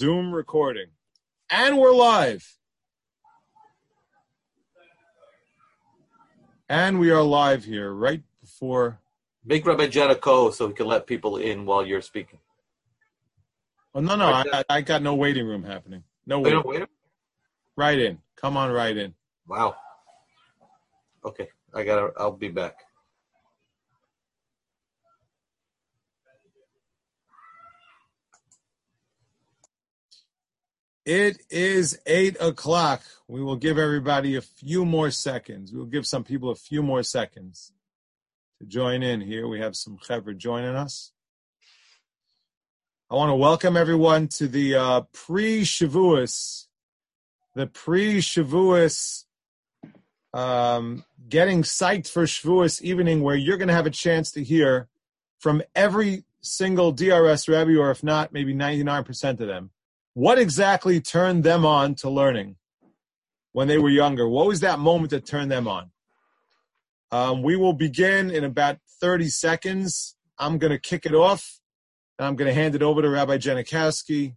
Zoom recording. And we're live. And we are live here right before. Make Rabbi Jericho so we can let people in while you're speaking. Oh, no. I got no waiting room happening. No waiting. Right in. Come on right in. Wow. Okay. I'll be back. It is 8:00. We will give everybody a few more seconds. We will give some people a few more seconds to join in here. We have some chevra joining us. I want to welcome everyone to the pre-Shavuos, getting psyched for Shavuos evening, where you're going to have a chance to hear from every single DRS Rebbe, or if not, maybe 99% of them, what exactly turned them on to learning when they were younger. What was that moment that turned them on? We will begin in about 30 seconds. I'm going to kick it off, and I'm going to hand it over to Rabbi Janikowski.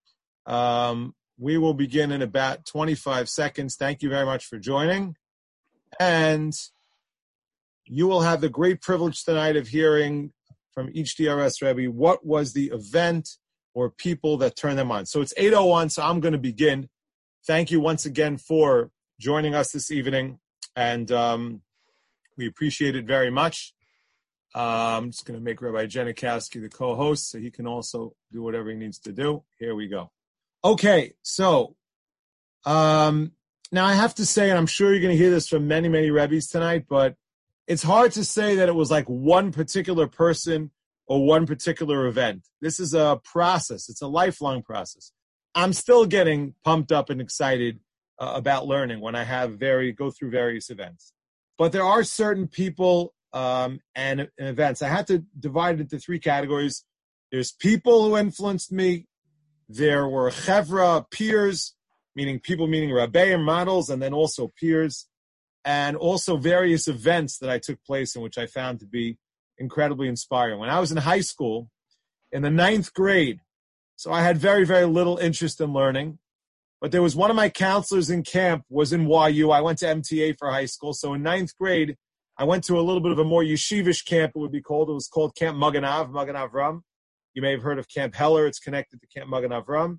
We will begin in about 25 seconds. Thank you very much for joining. And you will have the great privilege tonight of hearing from each DRS Rebbe what was the event or people that turned them on. So it's 8:01, so I'm going to begin. Thank you once again for joining us this evening, and we appreciate it very much. I'm just going to make Rabbi Janikowski the co-host so he can also do whatever he needs to do. Here we go. Okay, so now I have to say, and I'm sure you're going to hear this from many, many Rebbes tonight, but it's hard to say that it was like one particular person or one particular event. This is a process. It's a lifelong process. I'm still getting pumped up and excited about learning when I go through various events. But there are certain people and events. I had to divide it into three categories. There's people who influenced me. There were chevra, peers, meaning rabbeim, models, and then also peers, and also various events that I took place in, which I found to be incredibly inspiring. When I was in high school, in the 9th grade, so I had very, very little interest in learning, but there was one of my counselors in camp was in YU. I went to MTA for high school, so in 9th grade, I went to a little bit of a more yeshivish camp, it would be called. It was called Camp Magen Avram. You may have heard of Camp Heller. It's connected to Camp Magen Avram.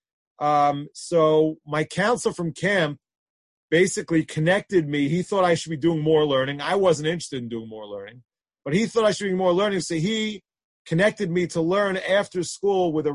So my counselor from camp basically connected me. He thought I should be doing more learning. I wasn't interested in doing more learning, but he thought I should be more learning. So he connected me to learn after school with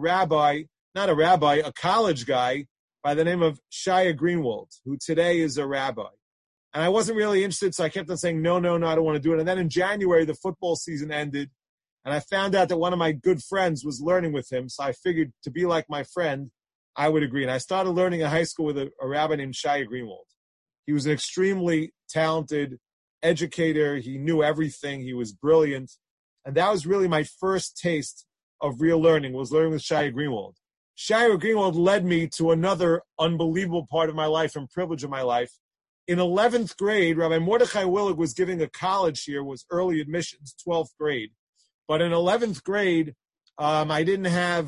a college guy by the name of Shia Greenwald, who today is a rabbi. And I wasn't really interested, so I kept on saying, no, I don't want to do it. And then in January, the football season ended, and I found out that one of my good friends was learning with him, so I figured to be like my friend, I would agree. And I started learning in high school with a rabbi named Shia Greenwald. He was an extremely talented educator. He knew everything. He was brilliant. And that was really my first taste of real learning, was learning with Shia Greenwald. Shia Greenwald led me to another unbelievable part of my life and privilege of my life. In 11th grade, Rabbi Mordechai Willig was giving a college here, was early admissions, 12th grade. But in 11th grade, I didn't have,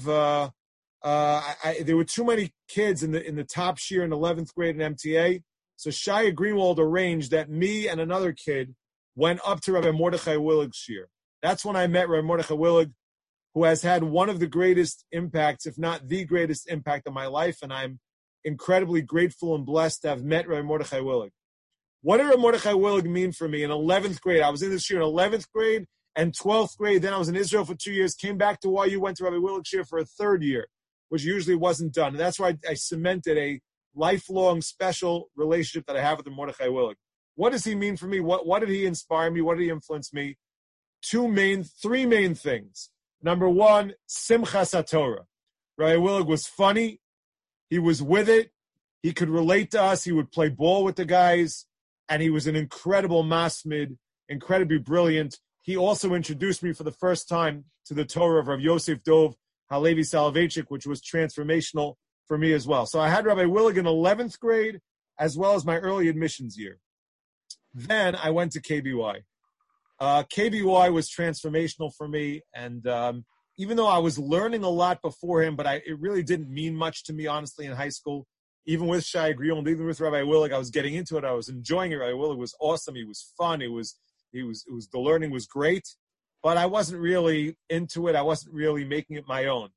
there were too many kids in the top shiur in 11th grade in MTA. So Shia Greenwald arranged that me and another kid went up to Rabbi Mordechai Willig's shiur. That's when I met Rabbi Mordechai Willig, who has had one of the greatest impacts, if not the greatest impact on my life, and I'm incredibly grateful and blessed to have met Rabbi Mordechai Willig. What did Rabbi Mordechai Willig mean for me in 11th grade? I was in this year in 11th grade and 12th grade. Then I was in Israel for 2 years, came back to YU, went to Rabbi Willig's shiur for a third year, which usually wasn't done. And that's why I cemented a lifelong special relationship that I have with Mordechai Willig. What does he mean for me? What did he inspire me? What did he influence me? Three main things. Number one, Simchas HaTorah. Rabbi Willig was funny. He was with it. He could relate to us. He would play ball with the guys. And he was an incredible masmid, incredibly brilliant. He also introduced me for the first time to the Torah of Rav Yosef Dov Halevi Soloveitchik, which was transformational for me as well. So I had Rabbi Willig in 11th grade as well as my early admissions year. Then I went to KBY. KBY was transformational for me, and even though I was learning a lot before him, but it really didn't mean much to me, honestly, in high school. Even with Shai Greenwald, even with Rabbi Willig, I was getting into it. I was enjoying it. Rabbi Willig was awesome. He was fun. The learning was great, but I wasn't really into it. I wasn't really making it my own.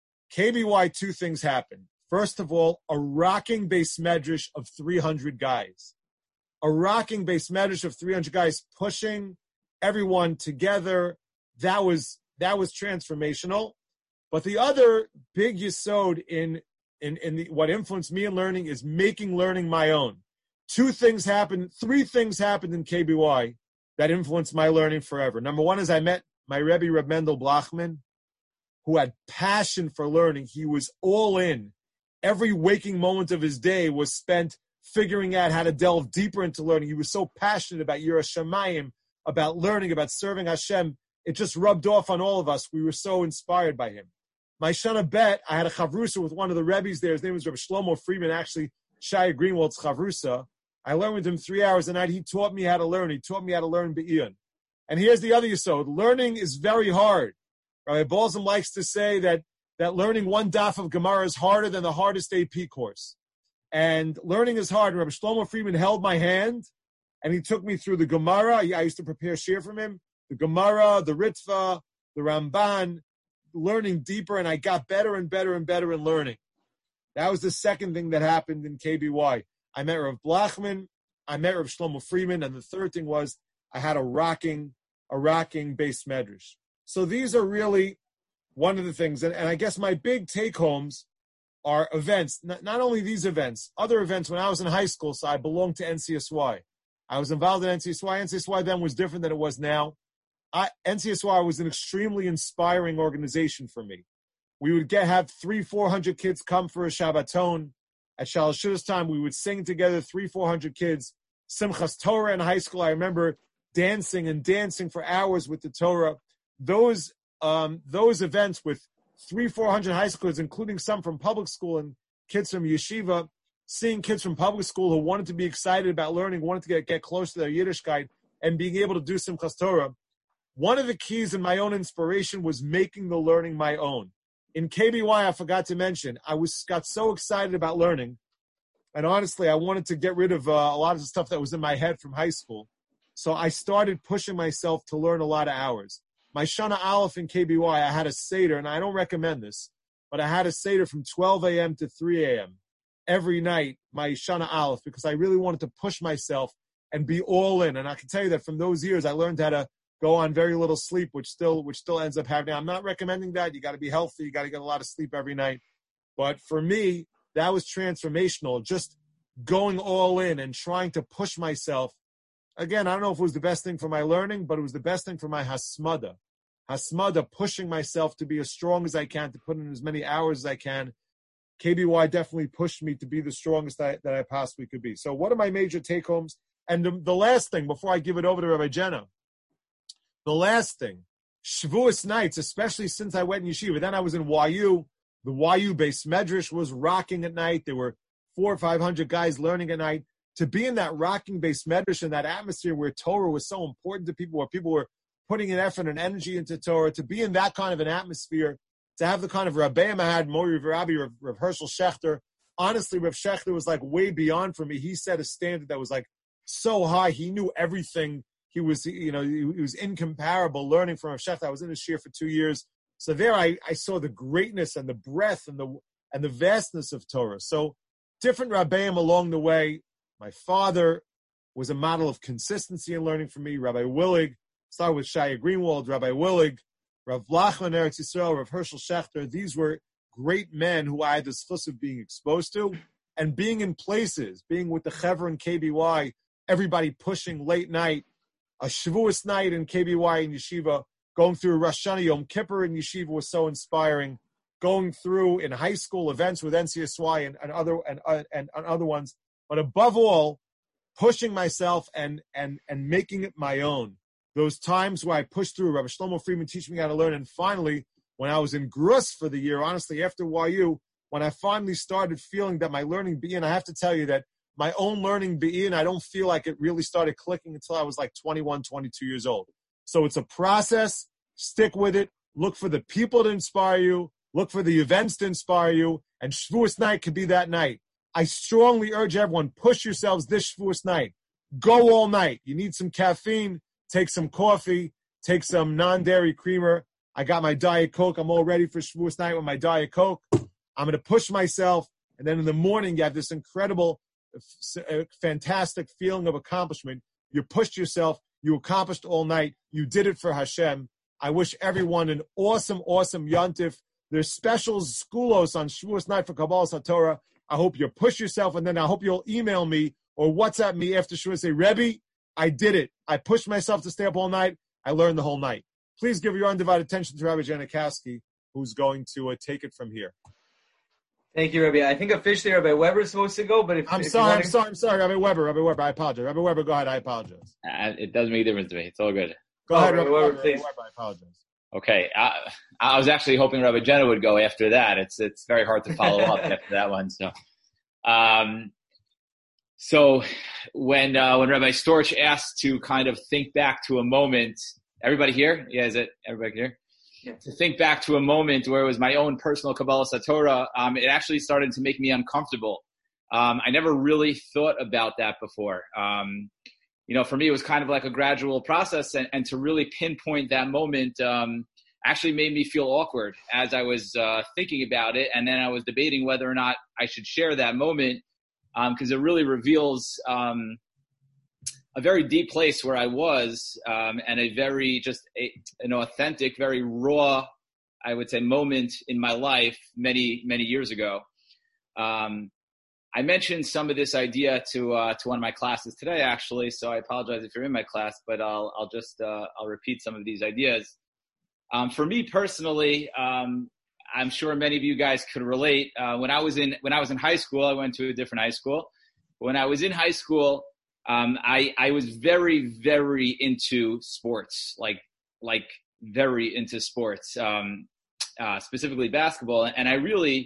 KBY, two things happened. First of all, a rocking base medrash of 300 guys. A rocking base medrash of 300 guys pushing everyone together. That was transformational. But the other big yesod in what influenced me in learning is making learning my own. Three things happened in KBY that influenced my learning forever. Number one is I met my Rebbe, Reb Mendel Blachman, who had passion for learning. He was all in. Every waking moment of his day was spent figuring out how to delve deeper into learning. He was so passionate about Yiras Shamayim, about learning, about serving Hashem. It just rubbed off on all of us. We were so inspired by him. My Shana Bet, I had a chavrusa with one of the Rebbes there. His name was Reb Shlomo Friedman, actually Shai Greenwald's chavrusa. I learned with him 3 hours a night. He taught me how to learn. He taught me how to learn Be'iyun. And here's the other yesod. Learning is very hard. Rabbi Balsam likes to say that learning one daf of Gemara is harder than the hardest AP course. And learning is hard. Rabbi Shlomo Friedman held my hand, and he took me through the Gemara. I used to prepare shir from him. The Gemara, the Ritva, the Ramban, learning deeper, and I got better and better and better in learning. That was the second thing that happened in KBY. I met Rav Blachman, I met Rav Shlomo Friedman, and the third thing was I had a rocking base medrash. So these are really one of the things, and I guess my big take-homes are events, not only these events, other events when I was in high school, so I belonged to NCSY. I was involved in NCSY. NCSY then was different than it was now. NCSY was an extremely inspiring organization for me. We would have 300-400 kids come for a Shabbaton. At Shalosh Shudas time, we would sing together, 300-400 kids. Simchas Torah in high school, I remember dancing for hours with the Torah. Those events with 300-400 high schoolers, including some from public school and kids from yeshiva, seeing kids from public school who wanted to be excited about learning, wanted to get close to their Yiddishkeit, and being able to do Simchas Torah. One of the keys in my own inspiration was making the learning my own. In KBY, I forgot to mention, got so excited about learning, and honestly, I wanted to get rid of a lot of the stuff that was in my head from high school. So I started pushing myself to learn a lot of hours. My Shana Aleph in KBY, I had a Seder, and I don't recommend this, but I had a Seder from 12 a.m. to 3 a.m. every night, my Shana Aleph, because I really wanted to push myself and be all in. And I can tell you that from those years, I learned how to go on very little sleep, which still ends up happening. I'm not recommending that. You got to be healthy. You got to get a lot of sleep every night. But for me, that was transformational. Just going all in and trying to push myself. Again, I don't know if it was the best thing for my learning, but it was the best thing for my hasmada. Hasmada, pushing myself to be as strong as I can, to put in as many hours as I can. KBY definitely pushed me to be the strongest that I possibly could be. So what are my major take-homes? And the last thing, before I give it over to Rabbi Jenna, the last thing, Shavuos nights, especially since I went in yeshiva. Then I was in YU. The YU base medrash was rocking at night. There were 400 or 500 guys learning at night. To be in that rocking base medrash and that atmosphere where Torah was so important to people, where people were putting an effort and energy into Torah, to be in that kind of an atmosphere, to have the kind of Rabbeim I had, Mori Rabbi, Rav Hershel Schechter. Honestly, Rav Schechter was like way beyond for me. He set a standard that was like so high. He knew everything. He was incomparable learning from Rav Schechter. I was in his shir for 2 years. So there I saw the greatness and the breadth and the vastness of Torah. So different Rabbeim along the way. My father was a model of consistency in learning for me. Rabbi Willig, started with Shai Greenwald, Rabbi Willig, Rav Blachman, Eretz Yisrael, Rav Hershel Schechter. These were great men who I had the schus of being exposed to and being in places, being with the Chevron and KBY, everybody pushing late night, a Shavuos night in KBY and Yeshiva, going through Rosh Hashanah Yom Kippur in Yeshiva was so inspiring. Going through in high school events with NCSY and other ones, but above all, pushing myself and making it my own. Those times where I pushed through, Rabbi Shlomo Friedman teaching me how to learn, and finally, when I was in Grus for the year, honestly, after YU, when I finally started feeling that my learning began, I have to tell you that my own learning began, I don't feel like it really started clicking until I was like 21, 22 years old. So it's a process. Stick with it. Look for the people to inspire you. Look for the events to inspire you. And Shavuos night could be that night. I strongly urge everyone, push yourselves this Shavuos night. Go all night. You need some caffeine. Take some coffee. Take some non-dairy creamer. I got my Diet Coke. I'm all ready for Shavuos night with my Diet Coke. I'm going to push myself. And then in the morning, you have this incredible, fantastic feeling of accomplishment. You pushed yourself. You accomplished all night. You did it for Hashem. I wish everyone an awesome, awesome Yontif. There's special schoolos on Shavuos night for Kabbalah Satorah. I hope you push yourself, and then I hope you'll email me or WhatsApp me after Shavuos. Say, Rebbe, I did it. I pushed myself to stay up all night. I learned the whole night. Please give your undivided attention to Rabbi Janikowski, who's going to take it from here. Thank you, Rabbi. I think officially Rabbi Weber is supposed to go, but I'm sorry, Rabbi Weber, I apologize. Rabbi Weber, go ahead, I apologize. It doesn't make a difference to me. It's all good. Go ahead, Rabbi Weber, please. I apologize. Okay, I was actually hoping Rabbi Jenna would go after that. It's very hard to follow up after that one. So when Rabbi Storch asked to kind of think back to a moment, everybody here? Yeah, is it everybody here? Yeah. To think back to a moment where it was my own personal Kabbalah Satorah, it actually started to make me uncomfortable. I never really thought about that before. For me, it was kind of like a gradual process, and to really pinpoint that moment actually made me feel awkward as I was thinking about it. And then I was debating whether or not I should share that moment because it really reveals a very deep place where I was and a very an authentic, very raw, I would say, moment in my life many, many years ago. I mentioned some of this idea to one of my classes today, actually, so I apologize if you're in my class, but I'll repeat some of these ideas. For me personally, I'm sure many of you guys could relate. When I was in high school, I went to a different high school. When I was in high school, I was very, very into sports, like very into sports, specifically basketball, and I really.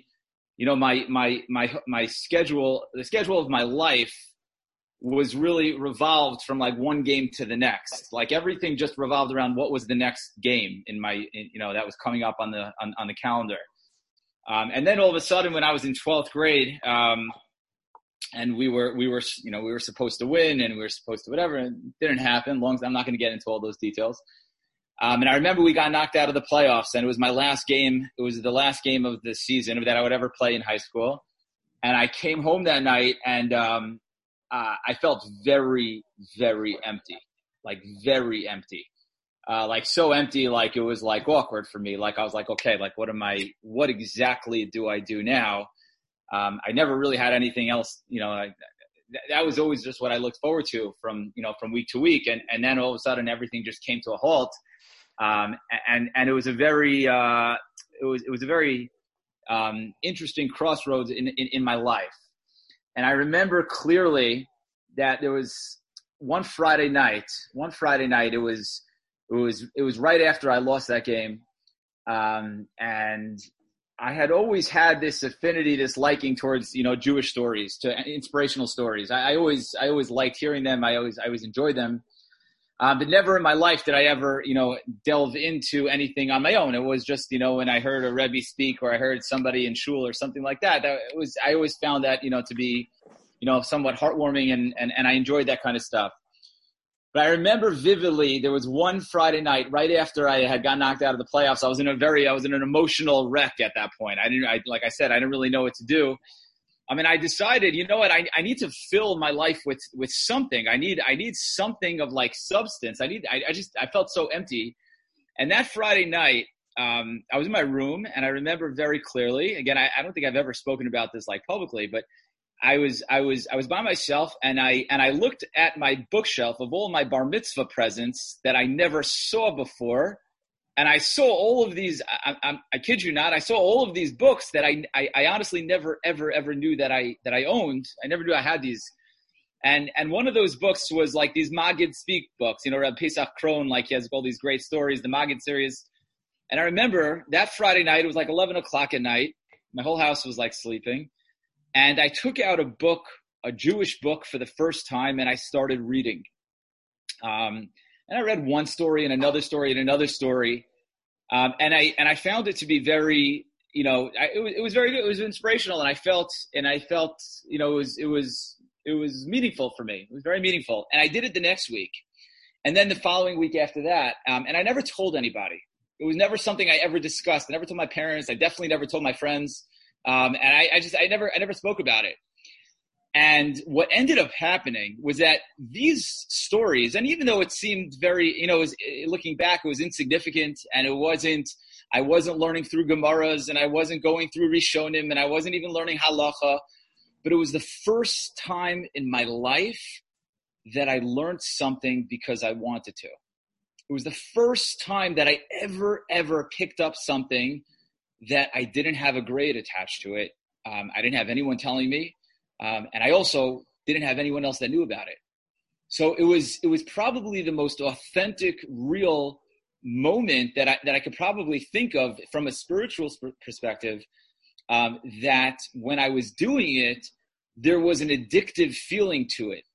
My schedule, the schedule of my life was really revolved from like one game to the next. Like everything just revolved around what was the next game that was coming up on the calendar. And then all of a sudden when I was in 12th grade, and we were supposed to win and we were supposed to whatever, and it didn't happen. I'm not going to get into all those details. And I remember we got knocked out of the playoffs, and it was my last game. It was the last game of the season that I would ever play in high school. And I came home that night, and I felt very, very empty, like very empty, like so empty, like it was like awkward for me. Like I was like, okay, like what exactly do I do now? I never really had anything else, that was always just what I looked forward to from week to week. And then all of a sudden everything just came to a halt. And it was a very interesting crossroads in my life. And I remember clearly that there was one Friday night, it was right after I lost that game. And I had always had this affinity, this liking towards, Jewish stories, to inspirational stories. I always liked hearing them. I always enjoyed them. But never in my life did I ever, delve into anything on my own. It was just, when I heard a Rebbe speak or I heard somebody in shul or something like that, I always found that, to be, somewhat heartwarming and I enjoyed that kind of stuff. But I remember vividly, there was one Friday night right after I had got knocked out of the playoffs. I was in an emotional wreck at that point. Like I said, I didn't really know what to do. I decided, you know what, I need to fill my life with something. I need something of like substance. I felt so empty. And that Friday night, I was in my room and I remember very clearly, again, I don't think I've ever spoken about this like publicly, but I was by myself and I looked at my bookshelf of all my bar mitzvah presents that I never saw before. And I saw all of these, I kid you not, I saw all of these books that I honestly never, ever knew that I owned. I never knew I had these. And one of those books was like these Maggid Speak books, Reb Pesach Krohn, like he has all these great stories, the Maggid series. And I remember that Friday night, it was like 11 o'clock at night. My whole house was like sleeping. And I took out a Jewish book for the first time, and I started reading. And I read one story and another story and another story. And I found it to be very, it was very good. It was inspirational, and I felt, it was meaningful for me. It was very meaningful, and I did it the next week, and then the following week after that, and I never told anybody. It was never something I ever discussed. I never told my parents. I definitely never told my friends, and I never spoke about it. And what ended up happening was that these stories, and even though it seemed very, looking back, it was insignificant, and I wasn't learning through Gemaras, and I wasn't going through Rishonim, and I wasn't even learning Halacha, but it was the first time in my life that I learned something because I wanted to. It was the first time that I ever picked up something that I didn't have a grade attached to it. I didn't have anyone telling me. And I also didn't have anyone else that knew about it. So it was probably the most authentic, real moment that I could probably think of from a spiritual perspective, that when I was doing it, there was an addictive feeling to it.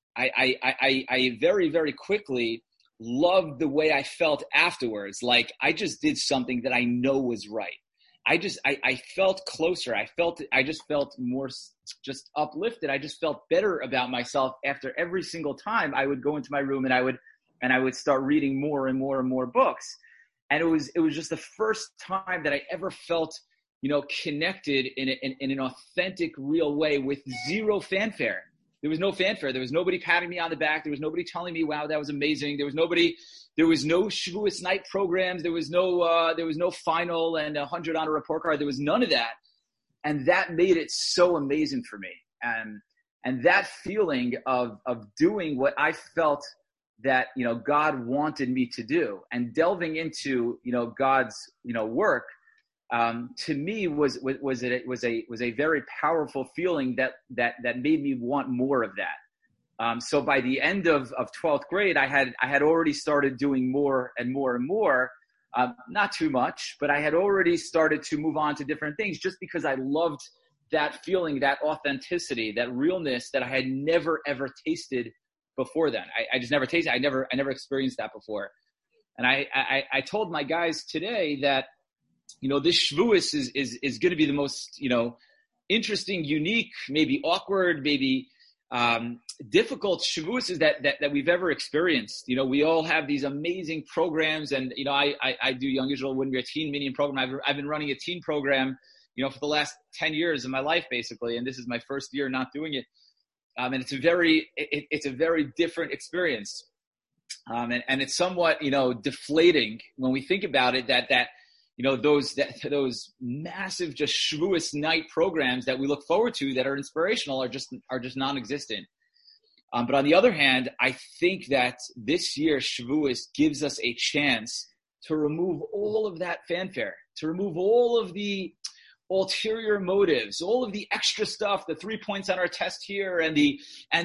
I very, very quickly loved the way I felt afterwards. Like I just did something that I know was right. I felt closer. I just felt more just uplifted. I just felt better about myself after every single time I would go into my room and I would start reading more and more and more books. And it was just the first time that I ever felt, connected in an authentic, real way with zero fanfare. There was no fanfare. There was nobody patting me on the back. There was nobody telling me, wow, that was amazing. There was no Shavuos night programs. There was no final and 100 on a report card. There was none of that. And that made it so amazing for me. And that feeling of doing what I felt that, God wanted me to do and delving into, God's, work, to me was a very powerful feeling that made me want more of that. So by the end of 12th grade, I had already started doing more and more and more, not too much, but I had already started to move on to different things just because I loved that feeling, that authenticity, that realness that I had never, ever tasted before then. I just never tasted. I never experienced that before. And I told my guys today that, this Shavuos is going to be the most, interesting, unique, maybe awkward, maybe difficult Shavuos that we've ever experienced. We all have these amazing programs, and I do Young Israel Wouldn't Be a Teen Medium program. I've been running a teen program, for the last 10 years of my life, basically, and this is my first year not doing it. And it's a very different experience, and it's somewhat deflating when we think about it. That those massive just Shavuos night programs that we look forward to that are inspirational are just non-existent. But on the other hand, I think that this year Shavuos gives us a chance to remove all of that fanfare, to remove all of the ulterior motives, all of the extra stuff, the 3 points on our test here, and the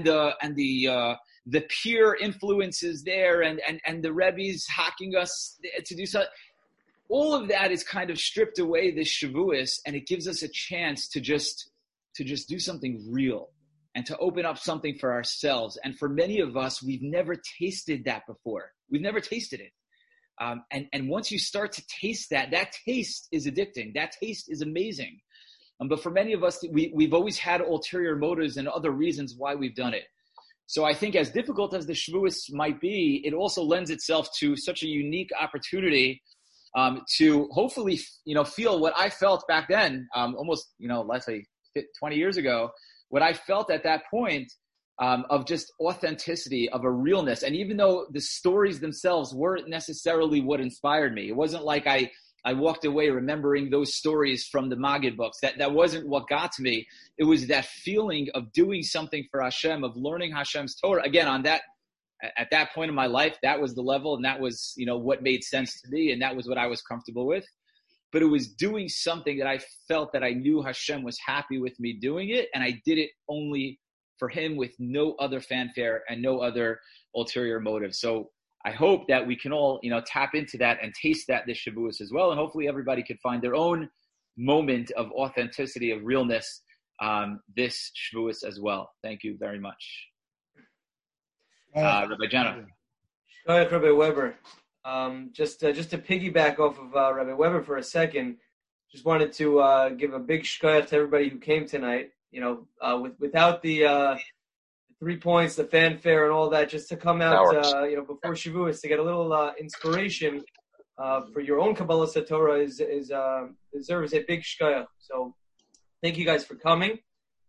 peer influences there, and the Rebbe's hacking us to do something. All of that is kind of stripped away this Shavuos, and it gives us a chance to just do something real and to open up something for ourselves. And for many of us, we've never tasted that before. We've never tasted it. And once you start to taste that taste is addicting. That taste is amazing. But for many of us, we've always had ulterior motives and other reasons why we've done it. So I think as difficult as the Shavuos might be, it also lends itself to such a unique opportunity to hopefully, feel what I felt back then, almost, let's say 20 years ago, what I felt at that point, of just authenticity, of a realness. And even though the stories themselves weren't necessarily what inspired me, it wasn't like I walked away remembering those stories from the Maggid books. That wasn't what got to me. It was that feeling of doing something for Hashem, of learning Hashem's Torah. Again, at that point in my life, that was the level, and that was, what made sense to me, and that was what I was comfortable with. But it was doing something that I felt that I knew Hashem was happy with me doing it, and I did it only for him with no other fanfare and no other ulterior motive. So I hope that we can all, tap into that and taste that this Shavuos as well, and hopefully everybody can find their own moment of authenticity, of realness, this Shavuos as well. Thank you very much. Rabbi Jenna. Rabbi Weber. Just to piggyback off of Rabbi Weber for a second, just wanted to give a big shkoyach to everybody who came tonight. Without the 3 points, the fanfare, and all that, just to come out, before Shavuos to get a little inspiration for your own Kabbalah Satorah deserves a big shkoyach. So, thank you guys for coming.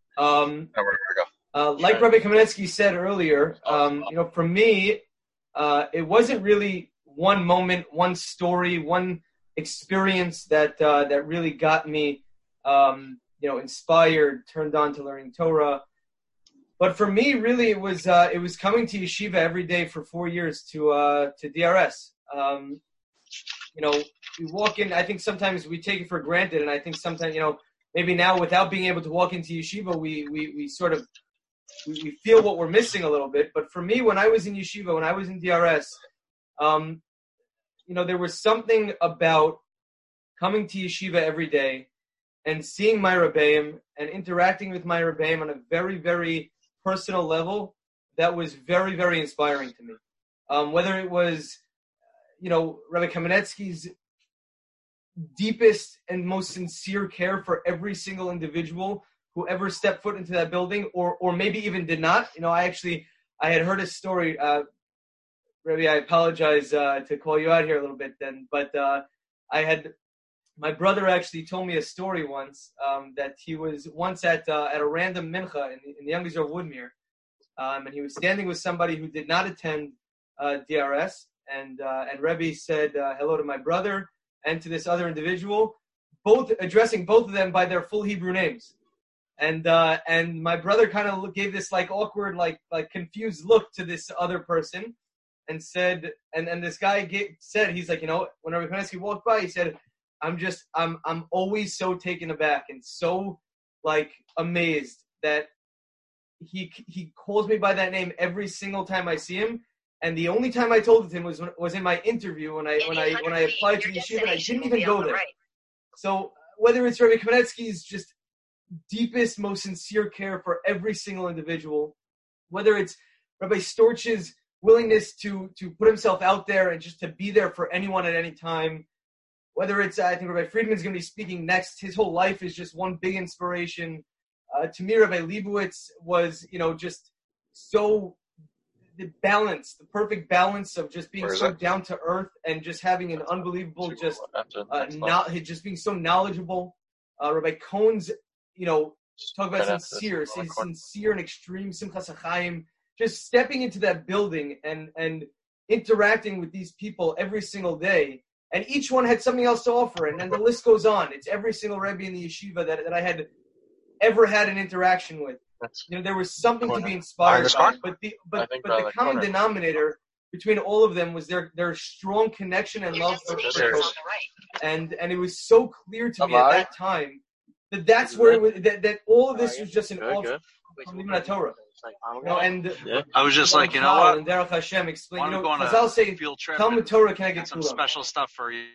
Like Rabbi Kamenetsky said earlier, for me, it wasn't really one moment, one story, one experience that really got me, inspired, turned on to learning Torah. But for me, really, it was coming to yeshiva every day for 4 years to DRS. We walk in. I think sometimes we take it for granted, and I think sometimes, maybe now without being able to walk into yeshiva, we sort of we feel what we're missing a little bit. But for me, when I was in yeshiva, when I was in DRS, there was something about coming to yeshiva every day and seeing my Rebbeim and interacting with my Rebbeim on a very, very personal level that was very, very inspiring to me. Whether it was, Rabbi Kamenetsky's deepest and most sincere care for every single individual who ever stepped foot into that building, or maybe even did not. I had heard a story. Rabbi, I apologize to call you out here a little bit then, but my brother actually told me a story once that he was once at a random mincha in the Young of Woodmere, and he was standing with somebody who did not attend DRS, and Rebbe said hello to my brother and to this other individual, both addressing both of them by their full Hebrew names. And my brother kind of gave this awkward, confused look to this other person, and said, and this guy said, he's like, when Rabbi Kamenetsky walked by, he said, I'm always so taken aback and so amazed that he calls me by that name every single time I see him. And the only time I told it to him was in my interview when I applied to the yeshiva, and I didn't even go there. So whether it's Rabbi Kamenetsky's just deepest, most sincere care for every single individual, whether it's Rabbi Storch's willingness to put himself out there and just to be there for anyone at any time, whether it's, I think Rabbi Friedman's going to be speaking next, his whole life is just one big inspiration. To me, Rabbi Leibowitz was, just so the perfect balance of just being so down to earth and just having an unbelievable, just being so knowledgeable. Rabbi Cohn's, talk about sincere and extreme Simchas HaChaim, just stepping into that building and interacting with these people every single day. And each one had something else to offer, and then the list goes on. It's every single Rebbe in the yeshiva that I had ever had an interaction with. There was something to be inspired by. But the common denominator between all of them was their strong connection and love for Torah. And it was so clear to me at that time that's where it was, that all of this was just an offshoot from Limud Torah. I was just like, what? And Derech Hashem explain. Chazal say, Talmud Torah can I get some special stuff for you.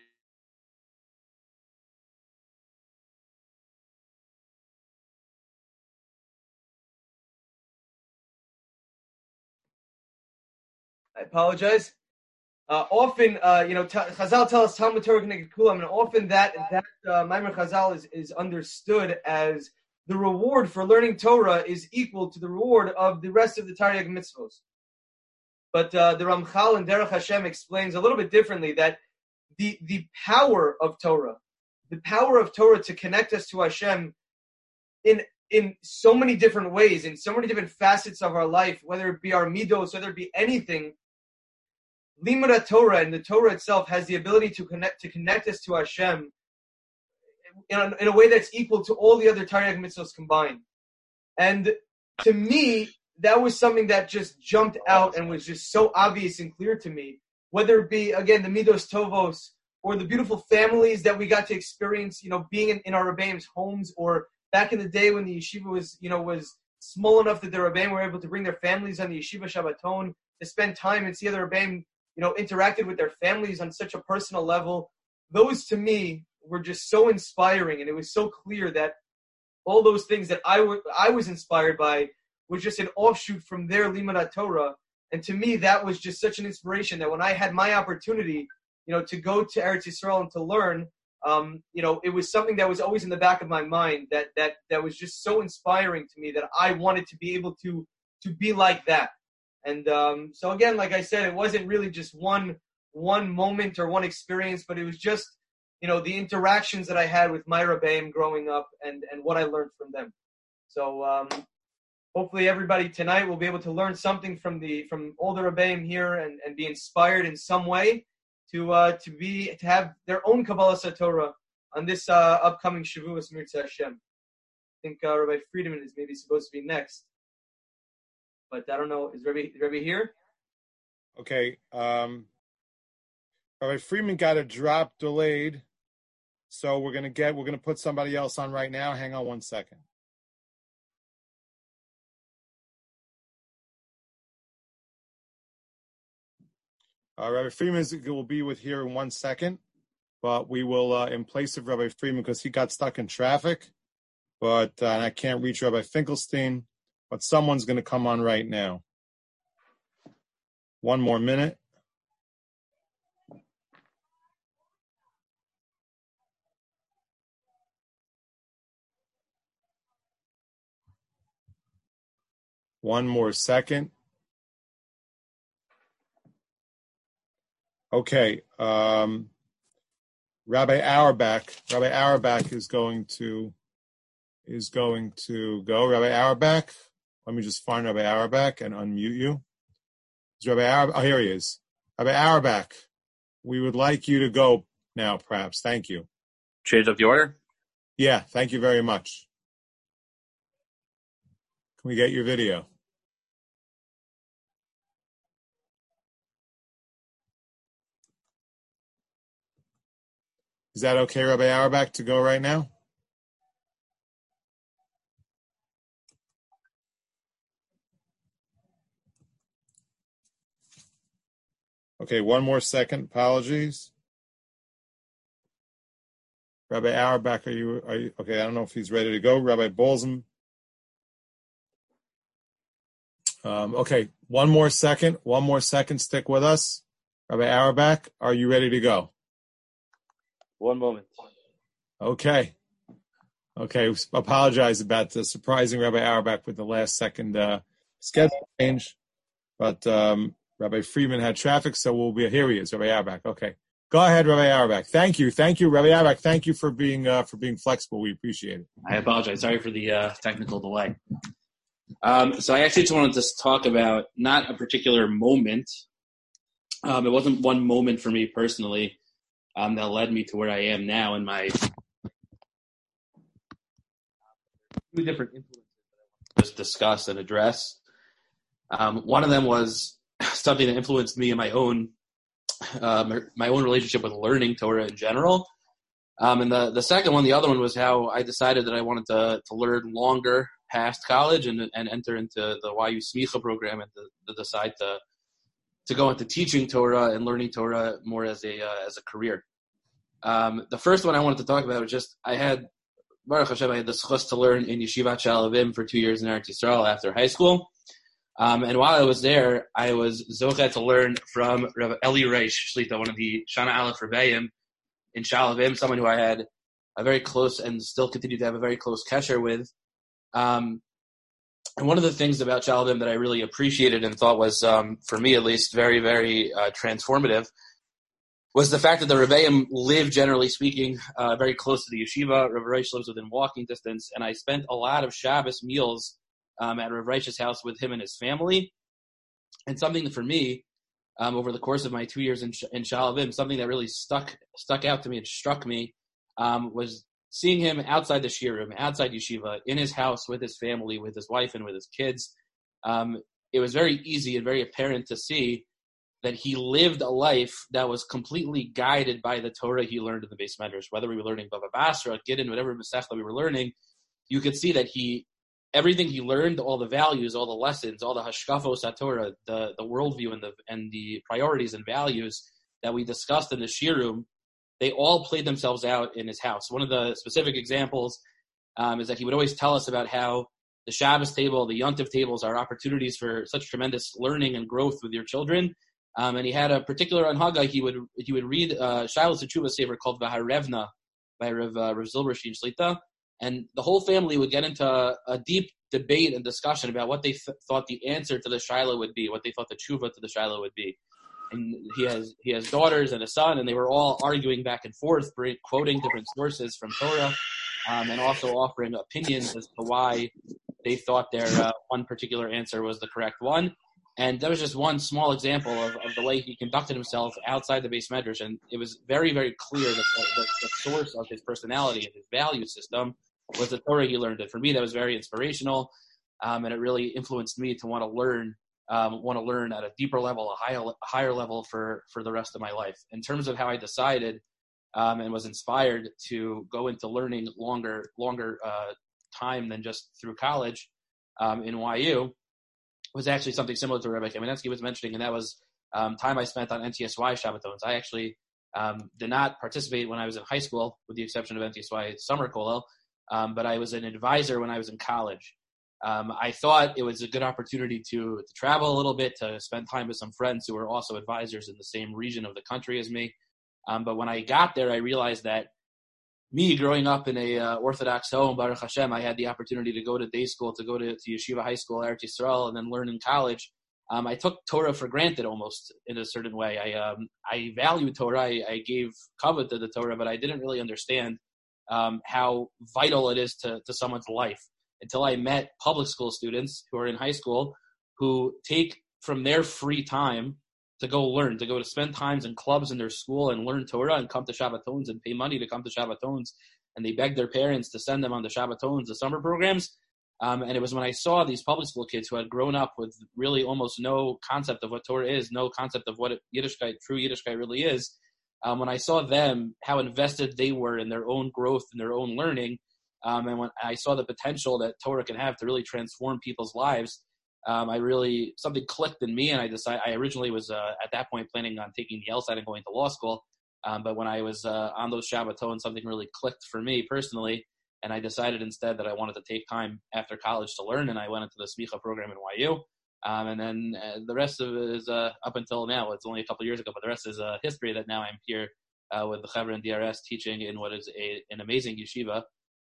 I apologize. Often, Chazal tell us Talmud Torah can get kulam, and often that Maimer Chazal is understood as the reward for learning Torah is equal to the reward of the rest of the Taryag mitzvos. But the Ramchal and Derech Hashem explains a little bit differently that the power of Torah to connect us to Hashem in so many different ways, in so many different facets of our life, whether it be our midos, whether it be anything, Limud Torah and the Torah itself has the ability to connect us to Hashem in a way that's equal to all the other Taryag mitzvos combined. And to me, that was something that just jumped out and was just so obvious and clear to me, whether it be, again, the Midos Tovos or the beautiful families that we got to experience, being in our Rebbeim's homes, or back in the day when the yeshiva was small enough that the Rebbeim were able to bring their families on the yeshiva Shabbaton to spend time and see other Rebbeim, interacted with their families on such a personal level. Those, to me, were just so inspiring, and it was so clear that all those things that I was inspired by was just an offshoot from their Limud Torah, And to me, that was just such an inspiration that when I had my opportunity, to go to Eretz Yisrael and to learn, it was something that was always in the back of my mind that was just so inspiring to me that I wanted to be able to be like that. And so again, like I said, it wasn't really just one moment or one experience, but it was just, the interactions that I had with my Rebbeim growing up and what I learned from them. So hopefully everybody tonight will be able to learn something from all the Rebbeim here and be inspired in some way to have their own Kabbalah Satorah on this upcoming Shavuos Mirza Hashem. I think Rabbi Friedman is maybe supposed to be next, but I don't know. Is Rabbi here? Okay. Rabbi Friedman got a drop delayed, so we're gonna put somebody else on right now. Hang on one second. Rabbi Friedman will be with here in 1 second, but we will, in place of Rabbi Friedman, because he got stuck in traffic, but I can't reach Rabbi Finkelstein, but someone's going to come on right now. 1 more minute. One more second. Okay, Rabbi Auerbach. Rabbi Auerbach is going to go. Rabbi Auerbach, let me just find Rabbi Auerbach and unmute you. Is Rabbi Auerbach? Oh, here he is. Rabbi Auerbach, we would like you to go now, perhaps. Thank you. Change up the order? Yeah, thank you very much. Can we get your video? Is that okay, Rabbi Auerbach, to go right now? Okay, 1 more second. Apologies. Rabbi Auerbach, are you okay? I don't know if he's ready to go. Rabbi Bolzum. Okay, 1 more second. 1 more second. Stick with us. Rabbi Auerbach, are you ready to go? 1 moment. Okay. Apologize about the surprising Rabbi Auerbach with the last second schedule change, but Rabbi Friedman had traffic, so here he is, Rabbi Auerbach. Okay, go ahead, Rabbi Auerbach. Thank you, Rabbi Auerbach. Thank you for being flexible. We appreciate it. I apologize. Sorry for the technical delay. So I actually just wanted to talk about not a particular moment. It wasn't one moment for me personally. That led me to where I am now in my 2 different influences that I want to just discuss and address. One of them was something that influenced me in my own relationship with learning Torah in general. And the second one, the other one, was how I decided that I wanted to learn longer past college and enter into the YU Smicha program and to decide to go into teaching Torah and learning Torah more as a career. The first one I wanted to talk about was just I had Baruch Hashem, I had the zchus to learn in Yeshivat Shalavim for 2 years in Eretz Yisrael after high school. And while I was there, I was zochet to learn from Rabbi Eli Reish Shlita, one of the Shana Aleph Rebbeim in Shalavim, someone who I had a very close and still continue to have a very close kesher with. And one of the things about Shalavim that I really appreciated and thought was, for me at least, very, very transformative was the fact that the Rebbeim live, generally speaking, very close to the yeshiva. Rav Reish lives within walking distance, and I spent a lot of Shabbos meals at Rav Reish's house with him and his family. And something for me, over the course of my 2 years in Shalavim, something that really stuck out to me and struck me was seeing him outside the shiurim, outside yeshiva, in his house with his family, with his wife and with his kids. It was very easy and very apparent to see that he lived a life that was completely guided by the Torah he learned in the Beis Medrash. Whether we were learning Bava Basra, Gittin, whatever Masechta we were learning, you could see that everything he learned, all the values, all the lessons, all the hashkafos HaTorah, the worldview and the priorities and values that we discussed in the shiurim, they all played themselves out in his house. One of the specific examples is that he would always tell us about how the Shabbos table, the Yontif tables are opportunities for such tremendous learning and growth with your children. And he had a particular anhaga. He would read Shiloh's Tshuva Sefer called Vaharevna by Rav Zilberstein Shlita, and the whole family would get into a deep debate and discussion about what they thought the answer to the Shiloh would be, what they thought the Tshuva to the Shiloh would be. And he has daughters and a son, and they were all arguing back and forth, quoting different sources from Torah, and also offering opinions as to why they thought their one particular answer was the correct one. And that was just one small example of the way he conducted himself outside the Beis Medrash. And it was very, very clear that the source of his personality and his value system was the Torah he learned. And for me, that was very inspirational. And it really influenced me to want to learn at a deeper level, a higher level for the rest of my life. In terms of how I decided and was inspired to go into learning longer time than just through college in YU, was actually something similar to Rabbi Kamenetsky was mentioning, and that was time I spent on NTSY Shabbatons. I actually did not participate when I was in high school, with the exception of NTSY Summer Kollel, but I was an advisor when I was in college. I thought it was a good opportunity to travel a little bit, to spend time with some friends who were also advisors in the same region of the country as me. But when I got there, I realized that me growing up in a Orthodox home, Baruch Hashem, I had the opportunity to go to day school, to go to Yeshiva High School, Eretz Yisrael, and then learn in college. I took Torah for granted almost in a certain way. I valued Torah. I gave kavod to the Torah, but I didn't really understand how vital it is to someone's life until I met public school students who are in high school who take from their free time to go learn, to go to spend times in clubs in their school and learn Torah and come to Shabbatons and pay money to come to Shabbatons. And they beg their parents to send them on the Shabbatons, the summer programs. And it was when I saw these public school kids who had grown up with really almost no concept of what Torah is, no concept of what Yiddishkeit, true Yiddishkeit really is. When I saw them, how invested they were in their own growth and their own learning, and when I saw the potential that Torah can have to really transform people's lives, something clicked in me, and I originally was at that point planning on taking the LSAT and going to law school. But when I was on those Shabbaton, something really clicked for me personally, and I decided instead that I wanted to take time after college to learn, and I went into the Smicha program in YU. And then the rest of it is up until now. It's only a couple of years ago, but the rest is history that now I'm here with the Chaver and DRS teaching in what is an amazing yeshiva.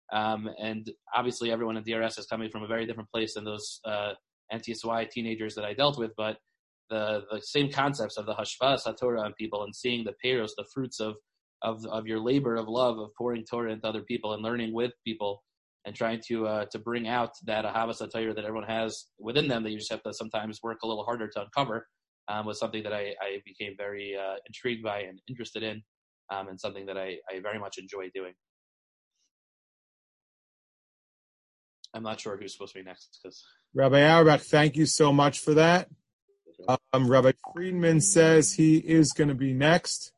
And obviously everyone in DRS is coming from a very different place than those NTSY teenagers that I dealt with, but the same concepts of the hashvas haTorah on people and seeing the peiros, the fruits of your labor of love, of pouring Torah into other people and learning with people and trying to bring out that ahavas haTorah that everyone has within them that you just have to sometimes work a little harder to uncover, was something that I became very intrigued by and interested in, and something that I very much enjoy doing. I'm not sure who's supposed to be next. Rabbi Auerbach, thank you so much for that. Rabbi Friedman says he is going to be next.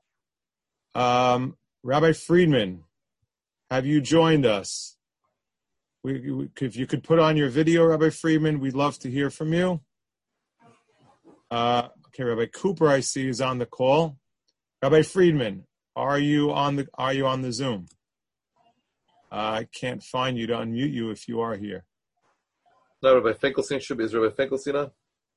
Rabbi Friedman, have you joined us? If you could put on your video, Rabbi Friedman, we'd love to hear from you. Okay, Rabbi Cooper, I see, is on the call. Rabbi Friedman, are you on the Zoom? I can't find you to unmute you if you are here. No, Rabbi Finkelstein is Rabbi Finkelstein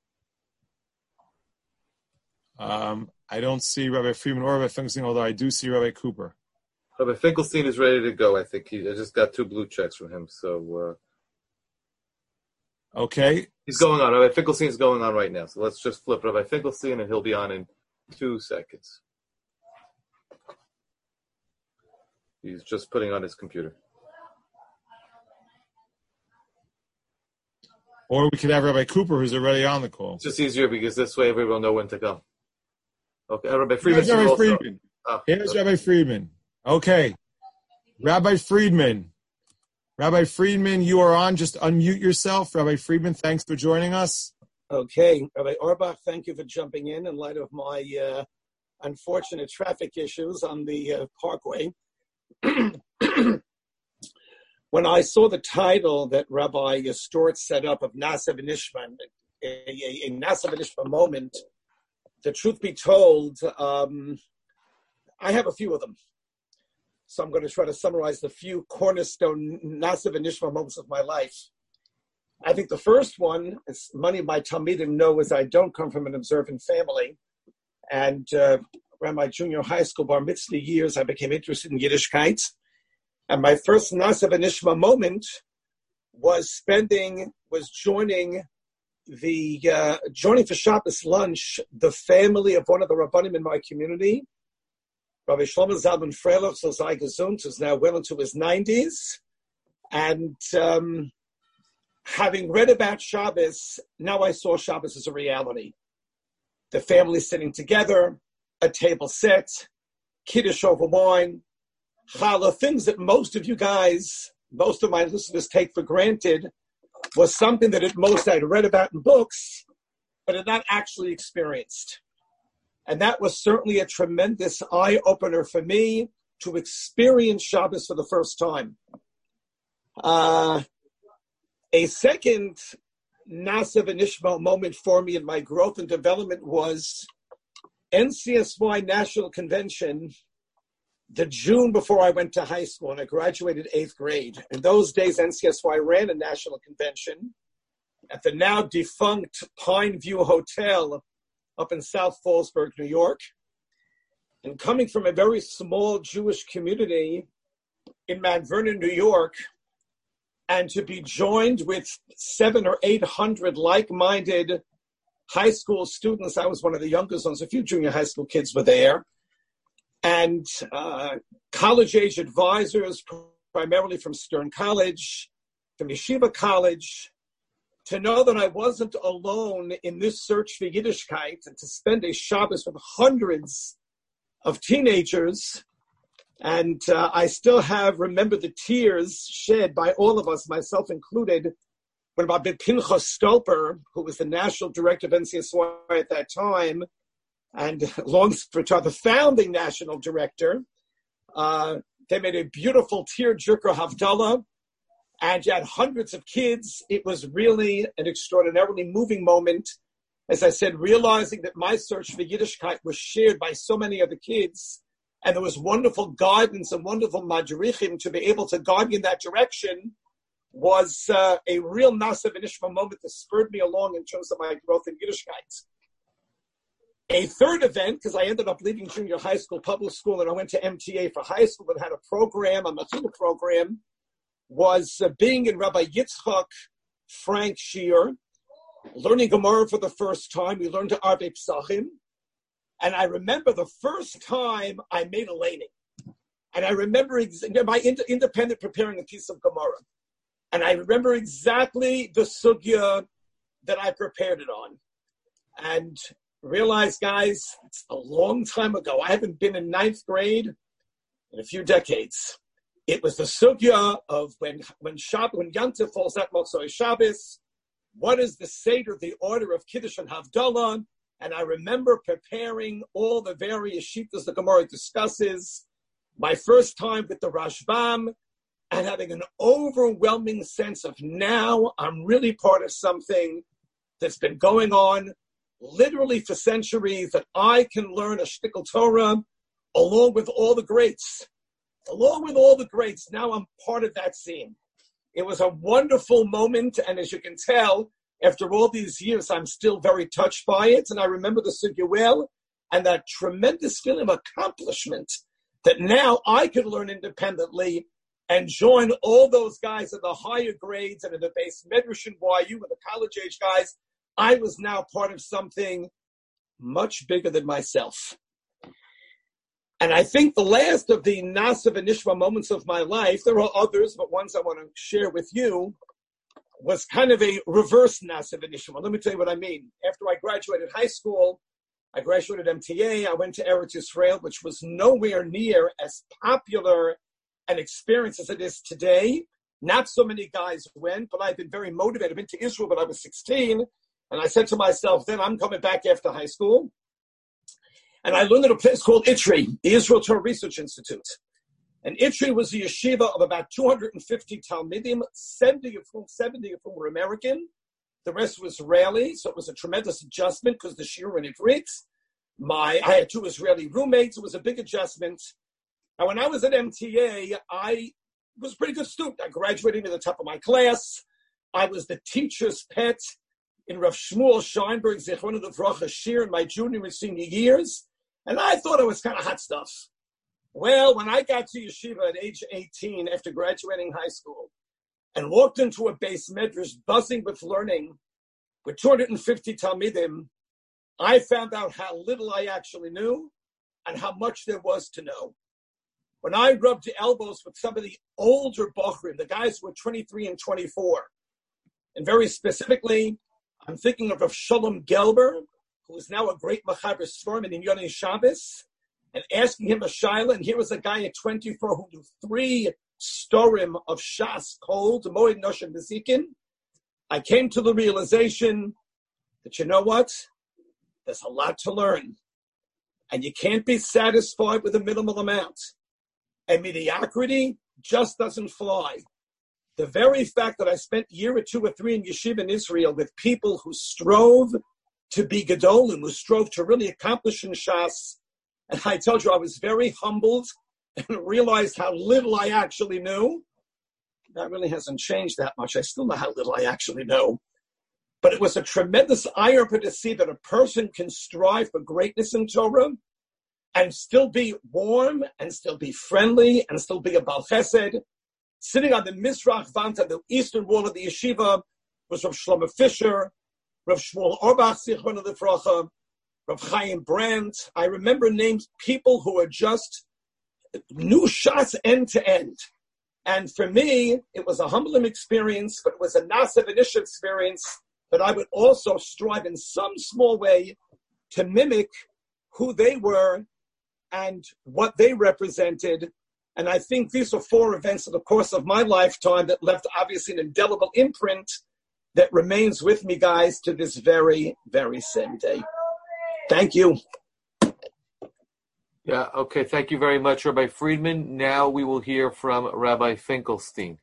on? I don't see Rabbi Friedman or Rabbi Finkelstein, although I do see Rabbi Cooper. Rabbi Finkelstein is ready to go. I think I just got 2 blue checks from him. So okay, he's going on. Rabbi Finkelstein is going on right now. So let's just flip Rabbi Finkelstein, and he'll be on in 2 seconds. He's just putting on his computer. Or we could have Rabbi Cooper, who's already on the call. It's just easier because this way everyone will know when to come. Okay, Rabbi Friedman. Here's Rabbi Friedman. Here's Rabbi Friedman. Okay. Rabbi Friedman. Rabbi Friedman, you are on. Just unmute yourself. Rabbi Friedman, thanks for joining us. Okay. Rabbi Auerbach, thank you for jumping in light of my unfortunate traffic issues on the Parkway. When I saw the title that Rabbi Stort set up of Nasa V'Nishma, a Nasa V'Nishma moment, the truth be told, I have a few of them. So I'm going to try to summarize the few cornerstone Nasa V'Nishma moments of my life. I think the first one, as many of my Talmidim know, is I don't come from an observant family. And around my junior high school bar mitzvah years, I became interested in Yiddishkeit. And my first Nasa V'Nishma moment was joining for Shabbos lunch, the family of one of the Rabbanim in my community, Rabbi Shlomo Zalman Freilich, Zalzai Gesund, who's now well into his 90s. And having read about Shabbos, now I saw Shabbos as a reality. The family sitting together, a table set, kiddush over wine, challah, things that most of my listeners take for granted, was something that at most I'd read about in books, but had not actually experienced. And that was certainly a tremendous eye-opener for me to experience Shabbos for the first time. A second Nasa V'Nishma moment for me in my growth and development was NCSY National Convention the June before I went to high school, and I graduated 8th grade. In those days, NCSY ran a national convention at the now defunct Pine View Hotel up in South Fallsburg, New York. And coming from a very small Jewish community in Mount Vernon, New York, and to be joined with 700 or 800 like-minded high school students. I was one of the youngest ones. A few junior high school kids were there. And college-age advisors, primarily from Stern College, from Yeshiva College, to know that I wasn't alone in this search for Yiddishkeit, and to spend a Shabbos with hundreds of teenagers. And I still remember the tears shed by all of us, myself included, when Rabbi Pinchas Stolper, who was the national director of NCSY at that time, and the founding national director, they made a beautiful tear-jerker Havdalah, and you had hundreds of kids. It was really an extraordinarily moving moment. As I said, realizing that my search for Yiddishkeit was shared by so many other kids, and there was wonderful guidance and wonderful madrichim to be able to guide me in that direction, was a real Nasa V'Nishma moment that spurred me along in terms of my growth in Yiddishkeit. A third event, because I ended up leaving junior high school, public school, and I went to MTA for high school and had a program, a Mechila program, was being in Rabbi Yitzchak Frank Shiur, learning Gemara for the first time. We learned to Arvei Psachim. And I remember the first time I made a laning. And I remember my independent preparing a piece of Gemara. And I remember exactly the sugya that I prepared it on. And realized, guys, it's a long time ago. I haven't been in 9th grade in a few decades. It was the sugya of when Yantif falls out Motzei Shabbos, what is the Seder, the order of Kiddush and Havdalah? And I remember preparing all the various shittas the Gemara discusses, my first time with the Rashbam, and having an overwhelming sense of now I'm really part of something that's been going on literally for centuries, that I can learn a shtickle Torah along with all the greats. Along with all the greats, now I'm part of that scene. It was a wonderful moment, and as you can tell, after all these years, I'm still very touched by it, and I remember the sugya well, and that tremendous feeling of accomplishment that now I could learn independently and join all those guys at the higher grades and in the base Medrash and YU and the college-age guys. I was now part of something much bigger than myself. And I think the last of the Nasa V'Nishma moments of my life, there are others, but ones I want to share with you, was kind of a reverse Nasa V'Nishma. Let me tell you what I mean. After I graduated high school, I graduated MTA, I went to Eretz Yisrael, which was nowhere near as popular an experience as it is today. Not so many guys went, but I've been very motivated. I've been to Israel when I was 16, and I said to myself, then I'm coming back after high school. And I learned at a place called ITRI, the Israel Torah Research Institute. And ITRI was a yeshiva of about 250 Talmidim, 70 of whom were American. The rest was Israeli, so it was a tremendous adjustment because the shiur were in Ivrit. I had 2 Israeli roommates. It was a big adjustment. And when I was at MTA, I was a pretty good student. I graduated at the top of my class. I was the teacher's pet in Rav Shmuel Scheinberg, Zichrono Livracha Shir in my junior and senior years, and I thought it was kind of hot stuff. Well, when I got to yeshiva at age 18 after graduating high school and walked into a base medrash buzzing with learning with 250 Talmidim, I found out how little I actually knew and how much there was to know. When I rubbed elbows with some of the older Bochrim, the guys who were 23 and 24, and very specifically, I'm thinking of Rav Shalom Gelber, who is now a great Machaber Sforim in Yonei Shabbos, and asking him a shaila, and here was a guy at 24 who knew 3 storim of Shas cold, Moed Noshem Bezikin. I came to the realization that, you know what? There's a lot to learn. And you can't be satisfied with a minimal amount. And mediocrity just doesn't fly. The very fact that I spent a year or 2 or 3 in yeshiva in Israel with people who strove to be gedolim, who strove to really accomplish in Shas, and I told you I was very humbled and realized how little I actually knew. That really hasn't changed that much. I still know how little I actually know. But it was a tremendous eye-opener to see that a person can strive for greatness in Torah and still be warm and still be friendly and still be a Baal Chesed. Sitting on the Mizrach Vant on the eastern wall of the yeshiva was Rav Shlomo Fisher, Rav Shmuel Orbach, Zichrono Livracha, Rav Chaim Brandt. I remember names, people who are just new shots end to end. And for me, it was a humbling experience, but it was a Nasa V'Nisha experience that I would also strive in some small way to mimic who they were and what they represented. And I think these are 4 events in the course of my lifetime that left obviously an indelible imprint that remains with me, guys, to this very, very same day. Thank you. Yeah, okay. Thank you very much, Rabbi Friedman. Now we will hear from Rabbi Finkelstein.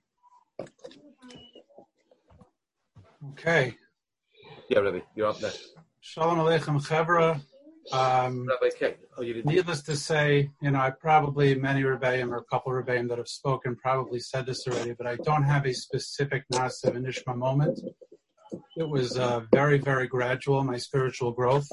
Okay. Yeah, Rabbi, you're up next. Shalom Aleichem Chevra. Rabbi K. Oh, you didn't. Needless to say, I probably, many Rebbeim or a couple of Rebbeim that have spoken probably said this already, but I don't have a specific Nasa V'Nishma moment. It was very, very gradual, my spiritual growth.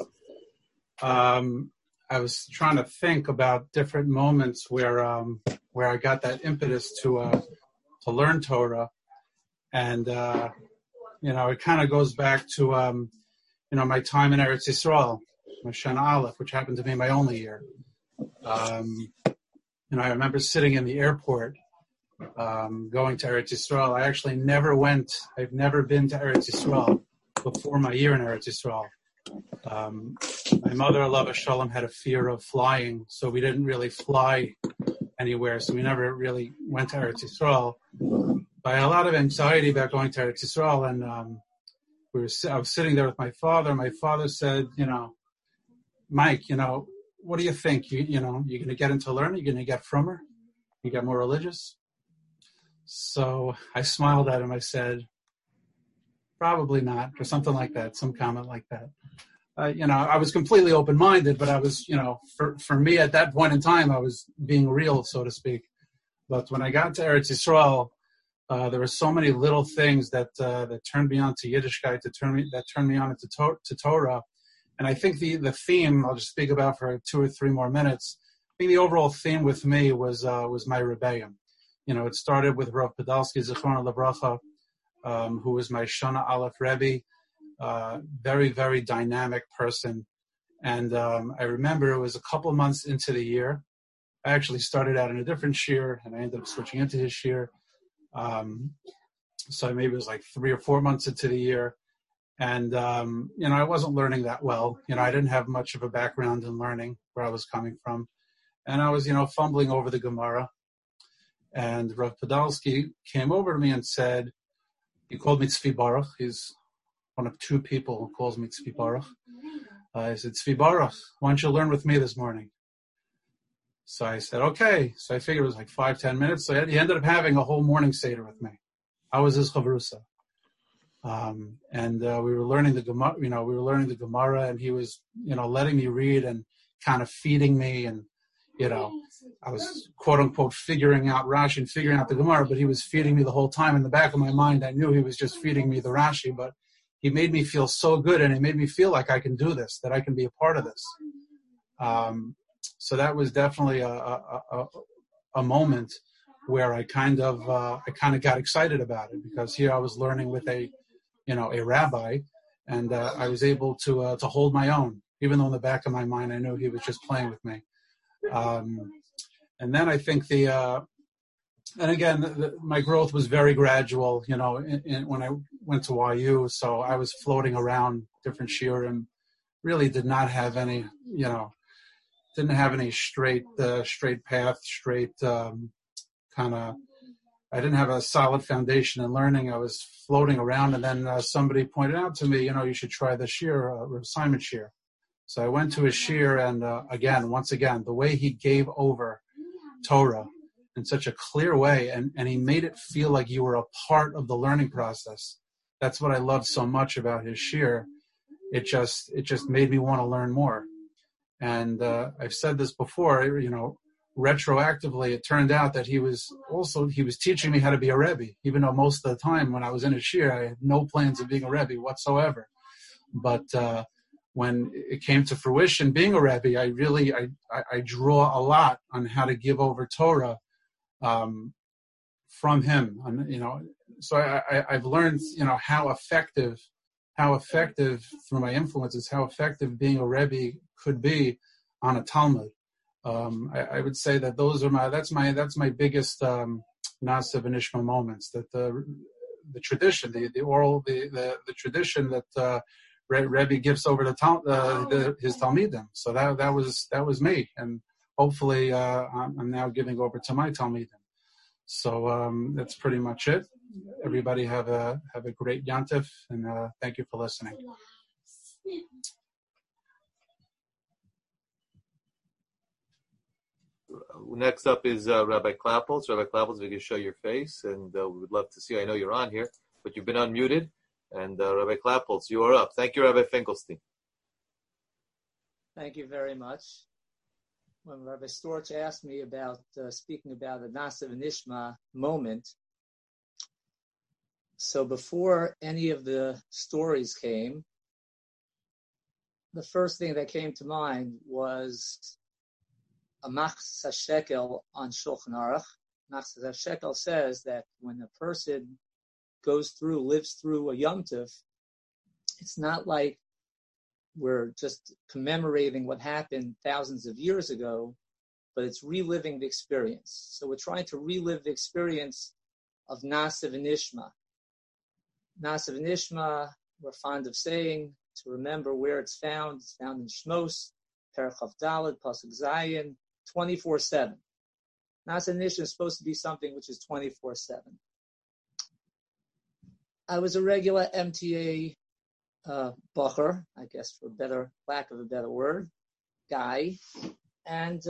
I was trying to think about different moments where I got that impetus to learn Torah, and it kind of goes back to my time in Eretz Yisrael, my Shana Aleph, which happened to be my only year. I remember sitting in the airport, going to Eretz Yisrael. I actually I've never been to Eretz Yisrael before my year in Eretz Yisrael. My mother, Alava Shalom, had a fear of flying, so we didn't really fly anywhere, so we never really went to Eretz Yisrael. But I had a lot of anxiety about going to Eretz Yisrael, and I was sitting there with my father. My father said, Mike, what do you think? You're going to get into learning? You're going to get from her? You get more religious? So I smiled at him. I said, probably not, or something like that, some comment like that. I was completely open-minded, but I was, for me at that point in time, I was being real, so to speak. But when I got to Eretz Yisrael, there were so many little things that turned me on to Yiddishkeit, that turned me on to Torah. And I think the theme, I'll just speak about for 2 or 3 more minutes, I think the overall theme with me was my Rebbeim. It started with Rav Podolsky, Zichrono Livracha, who was my Shana Aleph Rebbe, very, very dynamic person. And I remember it was a couple of months into the year. I actually started out in a different shir, and I ended up switching into his shir. So maybe it was like 3 or 4 months into the year. And, I wasn't learning that well. I didn't have much of a background in learning where I was coming from. And I was, fumbling over the Gemara. And Rav Podolsky came over to me and said, he called me Tzvi Baruch. He's one of 2 people who calls me Tzvi Baruch. I said, Tzvi Baruch, why don't you learn with me this morning? So I said, okay. So I figured it was like 5-10 minutes. So he ended up having a whole morning Seder with me. I was his chavrusa. And we were learning the Gemara, and he was, letting me read and kind of feeding me. And, I was quote unquote figuring out Rashi and figuring out the Gemara, but he was feeding me the whole time. In the back of my mind, I knew he was just feeding me the Rashi, but he made me feel so good, and it made me feel like I can do this, that I can be a part of this. So that was definitely a moment where I kind of got excited about it, because here I was learning with a rabbi, and I was able to hold my own, even though in the back of my mind I knew he was just playing with me. And then I think my growth was very gradual, when I went to YU, so I was floating around different shiurim, really did not have any, straight path, I didn't have a solid foundation in learning. I was floating around, and then somebody pointed out to me, you should try the shiur, Simon shiur. So I went to his shiur, and once again, the way he gave over Torah in such a clear way, and he made it feel like you were a part of the learning process. That's what I loved so much about his shiur. It just made me want to learn more. And I've said this before, retroactively, it turned out that he was teaching me how to be a Rebbe, even though most of the time when I was in his shiur, I had no plans of being a Rebbe whatsoever. But when it came to fruition, being a Rebbe, I draw a lot on how to give over Torah from him. And, so I've learned, how effective through my influences, how effective being a Rebbe could be on a Talmud. I would say that that's my biggest Na'aseh V'Nishma moments. That the tradition, the tradition that Rebbe gives over to his Talmidim. So that was me, and hopefully I'm now giving over to my Talmidim. So that's pretty much it. Everybody have a great Yantif, and thank you for listening. Next up is Rabbi Klappels. Rabbi Klappels, if you can show your face, and we would love to see you. I know you're on here, but you've been unmuted. And Rabbi Klappels, you are up. Thank you, Rabbi Finkelstein. Thank you very much. When Rabbi Storch asked me about speaking about the Na'aseh V'Nishma moment, so before any of the stories came, the first thing that came to mind was a Machzas HaShekel on Shulchan Aruch. Machzas HaShekel says that when a person lives through a Yom Tov, it's not like we're just commemorating what happened thousands of years ago, but it's reliving the experience. So we're trying to relive the experience of Na'aseh V'Nishma. Na'aseh V'Nishma, we're fond of saying, to remember where it's found. It's found in Shmos, Perek Chav Daled, Pasuk Zayin, 24/7. Na'aseh V'Nishma is supposed to be something which is 24/7. I was a regular MTA bacher, I guess for lack of a better word, guy. And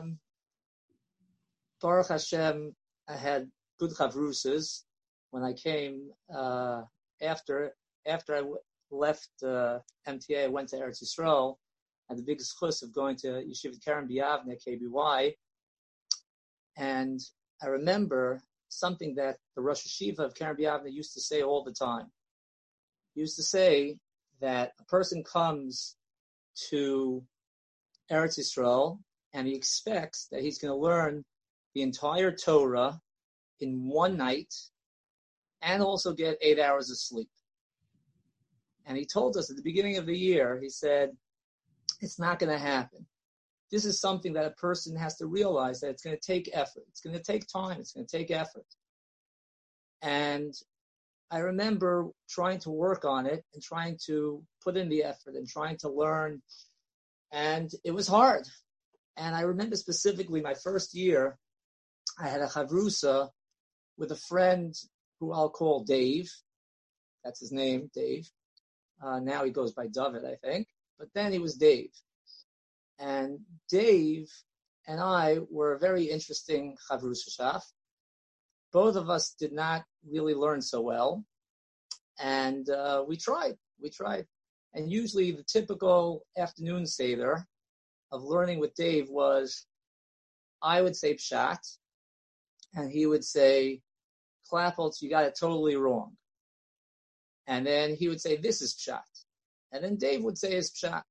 Baruch Hashem, I had good chavrusas when I came after I left MTA. I went to Eretz Yisrael. I had the biggest chus of going to Yeshivat Keren B'Yavneh, KBY. And I remember something that the Rosh Yeshiva of Keren B'Yavneh used to say all the time. He used to say that a person comes to Eretz Yisrael and he expects that he's going to learn the entire Torah in one night and also get 8 hours of sleep. And he told us at the beginning of the year, he said, it's not going to happen. This is something that a person has to realize that it's going to take effort. It's going to take time. It's going to take effort. And I remember trying to work on it and trying to put in the effort and trying to learn. And it was hard. And I remember specifically my first year, I had a chavrusa with a friend who I'll call Dave. That's his name, Dave. Now he goes by David, I think. But then he was Dave. And Dave and I were a very interesting chavrusa shaf. Both of us did not really learn so well. And we tried. And usually the typical afternoon seder of learning with Dave was I would say pshat, and he would say, Klappholtz, you got it totally wrong. And then he would say, this is pshat. And then Dave would say his pshat.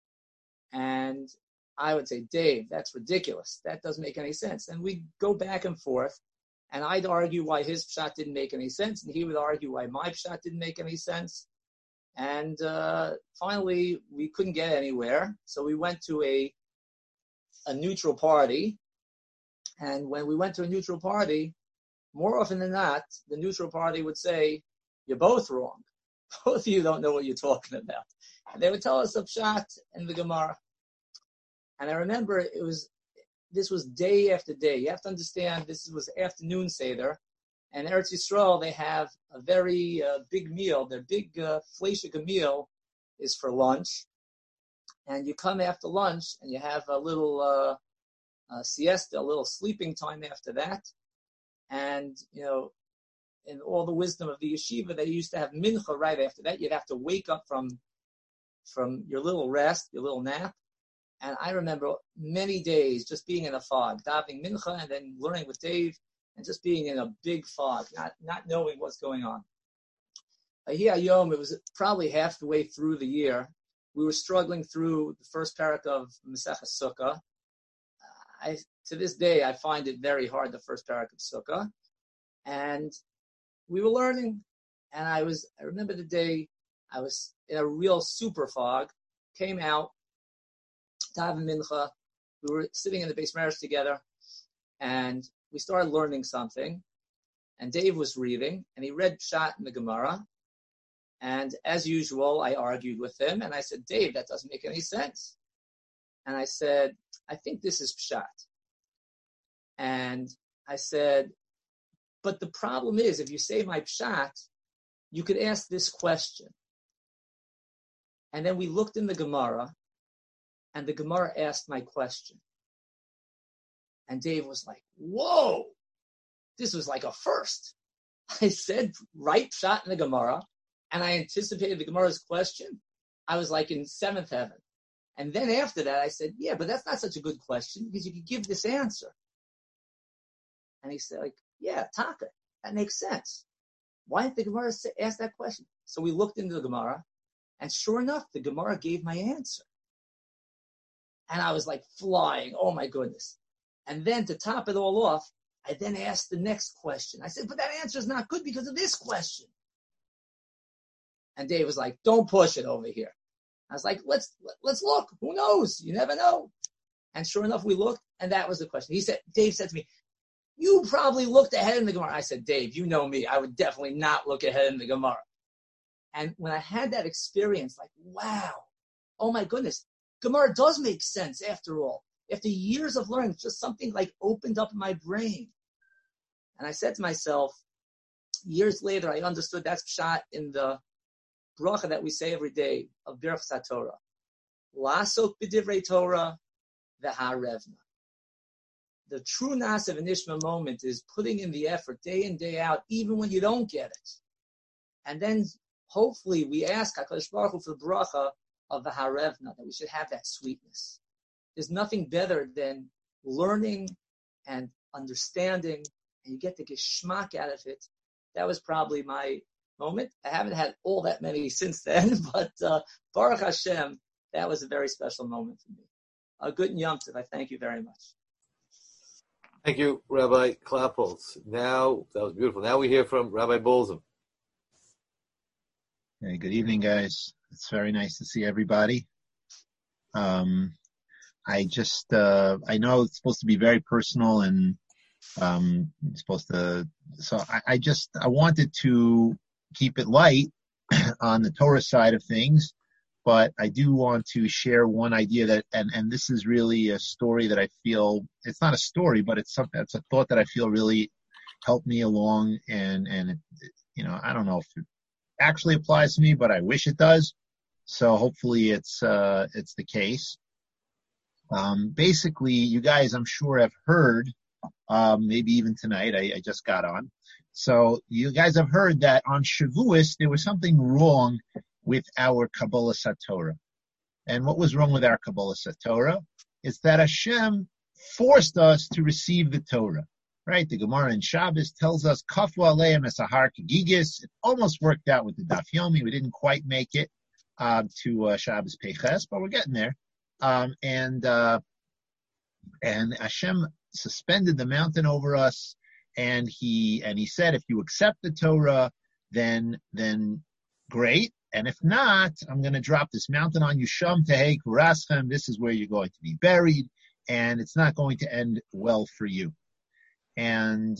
And I would say, Dave, that's ridiculous. That doesn't make any sense. And we'd go back and forth, and I'd argue why his pshat didn't make any sense, and he would argue why my pshat didn't make any sense. And finally, we couldn't get anywhere, so we went to a neutral party. And when we went to a neutral party, more often than not, the neutral party would say, you're both wrong. Both of you don't know what you're talking about. And they would tell us a pshat in the Gemara. And I remember this was day after day. You have to understand, this was afternoon Seder. And Eretz Yisrael, they have a very big meal. Their big fleishig meal is for lunch. And you come after lunch and you have a little siesta, a little sleeping time after that. And, in all the wisdom of the yeshiva, they used to have mincha right after that. You'd have to wake up from your little rest, your little nap. And I remember many days just being in a fog, davening mincha and then learning with Dave and just being in a big fog, not knowing what's going on. Here Yom, it was probably half the way through the year. We were struggling through the first parak of Maseches Sukkah. To this day, I find it very hard, the first parak of Sukkah. And we were learning. And I remember the day I was in a real super fog, came out, daven mincha. We were sitting in the Beis Medrash together, and we started learning something. And Dave was reading, and he read pshat in the Gemara. And as usual, I argued with him, and I said, Dave, that doesn't make any sense. And I said, I think this is pshat. And I said, but the problem is, if you say my pshat, you could ask this question. And then we looked in the Gemara, and the Gemara asked my question. And Dave was like, whoa, this was like a first. I said, right pshat in the Gemara, and I anticipated the Gemara's question. I was like in seventh heaven. And then after that, I said, yeah, but that's not such a good question, because you could give this answer. And he said, yeah, Taka, that makes sense. Why didn't the Gemara ask that question? So we looked into the Gemara, and sure enough, the Gemara gave my answer. And I was like flying, oh my goodness. And then to top it all off, I then asked the next question. I said, but that answer is not good because of this question. And Dave was like, don't push it over here. I was like, let's look. Who knows? You never know. And sure enough, we looked, and that was the question. Dave said to me, you probably looked ahead in the Gemara. I said, Dave, you know me. I would definitely not look ahead in the Gemara. And when I had that experience, like, wow, oh my goodness, Gemara does make sense after all. After years of learning, just something like opened up in my brain. And I said to myself, years later, I understood that's pshat in the bracha that we say every day of Birchas HaTorah. La'asok b'divrei Torah v'harevna. The true Na'aseh v'nishma moment is putting in the effort day in, day out, even when you don't get it. And then hopefully we ask HaKadosh Baruch Hu for the bracha of the harevna, that we should have that sweetness. There's nothing better than learning and understanding, and you get the geschmack out of it. That was probably my moment. I haven't had all that many since then, but Baruch Hashem, that was a very special moment for me. A good Yom Tov. I thank you very much. Thank you, Rabbi Klappholtz. Now, that was beautiful. Now we hear from Rabbi Bolzum. Hey, good evening, guys. It's very nice to see everybody. I know it's supposed to be very personal and I wanted to keep it light on the Torah side of things, but I do want to share one idea that, and this is really a story that I feel, it's not a story, but it's a thought that I feel really helped me along, and I don't know if it actually applies to me, but I wish it does. So hopefully it's the case. Basically, you guys, I'm sure, have heard, maybe even tonight, I just got on. So you guys have heard that on Shavuos, there was something wrong with our Kabbalah Satorah. And what was wrong with our Kabbalah Satorah? It's that Hashem forced us to receive the Torah. Right? The Gemara in Shabbos tells us, Kafu aleim esahar kegigis. It almost worked out with the Daf Yomi. We didn't quite make it to Shabbos Peiches, but we're getting there. And Hashem suspended the mountain over us, and he said, if you accept the Torah, then great. And if not, I'm going to drop this mountain on you. Sham tehei kuraschem. This is where you're going to be buried, and it's not going to end well for you. And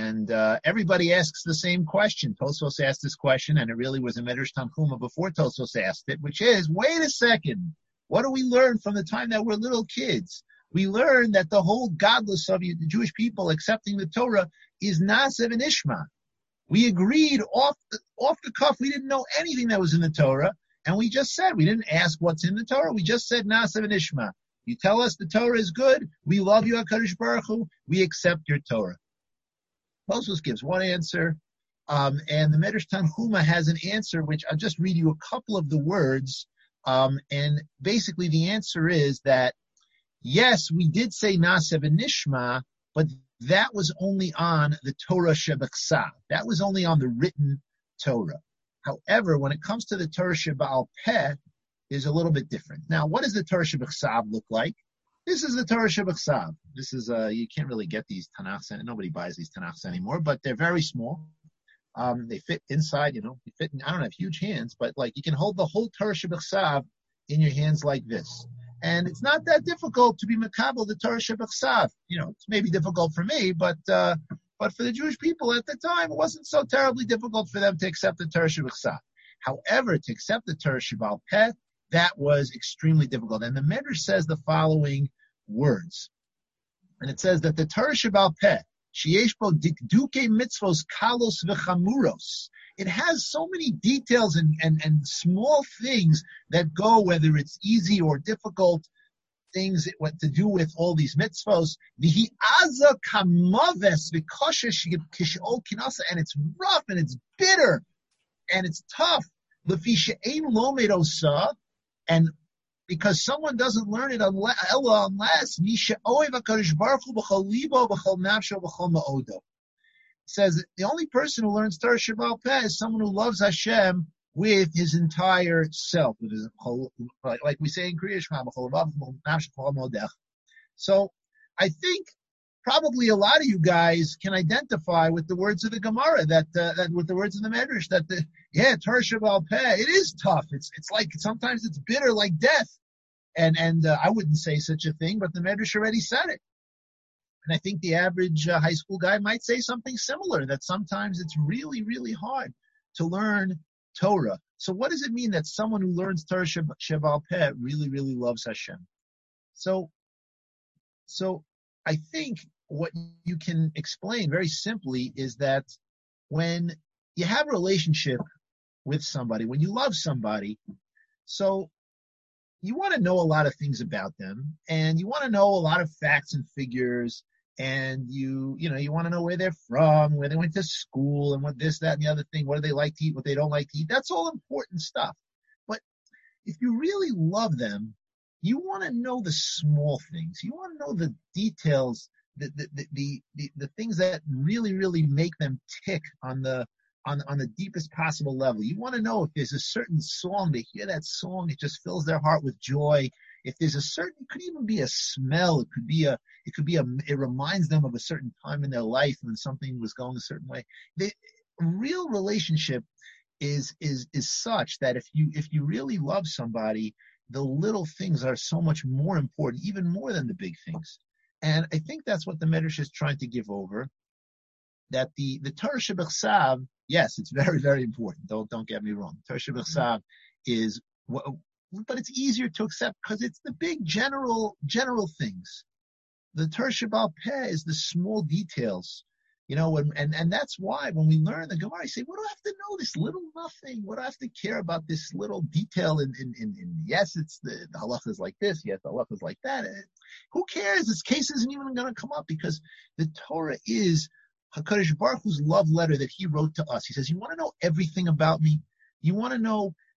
everybody asks the same question. Tosfos asked this question, and it really was a Medrash Tanchuma before Tosfos asked it, which is, wait a second, what do we learn from the time that we're little kids? We learn that the whole godless of the Jewish people accepting the Torah is Nasev and Ishma. We agreed off the cuff. We didn't know anything that was in the Torah, and we just said, we didn't ask what's in the Torah. We just said Nasev and Ishma. You tell us the Torah is good. We love you, HaKadosh Baruch Hu. We accept your Torah. Tosfos gives one answer, and the Medrash Tanchuma has an answer, which I'll just read you a couple of the words. And basically the answer is that, yes, we did say Nasev and Nishma, but that was only on the Torah Shebachsav. That was only on the written Torah. However, when it comes to the Torah Sheba'al Peh, is a little bit different. Now, what does the Torah Shebachsav look like? This is the Torah Shebachsav. This is, you can't really get these Tanakhs, and nobody buys these Tanakhs anymore, but they're very small. They fit inside, I don't have huge hands, but like you can hold the whole Torah Shebachsav in your hands like this. And it's not that difficult to be makabel the Torah Shebachsav. It's maybe difficult for me, but for the Jewish people at the time, it wasn't so terribly difficult for them to accept the Torah Shebachsav. However, to accept the Torah Sheba'al Peh, that was extremely difficult. And the Medrash says the following words. And it says that the Torah Sheba'al Peh, sheyesh bo dikduke mitzvos kalos v'chamuros. It has so many details and small things that go, whether it's easy or difficult, things what to do with all these mitzvos. V'hi aza kamaves v'koshesh kishol kinasa, and it's rough and it's bitter and it's tough. L'fi she'ein lomed osa, and because someone doesn't learn it unless Misha Oev HaKadosh Baruch Hu b'chol libo b'chol nafsho b'chol ma'odo. Says the only person who learns Torah Sheba'al Peh is someone who loves Hashem with his entire self, with his whole, like we say in Kriya Shema, b'chol b'chol nafsho b'chol ma'odech. So I think probably a lot of you guys can identify with the words of the Gemara, that with the words of the Medrash, Torah Sheba'al Peh, it is tough. It's like sometimes it's bitter like death. And I wouldn't say such a thing, but the Medrash already said it. And I think the average high school guy might say something similar, that sometimes it's really, really hard to learn Torah. So what does it mean that someone who learns Torah Sheba'al Peh really, really loves Hashem? So I think what you can explain very simply is that when you have a relationship with somebody, when you love somebody, so you want to know a lot of things about them, and you want to know a lot of facts and figures, and you want to know where they're from, where they went to school, and what this, that, and the other thing, what do they like to eat, what they don't like to eat. That's all important stuff. But if you really love them, you want to know the small things. You want to know the details, the things that really, really make them tick on the deepest possible level. You want to know if there's a certain song, they hear that song, it just fills their heart with joy. If there's it could even be a smell. It reminds them of a certain time in their life when something was going a certain way. The real relationship is such that if you really love somebody, the little things are so much more important, even more than the big things. And I think that's what the Medrash is trying to give over. That the Torah Shebachsav, yes, it's very, very important. Don't get me wrong. Torah Shebachsav is, but it's easier to accept because it's the big general things. The Torah Sheba'al Peh is the small details, and that's why when we learn the Gemara, I say, what do I have to know this little nothing? What do I have to care about this little detail? In yes, it's the halacha is like this. Yes, the halacha is like that. Who cares? This case isn't even going to come up because the Torah is HaKadosh Baruch Hu's love letter that he wrote to us. He says, you want to know everything about me? You want to know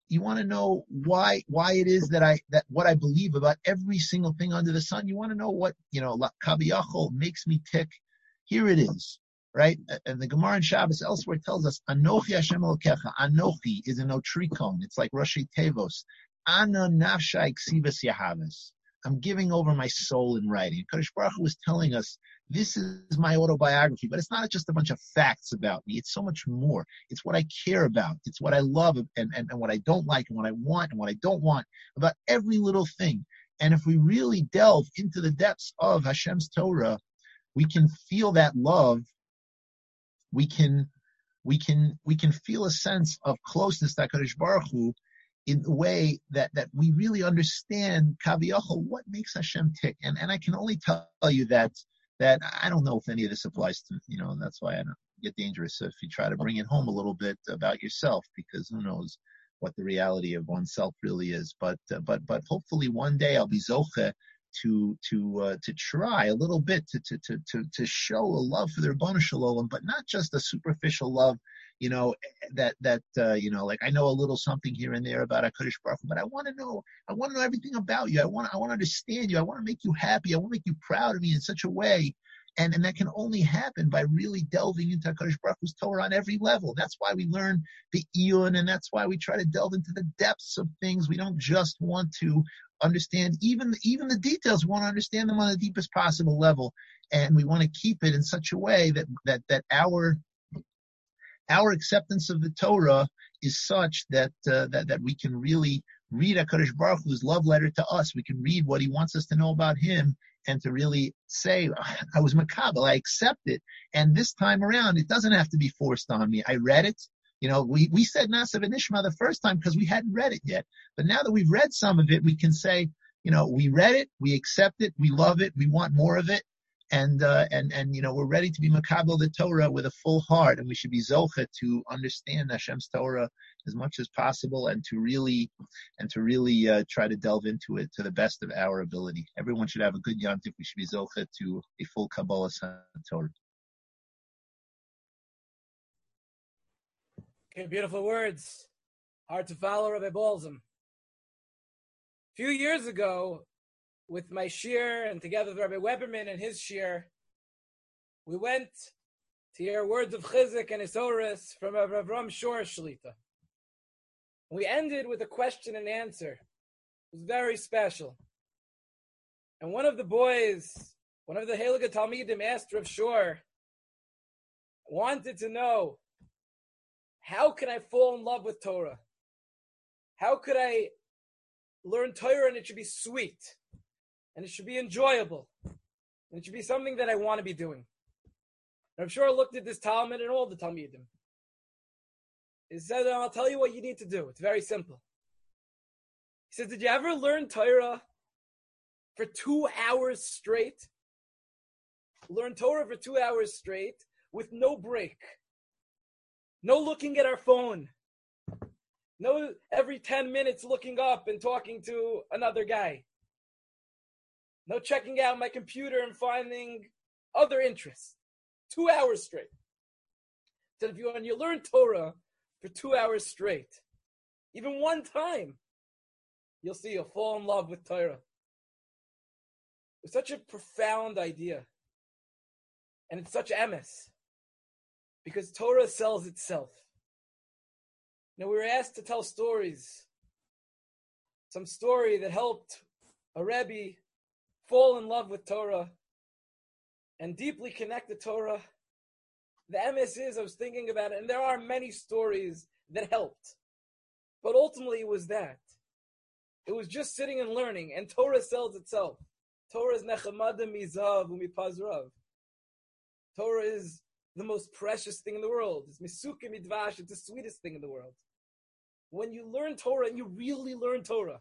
You want to know why it is that what I believe about every single thing under the sun. You want to know what, Kaviyachol makes me tick. Here it is, right? And the Gemara in Shabbos elsewhere tells us, Anochi Hashem Elokecha. Anochi is an otrikon. It's like Rashi Tevos. Ana nafsha iksivas yahavas. I'm giving over my soul in writing. Kadosh Baruch Hu was telling us, this is my autobiography, but it's not just a bunch of facts about me. It's so much more. It's what I care about. It's what I love and what I don't like and what I want and what I don't want about every little thing. And if we really delve into the depths of Hashem's Torah, we can feel that love. We can feel a sense of closeness to HaKadosh Baruch Hu in the way that we really understand Kaviyachol, what makes Hashem tick. And I can only tell you that I don't know if any of this applies to, that's why I don't get dangerous if you try to bring it home a little bit about yourself, because who knows what the reality of oneself really is. But hopefully one day I'll be zoche to try a little bit to show a love for the Ribono Shel Olam, but not just a superficial love, like I know a little something here and there about HaKadosh Baruch Hu, but I want to know everything about you. I want to understand you. I want to make you happy. I want to make you proud of me in such a way. And that can only happen by really delving into HaKadosh Baruch Hu's Torah on every level. That's why we learn the Iyun, and that's why we try to delve into the depths of things. We don't just want to understand even the details. We want to understand them on the deepest possible level, and we want to keep it in such a way that our acceptance of the Torah is such that we can really read HaKadosh Baruch Hu's love letter to us. We can read what he wants us to know about him, and to really say, I was makabel, I accept it. And this time around, it doesn't have to be forced on me. I read it. We said Nasa v'Nishma the first time because we hadn't read it yet. But now that we've read some of it, we can say, we read it, we accept it, we love it, we want more of it. And we're ready to be makabel the Torah with a full heart, and we should be zoche to understand Hashem's Torah as much as possible, and to really try to delve into it to the best of our ability. Everyone should have a good yontif. We should be zoche to a full Kabbalah Torah. Okay, beautiful words. Hard to follow, Rabbi Balsam. A few years ago, with my shir and together with Rabbi Weberman and his shir, we went to hear words of Chizuk and Isoris from Rabbi Avram Shor Shlita. We ended with a question and answer. It was very special. And one of the Heilige Talmidim asked Rav Shor, wanted to know, how can I fall in love with Torah? How could I learn Torah and it should be sweet? And it should be enjoyable. And it should be something that I want to be doing. And I'm sure I looked at this Talmud and all the Talmidim. He said, I'll tell you what you need to do. It's very simple. He said, did you ever learn Torah for 2 hours straight? Learn Torah for 2 hours straight with no break. No looking at our phone. No every 10 minutes looking up and talking to another guy. No checking out my computer and finding other interests. 2 hours straight. So when you learn Torah for 2 hours straight, even one time, you'll see you'll fall in love with Torah. It's such a profound idea. And it's such emes. Because Torah sells itself. Now we were asked to tell stories. Some story that helped a Rebbe fall in love with Torah and deeply connect to Torah. The emes is, I was thinking about it, and there are many stories that helped. But ultimately it was that. It was just sitting and learning, and Torah sells itself. Torah is nechamada mizav umipazrav. Torah is the most precious thing in the world. It's misuke midvash, it's the sweetest thing in the world. When you learn Torah, and you really learn Torah,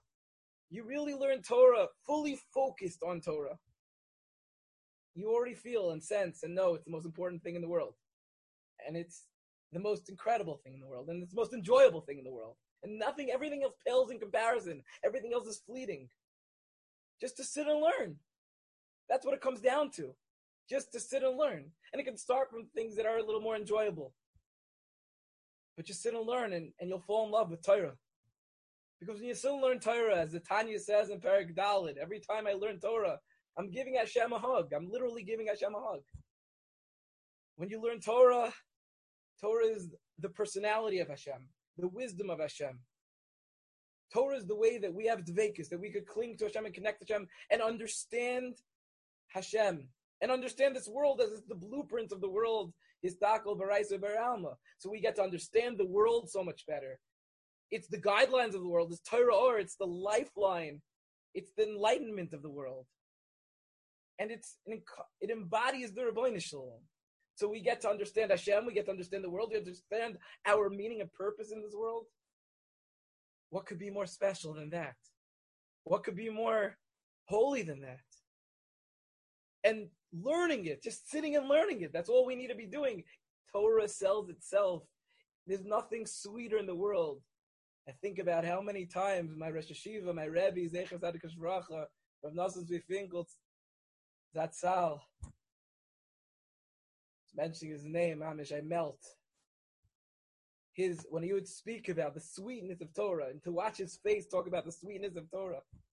fully focused on Torah, you already feel and sense and know it's the most important thing in the world. And it's the most incredible thing in the world. And it's the most enjoyable thing in the world. And everything else pales in comparison. Everything else is fleeting. Just to sit and learn. That's what it comes down to. Just to sit and learn. And it can start from things that are a little more enjoyable. But just sit and learn and you'll fall in love with Torah. Because when you still learn Torah, as the Tanya says in Perek Dalet, every time I learn Torah, I'm giving Hashem a hug. I'm literally giving Hashem a hug. When you learn Torah, Torah is the personality of Hashem, the wisdom of Hashem. Torah is the way that we have dveikus, that we could cling to Hashem and connect to Hashem and understand Hashem and understand this world as the blueprint of the world. Histakol b'raisa b'alma. So we get to understand the world so much better. It's the guidelines of the world. It's Torah or it's the lifeline. It's the enlightenment of the world. And it embodies the Rebbeinu Shalom. So we get to understand Hashem, we get to understand the world, we understand our meaning and purpose in this world. What could be more special than that? What could be more holy than that? And learning it, just sitting and learning it, that's all we need to be doing. Torah sells itself. There's nothing sweeter in the world. I think about how many times my Rosh Hashiva, my Rebbe, Zecher Tzaddik Shvracha, Rav Nosson Zvi Finkel, Zatzal, mentioning his name, Amish, I melt. When he would speak about the sweetness of Torah, and to watch his face talk about the sweetness of Torah.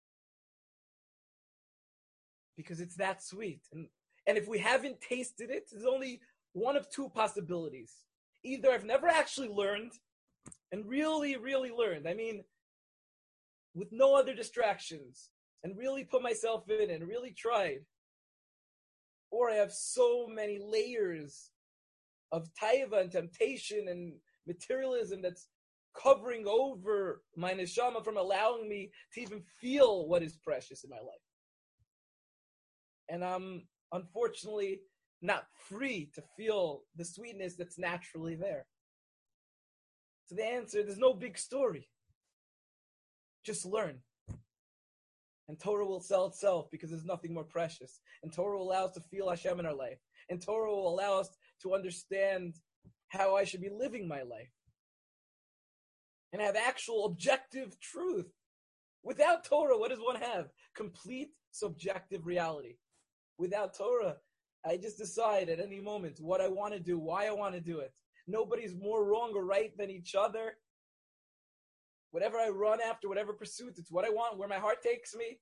Because it's that sweet. And if we haven't tasted it, there's only one of two possibilities. Either I've never actually learned, and really, really learned. I mean, with no other distractions, and really put myself in and really tried. Or I have so many layers of taiva and temptation and materialism that's covering over my neshama from allowing me to even feel what is precious in my life. And I'm unfortunately not free to feel the sweetness that's naturally there. So the answer, there's no big story. Just learn. And Torah will sell itself because there's nothing more precious. And Torah will allow us to feel Hashem in our life. And Torah will allow us to understand how I should be living my life. And have actual objective truth. Without Torah, what does one have? Complete subjective reality. Without Torah, I just decide at any moment what I want to do, why I want to do it. Nobody's more wrong or right than each other. Whatever I run after, whatever pursuit, it's what I want, where my heart takes me.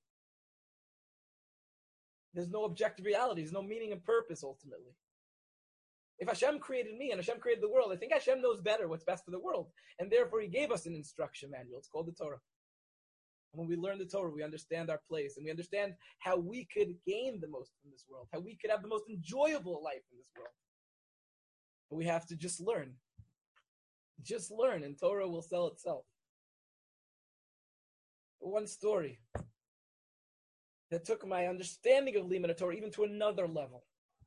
There's no objective reality. There's no meaning and purpose, ultimately. If Hashem created me and Hashem created the world, I think Hashem knows better what's best for the world. And therefore, He gave us an instruction manual. It's called the Torah. And when we learn the Torah, we understand our place. And we understand how we could gain the most from this world. How we could have the most enjoyable life in this world. But we have to just learn. Just learn, and Torah will sell itself. One story that took my understanding of Limud Torah even to another level.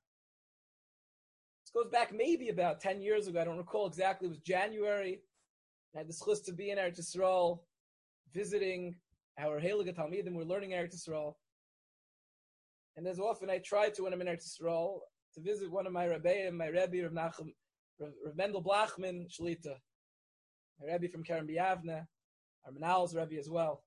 This goes back maybe about 10 years ago. I don't recall exactly. It was January. I had the chus to be in Eretz Yisrael, visiting our Heilige Talmidim. We're learning Eretz Yisrael. And as often I try to, when I'm in Eretz Yisrael, to visit one of my Rebbeim, my Rebbe, Rav Mendel Blachman Shlita, my Rebbe from Kerem B'Yavne, our Menal's Rebbe as well.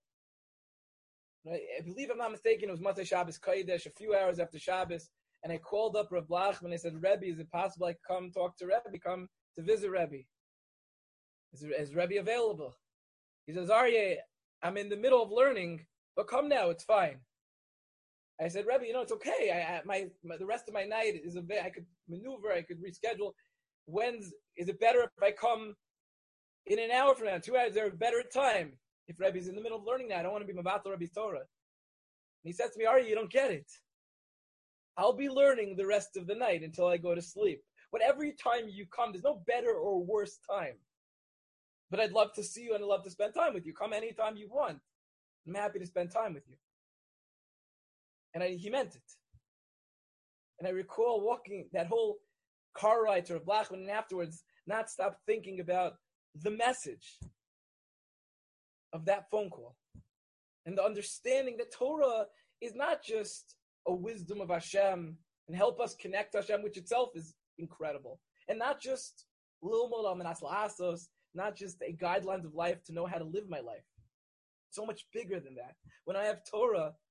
I believe, I'm not mistaken, it was Motzei Shabbos Kodesh, a few hours after Shabbos, and I called up Rav Blachman. I said, Rebbe, is it possible I come talk to Rebbe, come to visit Rebbe? Is Rebbe available? He says, Aryeh, I'm in the middle of learning, but come now, it's fine. I said, Rebbe, it's okay. The rest of my night is I could maneuver, I could reschedule. Is it better if I come in an hour from now, 2 hours? Is there a better time? If Rebbe's in the middle of learning now, I don't want to be Mabatal Rebbe's Torah. And he says to me, Aryeh, you don't get it. I'll be learning the rest of the night until I go to sleep. But every time you come, there's no better or worse time. But I'd love to see you and I'd love to spend time with you. Come anytime you want. I'm happy to spend time with you. And he meant it. And I recall walking that whole car ride to Rav Blachman and afterwards not stop thinking about the message of that phone call. And the understanding that Torah is not just a wisdom of Hashem and help us connect to Hashem, which itself is incredible. And not just Lilmod al Manas La'asos, not just a guidelines of life to know how to live my life. So much bigger than that. When I have Torah,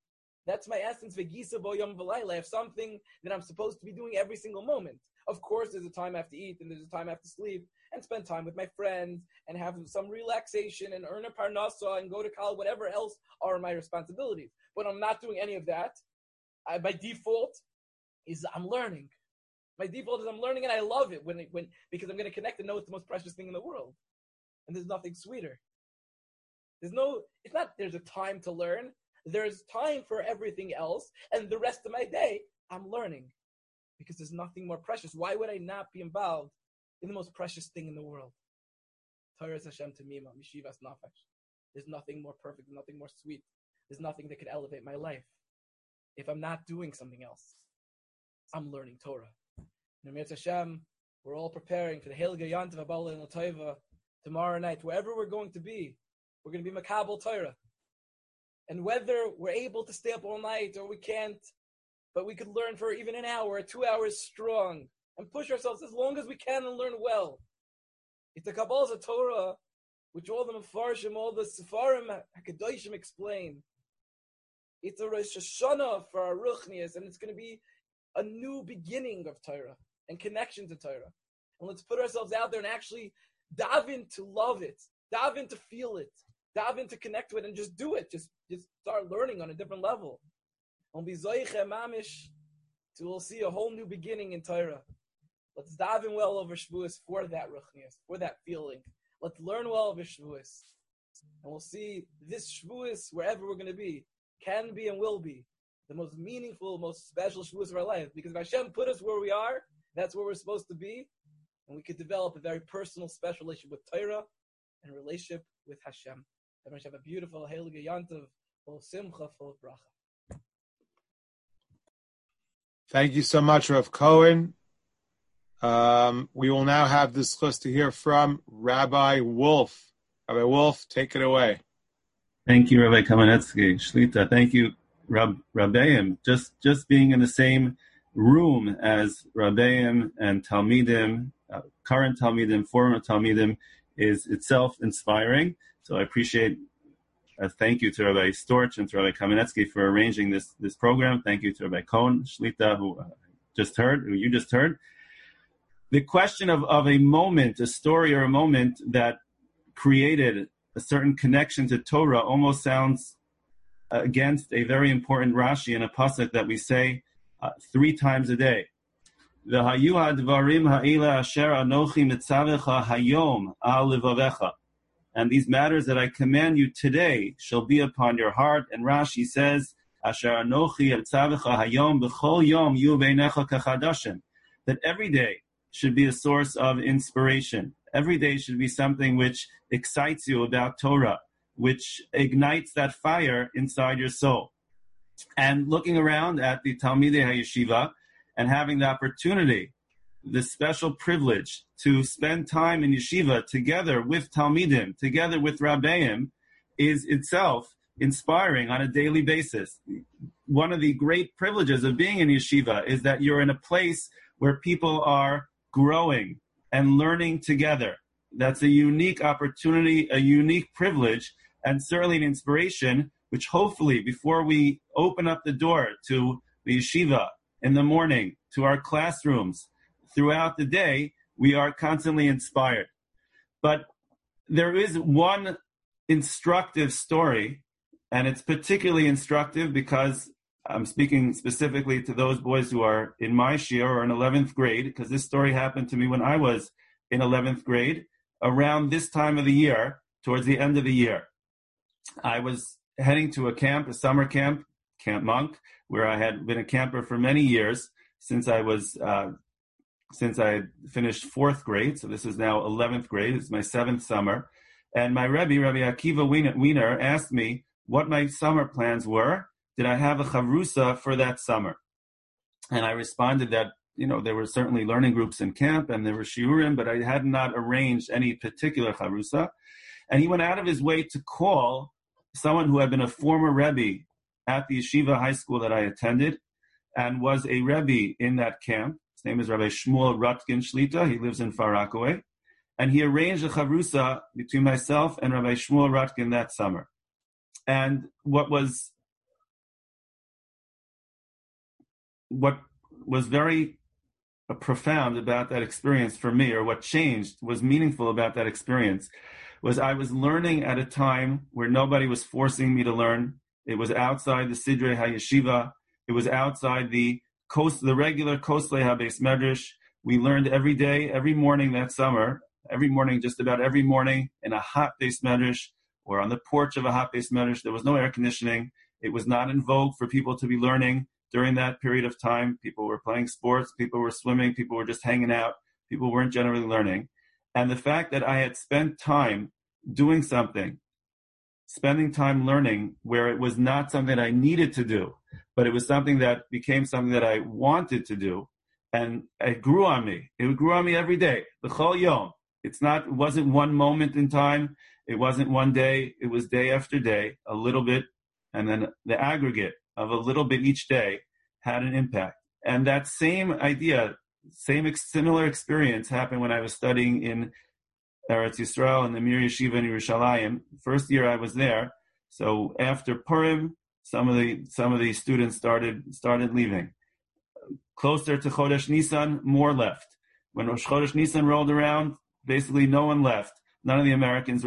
That's my essence. V'gisa bo yom v'layla. I have something that I'm supposed to be doing every single moment. Of course, there's a time I have to eat, and there's a time I have to sleep, and spend time with my friends, and have some relaxation, and earn a parnasa, and go to college, whatever else are my responsibilities. But I'm not doing any of that. My default is I'm learning. My default is I'm learning, and I love it because I'm going to connect and know it's the most precious thing in the world. And there's nothing sweeter. It's not there's a time to learn. There's time for everything else, and the rest of my day, I'm learning. Because there's nothing more precious. Why would I not be involved in the most precious thing in the world? Torah Hashem Tamima, Mishivas Nafesh. There's nothing more perfect, nothing more sweet. There's nothing that could elevate my life. If I'm not doing something else, I'm learning Torah. Namir Hashem, we're all preparing for the Helga Yantav Abala and Lataiva tomorrow night. Wherever we're going to be Makabel Torah. And whether we're able to stay up all night or we can't, but we could learn for even an hour, 2 hours strong, and push ourselves as long as we can and learn well. It's the Kabbalah's a Torah, which all the Mefarshim, all the Sefarim, HaKadoshim explain. It's a Rosh Hashanah for our Ruchnias, and it's going to be a new beginning of Torah and connection to Torah. And let's put ourselves out there and actually dive in to love it, dive in to feel it, dive in to connect with it, and just do it. Just start learning on a different level. And be zoiche mamish, we'll see a whole new beginning in Torah. Let's dive in well over Shavuos for that ruchnias, for that feeling. Let's learn well over Shavuos. And we'll see this Shavuos, wherever we're going to be, can be and will be the most meaningful, most special Shavuos of our life. Because if Hashem put us where we are, that's where we're supposed to be. And we could develop a very personal, special relationship with Torah and a relationship with Hashem. Everyone should have a beautiful Heilige Yantav, full of simcha, full of bracha. Thank you so much, Rav Cohen. We will now have the schus to hear from Rabbi Wolf. Rabbi Wolf, take it away. Thank you, Rabbi Kamenetsky. Shlita, thank you, Rabbeim. Just being in the same room as Rabbeim and Talmidim, current Talmidim, former Talmidim, is itself inspiring. So I appreciate thank you to Rabbi Storch and to Rabbi Kamenetsky for arranging this program. Thank you to Rabbi Cohen, Shlita, who you just heard. The question of a moment, a story or a moment that created a certain connection to Torah almost sounds against a very important Rashi and a pasuk that we say 3 times a day. V'hayu hadvarim ha'ila asher anochi mitzavecha hayom al levavecha. And these matters that I command you today shall be upon your heart. And Rashi says, Asher anochi mitzavecha hayom b'chol yom yu beinecha kachadashim. That every day should be a source of inspiration. Every day should be something which excites you about Torah, which ignites that fire inside your soul. And looking around at the Talmidei HaYeshiva and having the opportunity, the special privilege to spend time in yeshiva together with Talmidim, together with Rabbeim, is itself inspiring on a daily basis. One of the great privileges of being in yeshiva is that you're in a place where people are growing and learning together. That's a unique opportunity, a unique privilege, and certainly an inspiration, which hopefully before we open up the door to the yeshiva in the morning, to our classrooms, throughout the day, we are constantly inspired. But there is one instructive story, and it's particularly instructive because I'm speaking specifically to those boys who are in my shiur or in 11th grade, because this story happened to me when I was in 11th grade, around this time of the year, towards the end of the year. I was heading to a camp, a summer camp, Camp Monk, where I had been a camper for many years since I had finished 4th grade. So this is now 11th grade. It's my 7th summer. And my Rebbe, Rabbi Akiva Wiener, asked me what my summer plans were. Did I have a chavrusa for that summer? And I responded that, there were certainly learning groups in camp and there were shiurim, but I had not arranged any particular chavrusa. And he went out of his way to call someone who had been a former Rebbe at the yeshiva high school that I attended and was a Rebbe in that camp. His name is Rabbi Shmuel Rutkin Shlita. He lives in Far Rockaway. And he arranged a chavrusa between myself and Rabbi Shmuel Rutkin that summer. And what was what was very profound about that experience for me, or what changed, was meaningful about that experience, was I was learning at a time where nobody was forcing me to learn. It was outside the Sidrei HaYeshiva. It was outside the regular Koslei HaBeis Medrash. We learned every day, every morning that summer, every morning, just about every morning, in a hot Beis Medrash or on the porch of a hot Beis Medrash. There was no air conditioning. It was not in vogue for people to be learning during that period of time. People were playing sports, people were swimming, people were just hanging out. People weren't generally learning. And the fact that I had spent time doing something, spending time learning, where it was not something I needed to do, but it was something that became something that I wanted to do, and it grew on me. It grew on me every day, the Chol Yom. It wasn't one moment in time. It wasn't one day. It was day after day, a little bit, and then the aggregate of a little bit each day had an impact. And that same idea, similar experience happened when I was studying in Eretz Yisrael in the Mir Yeshiva in Yerushalayim. First year I was there. So after Purim, some of the students started leaving. Closer to Chodesh Nisan, more left. When Chodesh Nisan rolled around, basically no one left. None of the Americans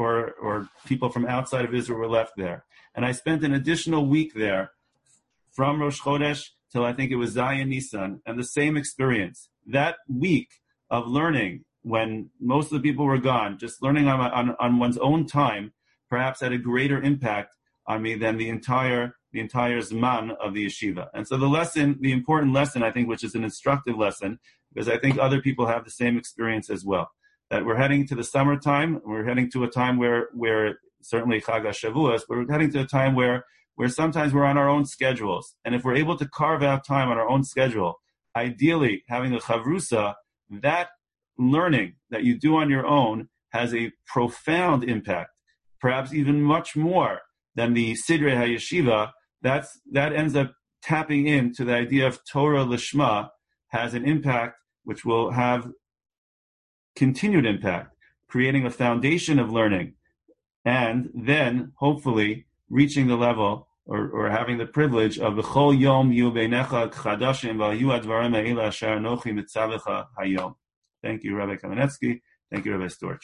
or people from outside of Israel were left there. And I spent an additional week there from Rosh Chodesh till I think it was Zayin Nisan, and the same experience. That week of learning, when most of the people were gone, just learning on one's own time, perhaps had a greater impact on me than the entire Zman of the yeshiva. And so the important lesson, I think, which is an instructive lesson, because I think other people have the same experience as well, that we're heading to the summertime. We're heading to a time where certainly Chag HaShavuos, but we're heading to a time where sometimes we're on our own schedules. And if we're able to carve out time on our own schedule, ideally having a chavrusa, that learning that you do on your own has a profound impact, perhaps even much more than the Sidrei HaYeshiva. That ends up tapping into the idea of Torah Lishma, has an impact which will have continued impact, creating a foundation of learning, and then hopefully reaching the level or having the privilege of B'chol Yom Yu Beinecha Chadashim V'Yu Advarim Ha'ila Asher Anochi Mitzavecha Hayom. Thank you, Rabbi Kamenetsky. Thank you, Rabbi Storch.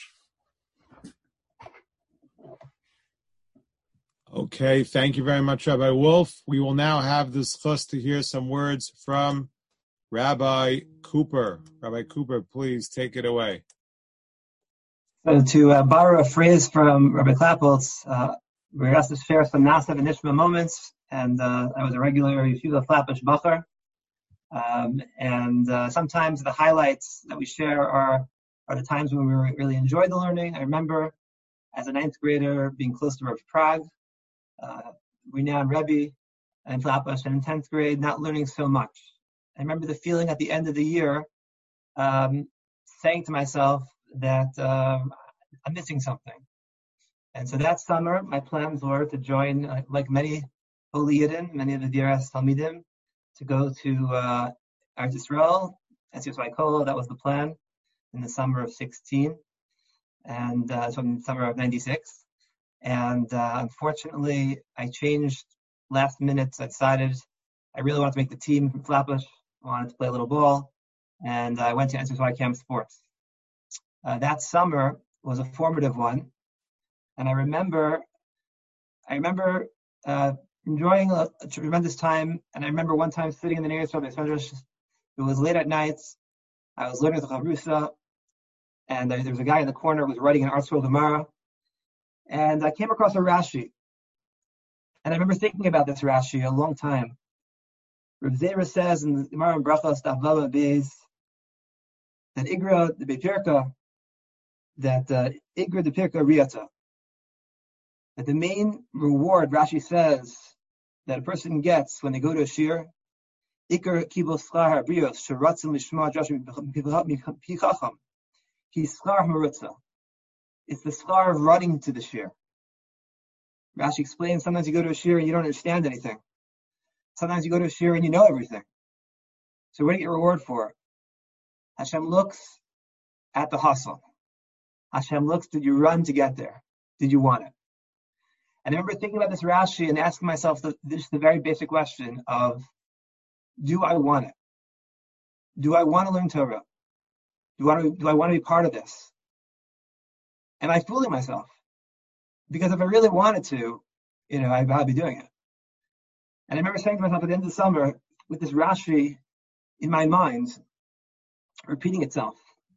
Okay, thank you very much, Rabbi Wolf. We will now have the zchus to hear some words from Rabbi Cooper. Rabbi Cooper, please take it away. So to borrow a phrase from Rabbi Klappoltz, we're asked to share some Nasav and Nishma moments, and I was a regular Yeshiva Flatbush Bacher. And sometimes the highlights that we share are the times when we really enjoyed the learning. I remember as a 9th grader being close to Rav Prague, renowned Rebbe in Flatbush, and in 10th grade not learning so much. I remember the feeling at the end of the year, saying to myself that I'm missing something. And so that summer, my plans were to join, like many Holy Yidden, many of the DRS Talmidim, to go to Eretz Yisrael, SUSY Kolo. That was the plan in the summer of 16, and so in the summer of 96. And unfortunately, I changed last minute. I decided I really wanted to make the team from Flatbush. I wanted to play a little ball, and I went to SUSY Camp Sports. That summer was a formative one, and I remember enjoying a tremendous time. And I remember one time sitting in the nearest Rabbi Medrash. It was late at night. I was learning the Chavrusa, and there was a guy in the corner who was writing an Art Scroll Gemara. And I came across a Rashi. And I remember thinking about this Rashi a long time. Rav Zera says in the Gemara in Brachos Daf Vav Beis that Igra the Bepirka, that Igra the Pirka Riata, that the main reward, Rashi says, that a person gets when they go to a shir, Ikar Kibul Schar HaBrios Sheratzim Lishma Joshim Pichacham, He's Schar Marutza. It's the schar of running to the shir. Rashi explains, sometimes you go to a shir and you don't understand anything. Sometimes you go to a shir and you know everything. So what do you get reward for? Hashem looks at the hustle. Hashem looks, did you run to get there? Did you want it? And I remember thinking about this Rashi and asking myself the very basic question of, do I want it? Do I want to learn Torah? Do I want to be part of this? Am I fooling myself? Because if I really wanted to, I'd be doing it. And I remember saying to myself at the end of the summer, with this Rashi in my mind, repeating itself,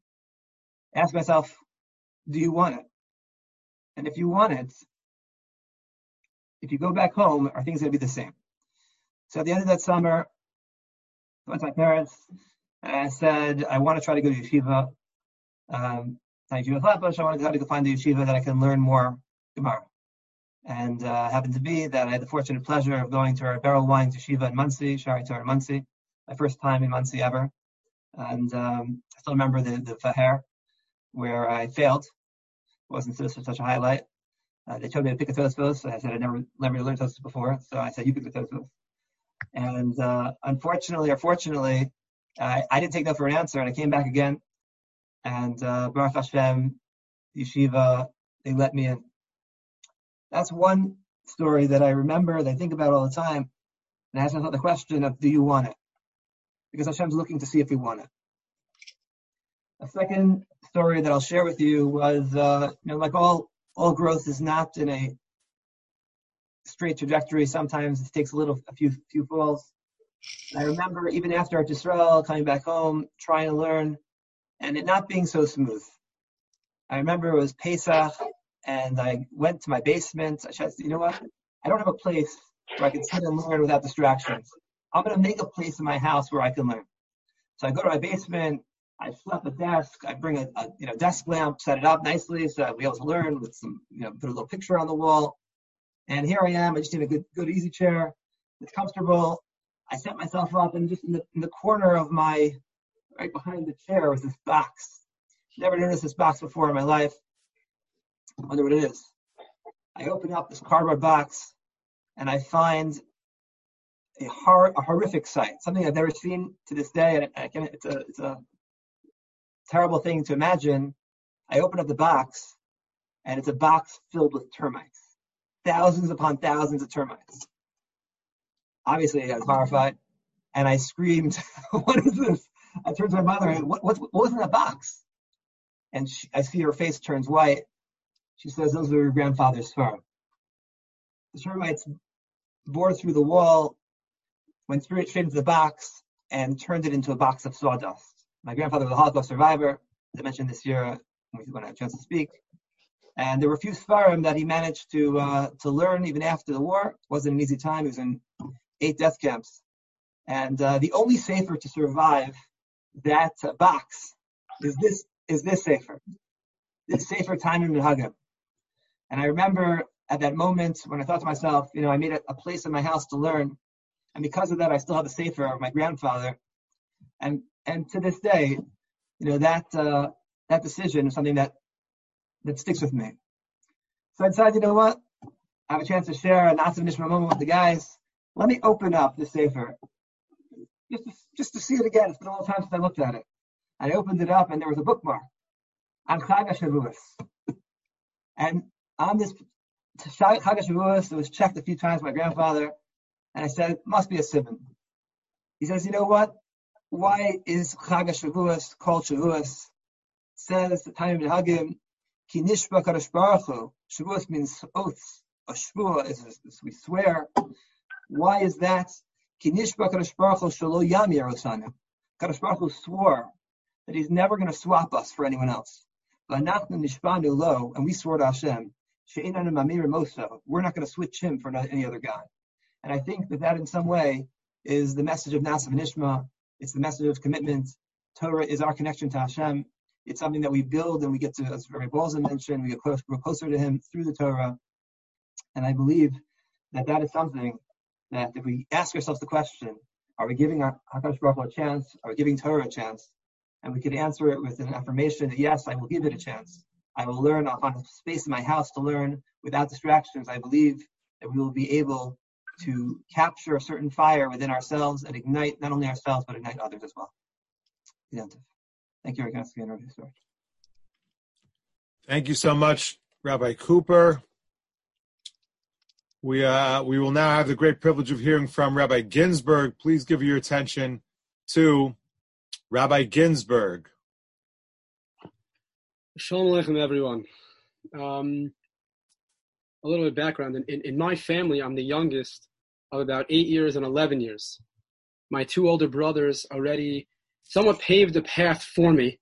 ask myself, do you want it? And if you want it, if you go back home, are things going to be the same? So at the end of that summer, I went to my parents and I said, I want to try to go to yeshiva. I want to try to go find a yeshiva that I can learn more Gemara. And happened to be that I had the fortunate pleasure of going to our Beryl Wines yeshiva in Monsey, Shari Torah in Monsey, my first time in Monsey ever. And I still remember the Faher, where I failed. It wasn't such a highlight. They told me to pick a Tosfos. I said I never learned Tosfos before, so I said you pick the Tosfos. And unfortunately or fortunately, I didn't take no for an answer, and I came back again. And Baruch Hashem, yeshiva, they let me in. That's one story that I remember, that I think about all the time. And I ask myself the question of, do you want it? Because Hashem's looking to see if we want it. A second story that I'll share with you was, like all growth is not in a straight trajectory. Sometimes it takes a few falls. And I remember even after Eretz Yisrael, coming back home, trying to learn, and it not being so smooth. I remember it was Pesach, and I went to my basement. I said, you know what? I don't have a place where I can sit and learn without distractions. I'm going to make a place in my house where I can learn. So I go to my basement. I flip a desk. I bring a desk lamp, set it up nicely so I'll be able to learn with some, put a little picture on the wall. And here I am. I just need a good easy chair. It's comfortable. I set myself up, and just in the corner of right behind the chair was this box. Never noticed this box before in my life. I wonder what it is. I open up this cardboard box, and I find a horrific sight, something I've never seen to this day, and it's a terrible thing to imagine. I open up the box, and it's a box filled with termites, thousands upon thousands of termites. Obviously, I was horrified, and I screamed, "What is this?" I turned to my mother, and what was in that box? And I see her face turns white. She says, "Those were your grandfather's farm." The termites bored through the wall, went straight into the box, and turned it into a box of sawdust. My grandfather was a Holocaust survivor, as I mentioned this year when I had a chance to speak. And there were a few Sfarim that he managed to learn even after the war. It wasn't an easy time. He was in 8 death camps. And the only sefer to survive that box is this sefer. This sefer, Taimim Minhagim. And I remember at that moment when I thought to myself, I made a place in my house to learn. And because of that, I still have the sefer of my grandfather. And to this day, that decision is something that sticks with me. So I decided, you know what? I have a chance to share a Nasav Nishma moment with the guys. Let me open up the sefer just to see it again. It's been a long time since I looked at it. I opened it up, and there was a bookmark on Chag HaShavuos. And on this Chag HaShavuos, it was checked a few times by my grandfather, and I said, it must be a Sivan. He says, you know what? Why is Chag HaShavuos called Shavuos? Says the Taimim Minhagim, Ki Nishba Kadosh Baruch Hu. Shavuos means oaths. A shvua is we swear. Why is that? Ki Nishba Kadosh Baruch Hu Shelo Yam Yerosanu. Kadosh Baruch Hu swore that he's never going to swap us for anyone else. V'anachnu nishbanu lo, and we swore to Hashem, she'einanu mamir moso. We're not going to switch him for any other God. And I think that in some way is the message of Nasav Nishma. It's the message of commitment. Torah is our connection to Hashem. It's something that we build, and we get to, as Rabbi Bolzan mentioned, we get closer to Him through the Torah. And I believe that is something that if we ask ourselves the question, are we giving HaKadosh Baruch Hu a chance? Are we giving Torah a chance? And we can answer it with an affirmation that yes, I will give it a chance. I will learn. I'll find a space in my house to learn without distractions. I believe that we will be able to capture a certain fire within ourselves and ignite not only ourselves, but ignite others as well. Thank you, Rabbi. Thank you so much, Rabbi Cooper. We will now have the great privilege of hearing from Rabbi Ginsburg. Please give your attention to Rabbi Ginsburg. Shalom Aleichem, everyone. A little bit of background. In my family, I'm the youngest of about 8 years and 11 years. My two older brothers already somewhat paved the path for me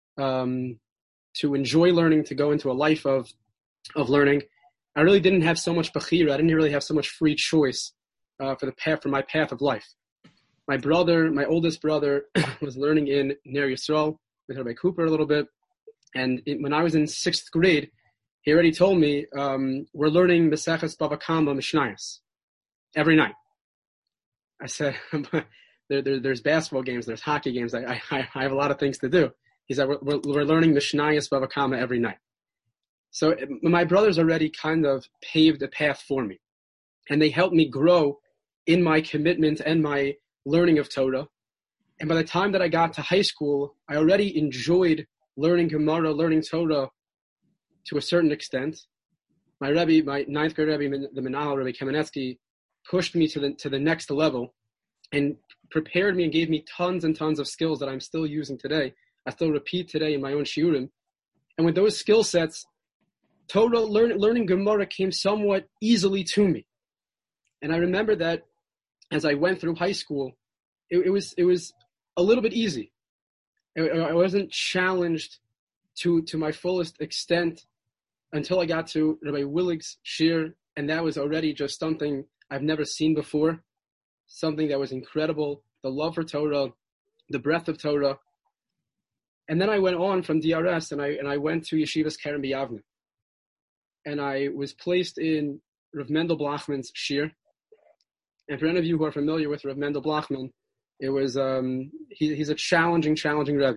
to enjoy learning, to go into a life of learning. I really didn't have so much bechira. I didn't really have so much free choice for my path of life. My oldest brother, was learning in Ner Yisrael with Rabbi Cooper a little bit. And when I was in 6th grade, he already told me, we're learning Maseches Bava Kama Mishnayos every night. I said, there's basketball games, there's hockey games. I have a lot of things to do. He said, we're learning Mishnayos Bava Kama every night. So my brothers already kind of paved a path for me. And they helped me grow in my commitment and my learning of Torah. And by the time that I got to high school, I already enjoyed learning Gemara, learning Torah to a certain extent. My Rebbe, my 9th grade Rebbe, the Menahel, Rebbe Kamenetsky, pushed me to the next level and prepared me and gave me tons and tons of skills that I'm still using today. I still repeat today in my own shiurim. And with those skill sets, Torah, learning Gemara came somewhat easily to me. And I remember that as I went through high school, it was a little bit easy. I wasn't challenged to my fullest extent until I got to Rabbi Willig's shir, and that was already just something I've never seen before, something that was incredible, the love for Torah, the breadth of Torah. And then I went on from DRS, and I went to Yeshivas Keren B'Yavne. And I was placed in Rav Mendel Blachman's shir. And for any of you who are familiar with Rav Mendel Blachman, it was he's a challenging Rebbe.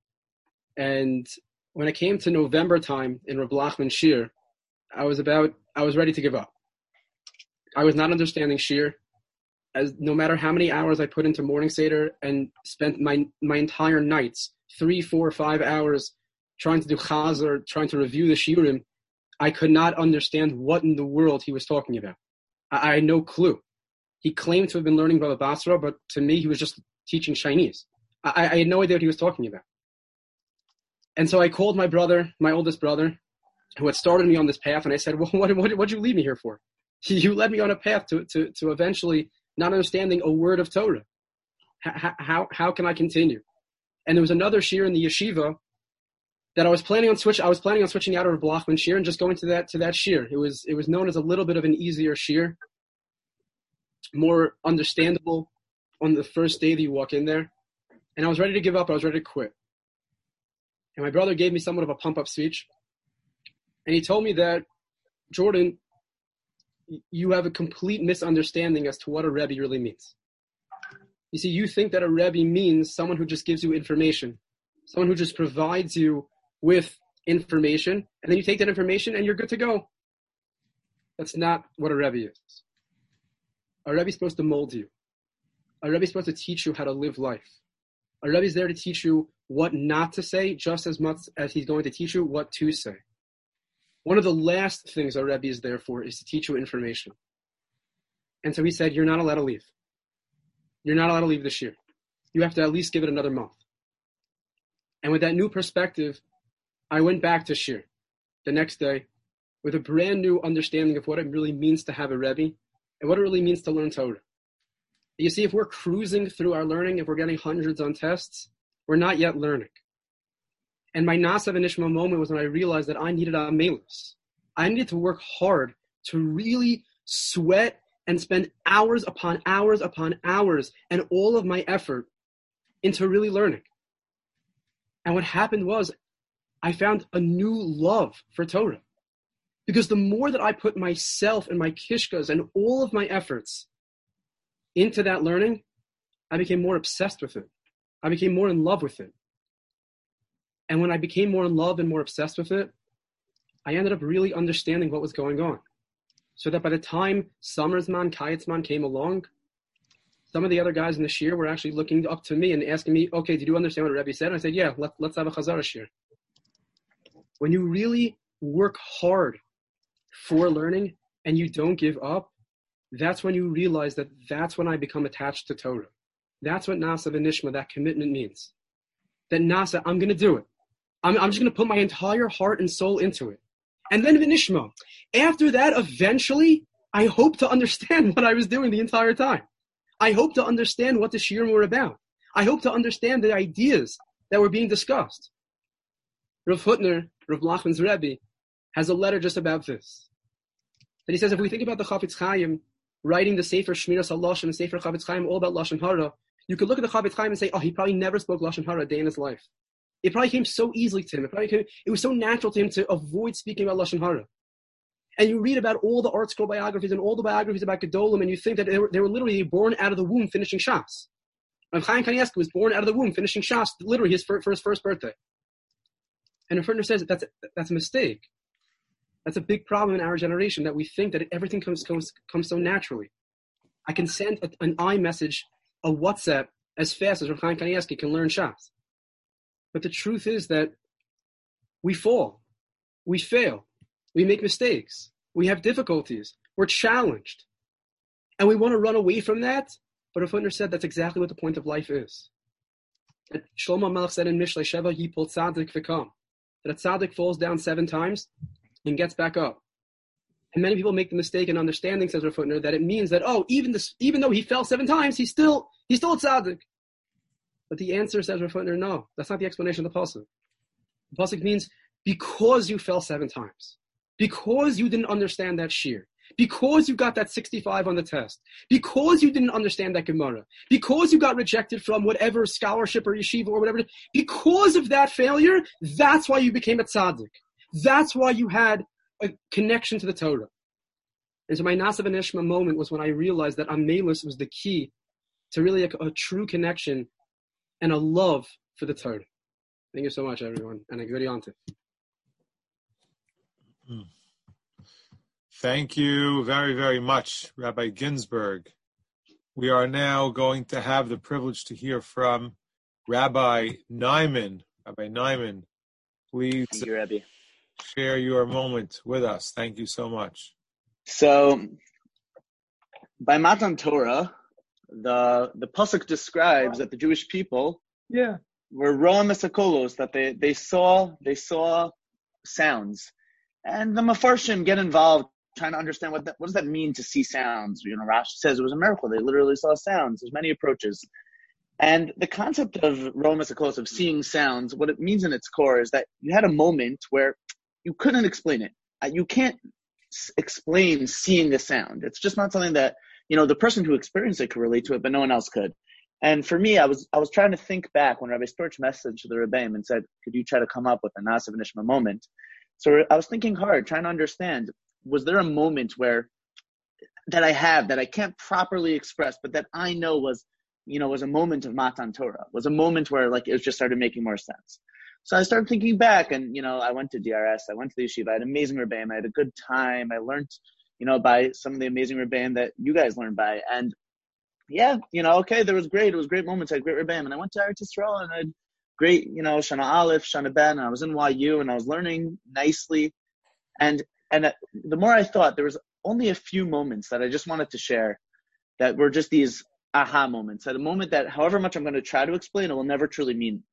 And when it came to November time in Rav Blachman's shir, I was ready to give up. I was not understanding shir. As no matter how many hours I put into morning seder and spent my entire nights, 3, 4, 5 hours trying to do chazer, trying to review the shiurim, I could not understand what in the world he was talking about. I had no clue. He claimed to have been learning Baba Basra, but to me, he was just teaching Chinese. I had no idea what he was talking about. And so I called my brother, my oldest brother, who had started me on this path, and I said, well, what'd you leave me here for? You led me on a path to eventually not understanding a word of Torah. How can I continue? And there was another shir in the yeshiva that I was planning on switching out of Blachman shir and just going to that shir. It was known as a little bit of an easier shir, more understandable on the first day that you walk in there. And I was ready to give up. I was ready to quit. And my brother gave me somewhat of a pump-up speech. And he told me that, Jordan, you have a complete misunderstanding as to what a Rebbe really means. You see, you think that a Rebbe means someone who just gives you information, someone who just provides you with information, and then you take that information and you're good to go. That's not what a Rebbe is. A Rebbe is supposed to mold you. A Rebbe is supposed to teach you how to live life. A Rebbe is there to teach you what not to say just as much as he's going to teach you what to say. One of the last things a Rebbe is there for is to teach you information. And so he said, you're not allowed to leave. You're not allowed to leave this year. You have to at least give it another month. And with that new perspective, I went back to shir the next day with a brand new understanding of what it really means to have a Rebbe and what it really means to learn Torah. You see, if we're cruising through our learning, if we're getting hundreds on tests, we're not yet learning. And my Nasav and Ishma moment was when I realized that I needed a melus. I needed to work hard to really sweat and spend hours upon hours upon hours and all of my effort into really learning. And what happened was I found a new love for Torah. Because the more that I put myself and my kishkas and all of my efforts into that learning, I became more obsessed with it. I became more in love with it. And when I became more in love and more obsessed with it, I ended up really understanding what was going on. So that by the time Summersman, Kayetzman came along, some of the other guys in the shir were actually looking up to me and asking me, okay, did you understand what Rebbe said? And I said, yeah, let's have a Chazara shir. When you really work hard for learning and you don't give up, that's when you realize that that's when I become attached to Torah. That's what Nasa v'nishma, that commitment means. That Nasa, I'm going to do it. I'm just going to put my entire heart and soul into it. And then v'nishma. After that, eventually, I hope to understand what I was doing the entire time. I hope to understand what the shiurim were about. I hope to understand the ideas that were being discussed. Rav Hutner, Rav Nachman's Rebbe, has a letter just about this. And he says, if we think about the Chafetz Chaim writing the Sefer Shmiras HaLashon, the Sefer Chafetz Chaim, all about Lashon Hara, you could look at the Chafetz Chaim and say, oh, he probably never spoke Lashon Hara a day in his life. It probably came so easily to him. It was so natural to him to avoid speaking about Lashon Hara. And you read about all the art scroll biographies and all the biographies about Gedolim, and you think that they were literally born out of the womb finishing Shas. Rav Chaim Kanievsky was born out of the womb finishing Shas, literally for his first birthday. And Rav Hutner says that's a mistake. That's a big problem in our generation, that we think that everything comes so naturally. I can send an iMessage, a WhatsApp, as fast as Rav Chaim Kanievsky can learn Shas. But the truth is that we fall, we fail, we make mistakes, we have difficulties, we're challenged. And we want to run away from that, but Rav Hutner said that's exactly what the point of life is. That Shlomo Melech said in Mishlei Sheva, Yipol Tzadik V'kam, that a tzaddik falls down 7 times and gets back up. And many people make the mistake in understanding, says Rav Hutner, that it means that, even though he fell 7 times, he's still a tzaddik. But the answer, says Rav Hutner, no, that's not the explanation of the pasuk. The pasuk means because you fell 7 times, because you didn't understand that shiur, because you got that 65 on the test, because you didn't understand that Gemara, because you got rejected from whatever scholarship or yeshiva or whatever, because of that failure, that's why you became a tzaddik. That's why you had a connection to the Torah. And so my Nasa v'nishma moment was when I realized that Amelus was the key to really a true connection and a love for the Torah. Thank you so much, everyone. And a good yontif. Thank you very, very much, Rabbi Ginsburg. We are now going to have the privilege to hear from Rabbi Nyman. Rabbi Nyman, please share your moment with us. Thank you so much. So, by Matan Torah, the pasuk describes that the Jewish people were roam esakolos, that they saw sounds, and the Mefarshim get involved trying to understand what does that mean to see sounds. Rashi says it was a miracle; they literally saw sounds. There's many approaches, and the concept of roam esakolos, of seeing sounds, what it means in its core is that you had a moment where you couldn't explain it. You can't explain seeing a sound. It's just not something that the person who experienced it could relate to it, but no one else could. And for me, I was trying to think back when Rabbi Storch messaged the Rebbeim and said, could you try to come up with a Nasa v'nishma moment? So I was thinking hard, trying to understand, was there a moment that I can't properly express, but that I know was a moment of Matan Torah, was a moment where it just started making more sense. So I started thinking back, and I went to DRS, I went to the yeshiva, I had amazing Rebbeim, I had a good time, I learned by some of the amazing Rebbeim that you guys learned by. And there was great moments. I had great Rebbeim. And I went to Eretz Yisrael and I had great, Shana Aleph, Shana Ben, and I was in YU and I was learning nicely. And the more I thought, there was only a few moments that I just wanted to share that were just these aha moments. At a moment that however much I'm going to try to explain, it will never truly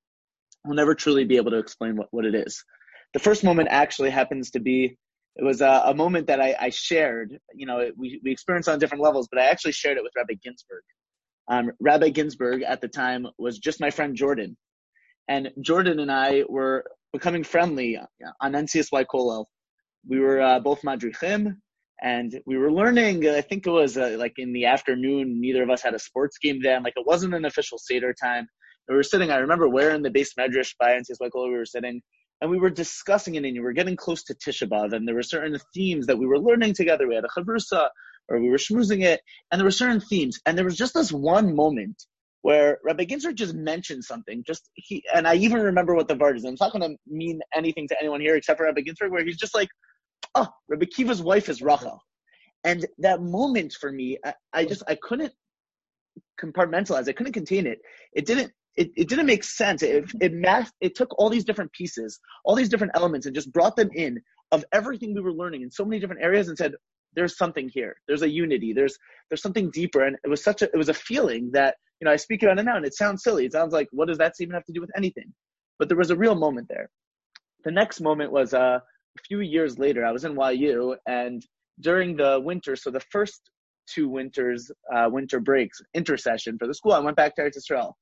be able to explain what it is. The first moment actually happens to be, it was a moment that I shared. We experienced on different levels, but I actually shared it with Rabbi Ginsburg. Rabbi Ginsburg at the time was just my friend Jordan. And Jordan and I were becoming friendly on NCSY Kollel. We were both madrichim, and we were learning. I think it was in the afternoon. Neither of us had a sports game then. It wasn't an official Seder time. We were sitting, I remember where in the base medrash by NCSY Kollel we were sitting, and we were discussing it, and we were getting close to Tisha B'Av, and there were certain themes that we were learning together. We had a chavrusa, or we were schmoozing it, and there were certain themes. And there was just this one moment where Rabbi Ginsburg just mentioned something. And I even remember what the vart is. And it's not going to mean anything to anyone here except for Rabbi Ginsburg, where he's just like, oh, Rabbi Kiva's wife is Rachel. And that moment for me, I couldn't compartmentalize. I couldn't contain it. It didn't make sense. It took all these different pieces, all these different elements, and just brought them in of everything we were learning in so many different areas and said, there's something here. There's a unity. There's something deeper. And it was a feeling that, I speak about it now and it sounds silly. It sounds like, what does that even have to do with anything? But there was a real moment there. The next moment was a few years later. I was in YU, and during the winter, so the first 2 winters, winter breaks, intersession for the school, I went back to Eretz Yisrael.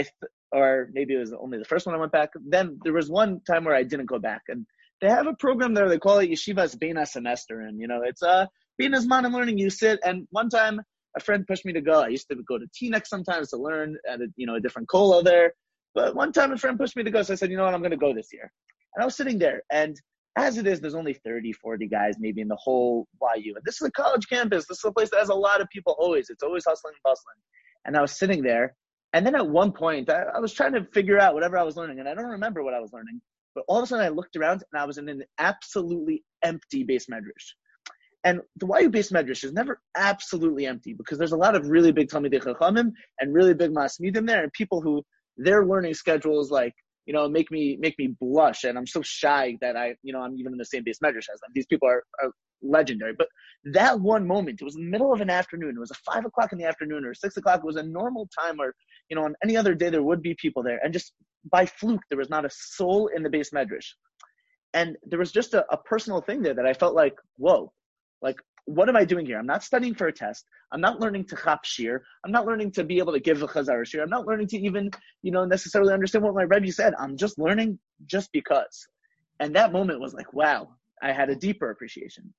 Or maybe it was only the first one I went back. Then there was one time where I didn't go back. And they have a program there, they call it Yeshivas Beina Semester. And, it's Beina Zman and learning. You sit, and one time a friend pushed me to go. I used to go to Teaneck sometimes to learn at a different kollel there. But one time a friend pushed me to go, so I said, you know what, I'm going to go this year. And I was sitting there, and as it is, there's only 30, 40 guys maybe in the whole YU. And this is a college campus. This is a place that has a lot of people always. It's always hustling and bustling. And I was sitting there, and then at one point, I was trying to figure out whatever I was learning, and I don't remember what I was learning. But all of a sudden, I looked around, and I was in an absolutely empty base medrash. And the YU base medrash is never absolutely empty, because there's a lot of really big Talmidei Chachamim and really big Masmidim there, and people who their learning schedules make me blush, and I'm so shy that I'm even in the same base medrash as them. These people are legendary. But that one moment, it was in the middle of an afternoon. It was 5 o'clock in the afternoon or 6 o'clock. It was a normal time where, on any other day there would be people there. And just by fluke, there was not a soul in the base medrash. And there was just a personal thing there that I felt like, whoa, like, what am I doing here? I'm not studying for a test. I'm not learning to chap shir. I'm not learning to be able to give a chazar shir. I'm not learning to even, necessarily understand what my Rebbe said. I'm just learning just because. And that moment was like, wow, I had a deeper appreciation.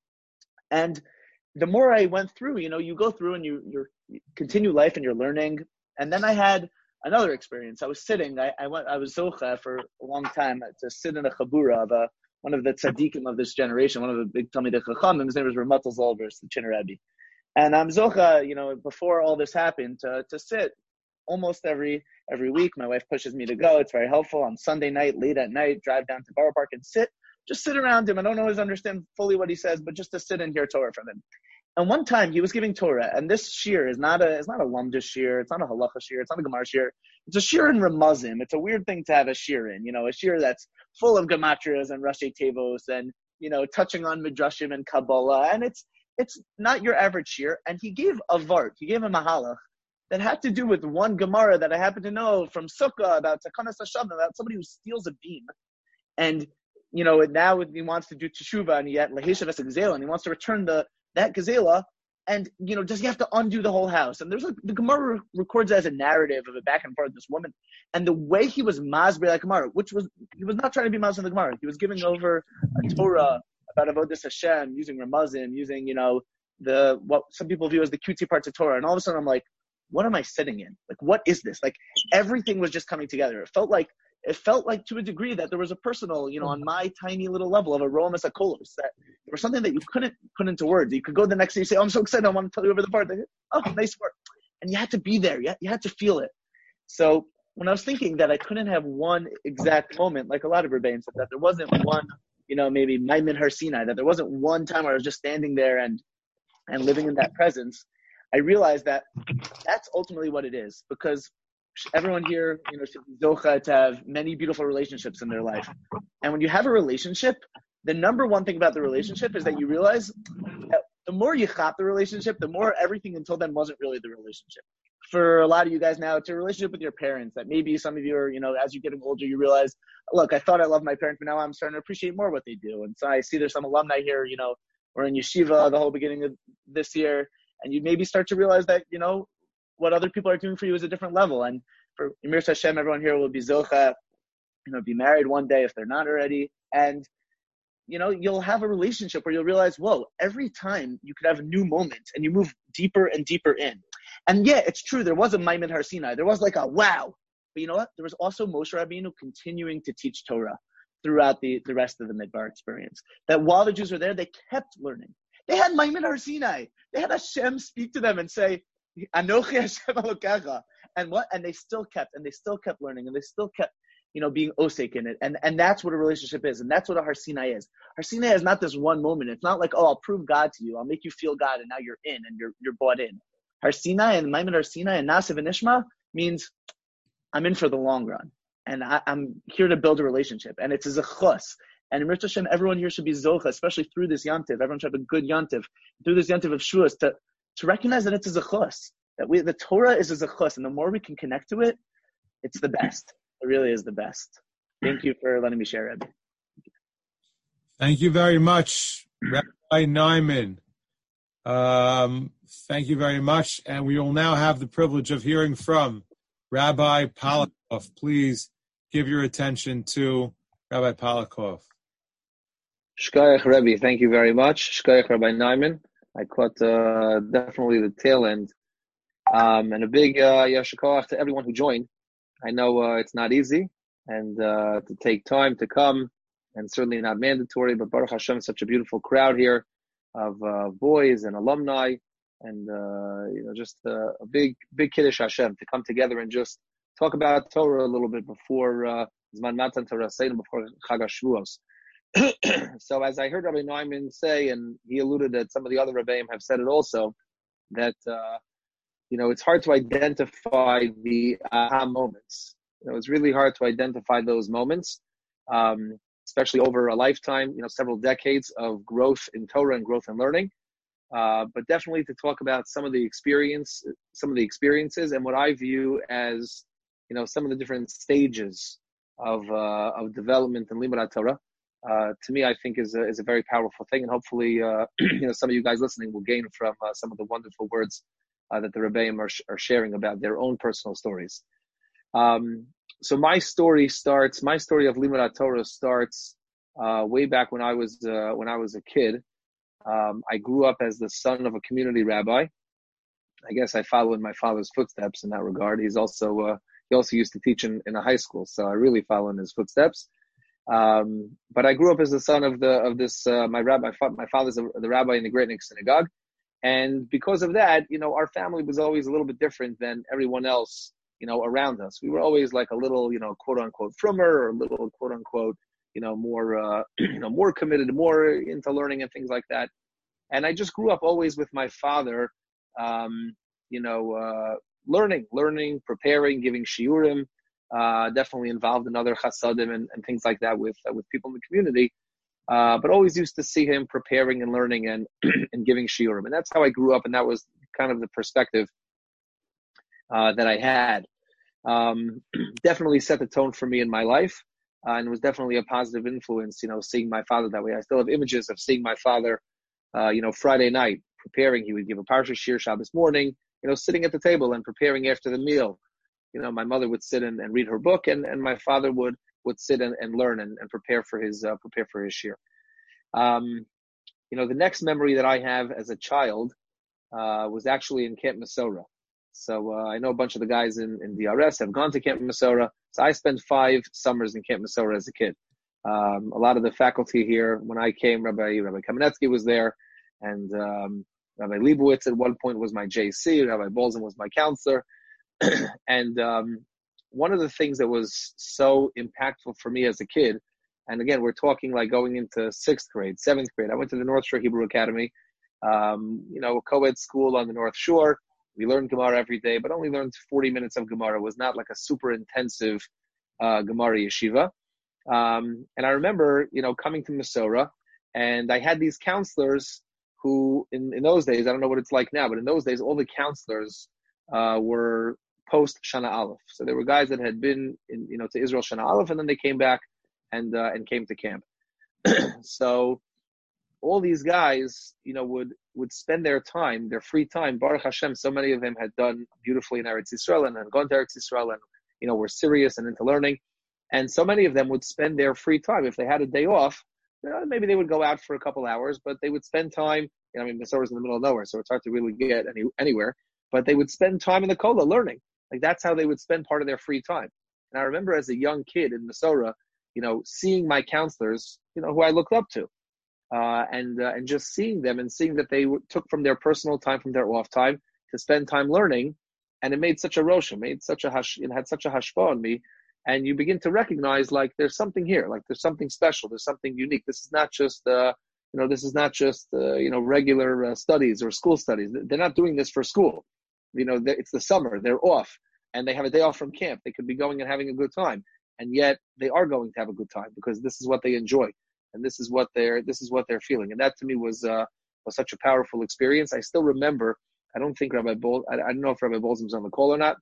And the more I went through, you go through and you continue life and you're learning. And then I had another experience. I was sitting, I was zocha for a long time to sit in a chabura of one of the tzaddikim of this generation, one of the big Talmidei Chachamim. His name was Ramatal Zolvers, the Chinner Rebbe. And I'm zocha, before all this happened, to sit almost every week. My wife pushes me to go. It's very helpful. On Sunday night, late at night, drive down to Borough Park and just sit around him. I don't always understand fully what he says, but just to sit and hear Torah from him. And one time he was giving Torah, and this shir is not a Lamda shir, it's not a halacha shir, it's not a Gemara shir. It's a shir in Ramazim. It's a weird thing to have a shir in, a shir that's full of gematrias and Rashi Tevos and, touching on Midrashim and Kabbalah. And it's not your average shir. And he gave a vart, he gave a mahalach that had to do with one Gemara that I happen to know from Sukkah about Takanas Hashem, about somebody who steals a beam. And, now he wants to do Teshuvah, and he had Laheshav as a Gazela, and he wants to return that Gazela, and, does he have to undo the whole house? And there's the Gemara records it as a narrative of a back and forth, this woman. And the way he was masber that Gemara, he was not trying to be masber the Gemara. He was giving over a Torah about Avodas Hashem, using Ramazim, using, what some people view as the cutesy parts of Torah. And all of a sudden I'm like, what am I sitting in? Like, what is this? Like, everything was just coming together. It felt like to a degree that there was a personal, on my tiny little level of a Romas Akolos, that there was something that you couldn't put into words. You could go the next day and say, oh, I'm so excited, I want to tell you over the part. Oh, nice work. And you had to be there. You had to feel it. So when I was thinking that I couldn't have one exact moment, like a lot of Rebbeim said, that there wasn't one, maybe Maimon Har Sinai, that there wasn't one time where I was just standing there and living in that presence, I realized that that's ultimately what it is, because everyone here, should be zocha to have many beautiful relationships in their life. And when you have a relationship, the number one thing about the relationship is that you realize that the more you chop the relationship, the more everything until then wasn't really the relationship. For a lot of you guys now, it's a relationship with your parents that maybe some of you are, as you're getting older, you realize, look, I thought I loved my parents, but now I'm starting to appreciate more what they do. And so I see there's some alumni here, we're in yeshiva the whole beginning of this year, and you maybe start to realize that, what other people are doing for you is a different level. And for Emir Hashem, everyone here will be zocha, be married one day if they're not already. And, you'll have a relationship where you'll realize, whoa, every time you could have a new moment and you move deeper and deeper in. And yeah, it's true. There was a Maimon Har Sinai. There was like a wow. But you know what? There was also Moshe Rabbeinu continuing to teach Torah throughout the rest of the Midbar experience. That while the Jews were there, they kept learning. They had Maimon Har Sinai. They had Hashem speak to them and say, Anochi Hashem Elokecha. And what? And they still kept learning, and they still kept, being osek in it. And that's what a relationship is. And that's what a Har Sinai is. Har Sinai is not this one moment. It's not like, oh, I'll prove God to you. I'll make you feel God, and now you're in, and you're bought in. Har Sinai and Maimon Har Sinai and Nasiv and Ishma means I'm in for the long run. And I'm here to build a relationship. And it's a zechus. And in Mirza Hashem, everyone here should be zocha, especially through this yantiv. Everyone should have a good yantiv. Through this yantiv of Shavuos, to recognize that it's a zechus, that the Torah is a zechus, and the more we can connect to it, it's the best. It really is the best. Thank you for letting me share, Rebbe. Thank you very much, Rabbi Nyman. Thank you very much. And we will now have the privilege of hearing from Rabbi Polakov. Please give your attention to Rabbi Polakov. Shkoyach Rebbe, thank you very much. Shkoyach Rabbi Nyman. I caught definitely the tail end. And a big yashikoach to everyone who joined. I know it's not easy, and to take time to come, and certainly not mandatory, but Baruch Hashem, such a beautiful crowd here of boys and alumni, and just a big Kiddush Hashem to come together and just talk about Torah a little bit before Zman Matan Torah Seder, before Chag HaShavuos. So as I heard Rabbi Neumann say, and he alluded that some of the other Rebbeim have said it also, that it's hard to identify the aha moments. It's really hard to identify those moments, especially over a lifetime, several decades of growth in Torah and growth in learning. But definitely to talk about some of the experiences and what I view as, some of the different stages of development in Limud Torah. To me, I think is a very powerful thing, and hopefully, some of you guys listening will gain from some of the wonderful words that the Rebbeim are sharing about their own personal stories. So my story of Limud Torah starts way back when I was a kid. I grew up as the son of a community rabbi. I guess I follow in my father's footsteps in that regard. He also used to teach in a high school, so I really follow in his footsteps. But I grew up as the son of my rabbi. My father's the rabbi in the Great Neck Synagogue, and because of that, our family was always a little bit different than everyone else, around us. We were always like a little, quote unquote, frummer, or a little, quote unquote, more, more committed, more into learning and things like that. And I just grew up always with my father, learning, preparing, giving shiurim. Definitely involved in other chasadim and things like that with people in the community, but always used to see him preparing and learning and and giving shiurim, and that's how I grew up, and that was kind of the perspective that I had. Definitely set the tone for me in my life, and was definitely a positive influence. Seeing my father that way. I still have images of seeing my father, Friday night preparing. He would give a parsha shir Shabbos morning, sitting at the table and preparing after the meal. My mother would sit and read her book, and my father would sit and learn and prepare for his shir. The next memory that I have as a child was actually in Camp Mesorah. So I know a bunch of the guys in DRS have gone to Camp Mesorah. So I spent 5 summers in Camp Mesorah as a kid. A lot of the faculty here, when I came, Rabbi Kamenetsky was there, and Rabbi Leibowitz at one point was my JC. Rabbi Bolzin was my counselor. And one of the things that was so impactful for me as a kid, and again, we're talking like going into 6th grade, 7th grade. I went to the North Shore Hebrew Academy, a co-ed school on the North Shore. We learned Gemara every day, but only learned 40 minutes of Gemara. It was not like a super intensive Gemara yeshiva. And I remember, coming to Mesorah, and I had these counselors who, in those days, I don't know what it's like now, but in those days, all the counselors were post Shana Aleph. So there were guys that had been to Israel Shana Aleph, and then they came back and came to camp. So all these guys, would spend their time, their free time. Baruch Hashem, so many of them had done beautifully in Eretz Yisrael and had gone to Eretz Yisrael and were serious and into learning. And so many of them would spend their free time. If they had a day off, maybe they would go out for a couple hours, but they would spend time. Mesorah's in the middle of nowhere, so it's hard to really get anywhere. But they would spend time in the kollel learning. Like that's how they would spend part of their free time. And I remember as a young kid in Mesorah, seeing my counselors, who I looked up to, and just seeing them and seeing that they took from their personal time, from their off time, to spend time learning, and it made such a rosh, it had such a hashpah on me. And you begin to recognize like there's something here, like there's something special, there's something unique. This is not just regular studies or school studies. They're not doing this for school. It's the summer, they're off, and they have a day off from camp. They could be going and having a good time, and yet they are going to have a good time because this is what they enjoy. and this is what they're feeling. And that to me was such a powerful experience. I still remember. I don't think Rabbi Bol. I don't know if Rabbi Bolzum is on the call or not.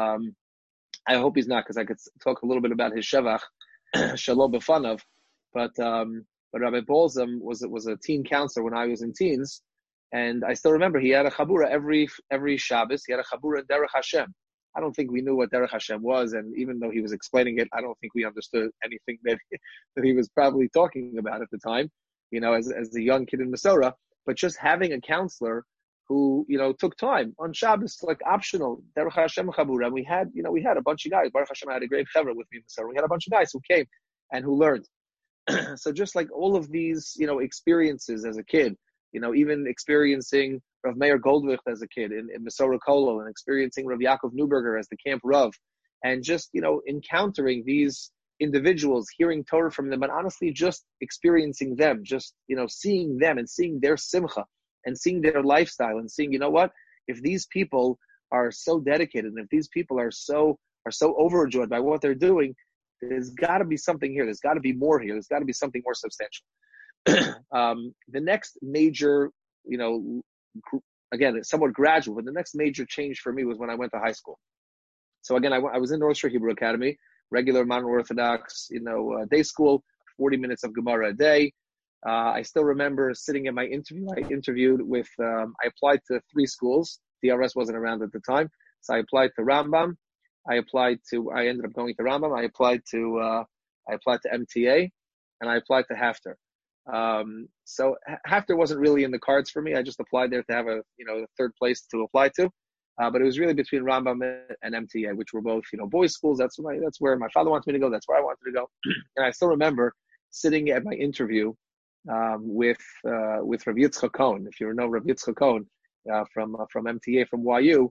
I hope he's not, because I could talk a little bit about his shevach, shalom b'fanav. But Rabbi Bolzum was a teen counselor when I was in teens, and I still remember he had a chabura every Shabbos. He had a chabura in Derech Hashem. I don't think we knew what Derech Hashem was, and even though he was explaining it, I don't think we understood anything that he was probably talking about at the time, as a young kid in Masorah. But just having a counselor who, took time on Shabbos, like optional, Derech Hashem chabura. And we had a bunch of guys. Baruch Hashem, I had a great chevra with me in Masorah. We had a bunch of guys who came and who learned. So just like all of these, experiences as a kid, even experiencing Rav Meir Goldwicht as a kid in Masorah Kolel, and experiencing Rav Yaakov Neuberger as the camp Rav, and just, encountering these individuals, hearing Torah from them, and honestly just experiencing them, just, seeing them and seeing their simcha and seeing their lifestyle and seeing, if these people are so dedicated and if these people are so overjoyed by what they're doing, there's got to be something here. There's got to be more here. There's got to be something more substantial. The next major, again, it's somewhat gradual, but the next major change for me was when I went to high school. So again, I was in North Shore Hebrew Academy, regular modern Orthodox, day school, 40 minutes of Gemara a day. I still remember sitting in my interview. I interviewed with, I applied to 3 schools. DRS wasn't around at the time. So I applied to Rambam. I ended up going to Rambam. I applied to MTA, and I applied to Hafter. So Hafter wasn't really in the cards for me. I just applied there to have a third place to apply to. But it was really between Rambam and MTA, which were both, boys' schools. That's where my father wanted me to go. That's where I wanted to go. And I still remember sitting at my interview with Rav Yitzchak Cohen. If you know Rav Yitzchak Cohen from MTA, from YU,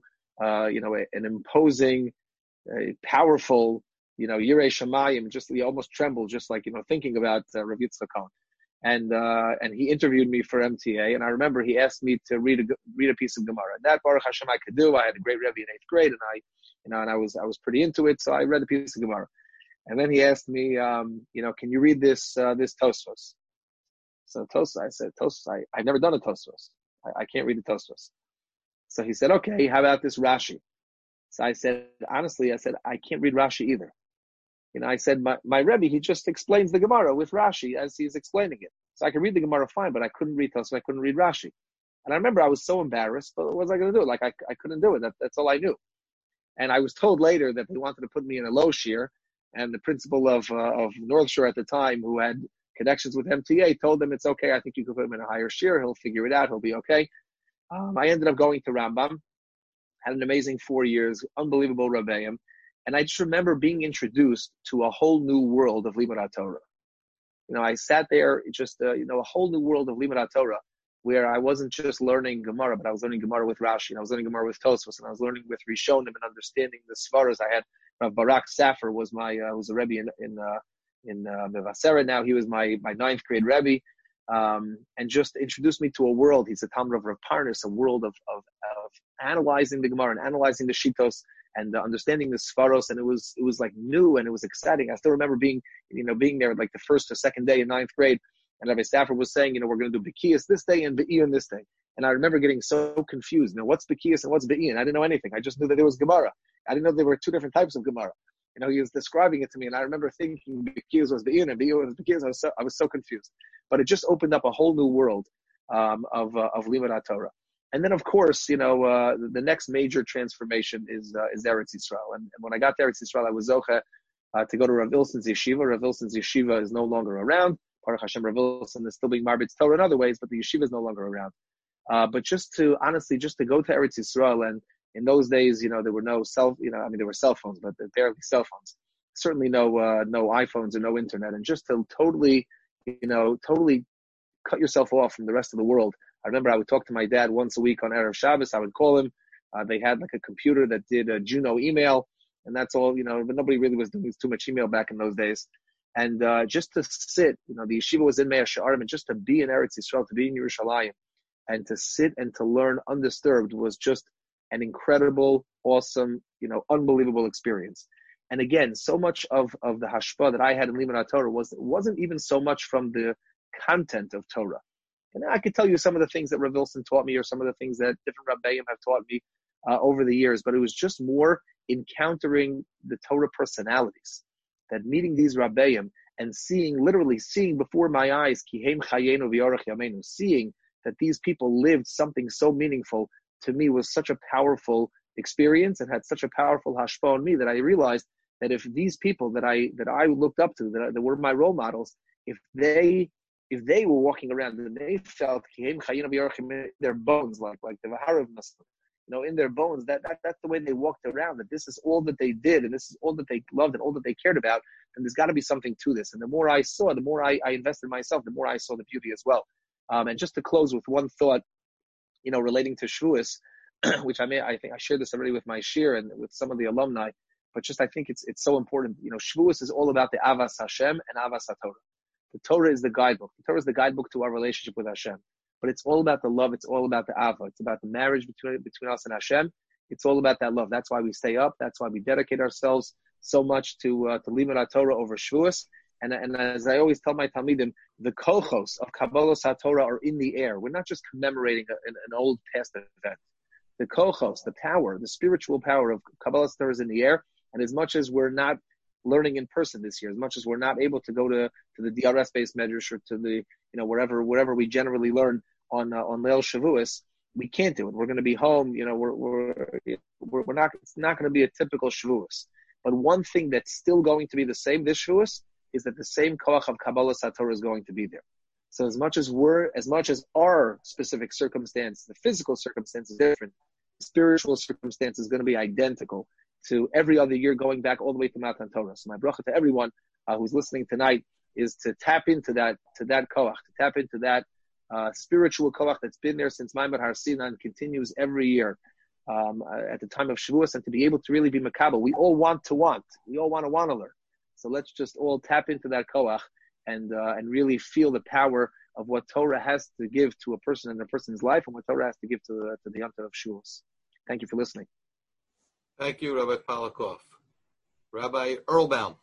an imposing, powerful, Yirei Shamayim, just you almost tremble just like thinking about Rav Yitzchak Cohen. And he interviewed me for MTA, and I remember he asked me to read a piece of Gemara. And that Baruch Hashem I could do. I had a great Rebbe in 8th grade, and I was pretty into it, so I read a piece of Gemara. And then he asked me, can you read this Tosfos? So Tosfos, I said, Tosfos, I've never done a Tosfos. I can't read the Tosfos. So he said, okay, how about this Rashi? So I said, honestly, I can't read Rashi either. I said, my Rebbe, he just explains the Gemara with Rashi as he's explaining it. So I could read the Gemara fine, but I couldn't read Tosfos, I couldn't read Rashi. And I remember I was so embarrassed, but what was I going to do? Like, I couldn't do it. That's all I knew. And I was told later that they wanted to put me in a low shear, and the principal of North Shore at the time, who had connections with MTA, told them it's okay. I think you could put him in a higher shear. He'll figure it out. He'll be okay. I ended up going to Rambam, had an amazing 4 years, unbelievable Rebbeim. And I just remember being introduced to a whole new world of Limud HaTorah. I sat there, just, a whole new world of Limud HaTorah, where I wasn't just learning Gemara, but I was learning Gemara with Rashi, and I was learning Gemara with Tosfos, and I was learning with Rishonim and understanding the Svaras. I had Barak Safer was was a Rebbe in Mevaseret. Now he was my 9th grade Rebbe, and just introduced me to a world. He's a Talmud of Rav Parnas, a world of analyzing the Gemara and analyzing the Shitos and understanding the Svaros, and it was like new and it was exciting. I still remember being there like the first or second day in 9th grade, and Rabbi Stafford was saying, we're going to do Bekias this day and Be'iyun this day. And I remember getting so confused. What's Bekias and what's Be'iyun? I didn't know anything. I just knew that there was Gemara. I didn't know there were 2 different types of Gemara. He was describing it to me, and I remember thinking Bekias was Be'iyun and Be'iyun was Bekias. I was so confused. But it just opened up a whole new world of Limud HaTorah. And then, of course, the next major transformation is Eretz Yisrael. And when I got to Eretz Yisrael, I was zoche to go to Rav Ilson's yeshiva. Rav Ilson's yeshiva is no longer around. Baruch Hashem, Rav Ilson is still being marbitz Torah in other ways, but the yeshiva is no longer around. But just to go to Eretz Yisrael, and in those days, there were no there were cell phones, but barely cell phones. Certainly no iPhones or no internet, and just to totally cut yourself off from the rest of the world. I remember I would talk to my dad once a week on Erev Shabbos. I would call him. They had like a computer that did a Juno email, and that's all, but nobody really was doing too much email back in those days. And just to sit, the yeshiva was in Mea She'arim, and just to be in Eretz Yisrael, to be in Yerushalayim, and to sit and to learn undisturbed was just an incredible, awesome, unbelievable experience. And again, so much of the hashpah that I had in Limud Torah wasn't even so much from the content of Torah. And I could tell you some of the things that Rav Wilson taught me, or some of the things that different Rabbeim have taught me over the years, but it was just more encountering the Torah personalities, that meeting these Rabbeim and literally seeing before my eyes, Kihem Chayenu V'Yorech Yameinu, seeing that these people lived something so meaningful, to me was such a powerful experience and had such a powerful hashpah on me, that I realized that if these people that I looked up to, that were my role models, if they were walking around and they felt in their bones, like the Vaharav Muslim, in their bones, that's the way they walked around, that this is all that they did, and this is all that they loved and all that they cared about, and there's got to be something to this. And the more I saw, the more I invested in myself, the more I saw the beauty as well. And just to close with one thought, relating to Shavuos, which I think I shared this already with my shir and with some of the alumni, but just I think it's so important. Shavuos is all about the Avas Hashem and Avas HaTorah. The Torah is the guidebook. The Torah is the guidebook to our relationship with Hashem. But it's all about the love. It's all about the Ava. It's about the marriage between us and Hashem. It's all about that love. That's why we stay up. That's why we dedicate ourselves so much to Limud Torah over Shavuos. And as I always tell my Talmidim, the kochos of Kabbalah HaTorah are in the air. We're not just commemorating an old past event. The kochos, the power, the spiritual power of Kabbalah HaTorah is in the air. And as much as we're not learning in person this year, as much as we're not able to go to the DRS-based medrash or to the wherever we generally learn on Leil Shavuos, we can't do it. We're going to be home. We're not. It's not going to be a typical Shavuos. But one thing that's still going to be the same this Shavuos is that the same koach of Kabbalah HaTorah is going to be there. So as much as our specific circumstance, the physical circumstance is different, the spiritual circumstance is going to be identical to every other year, going back all the way to Matan Torah. So my bracha to everyone who's listening tonight is to tap into that koach, to tap into that spiritual koach that's been there since Maimon Har Sinai and continues every year at the time of Shavuos, and to be able to really be makabel. We all want to learn. So let's just all tap into that koach and really feel the power of what Torah has to give to a person in a person's life, and what Torah has to give to the Yom Tov of Shavuos. Thank you for listening. Thank you, Rabbi Palakov. Rabbi Erlbaum.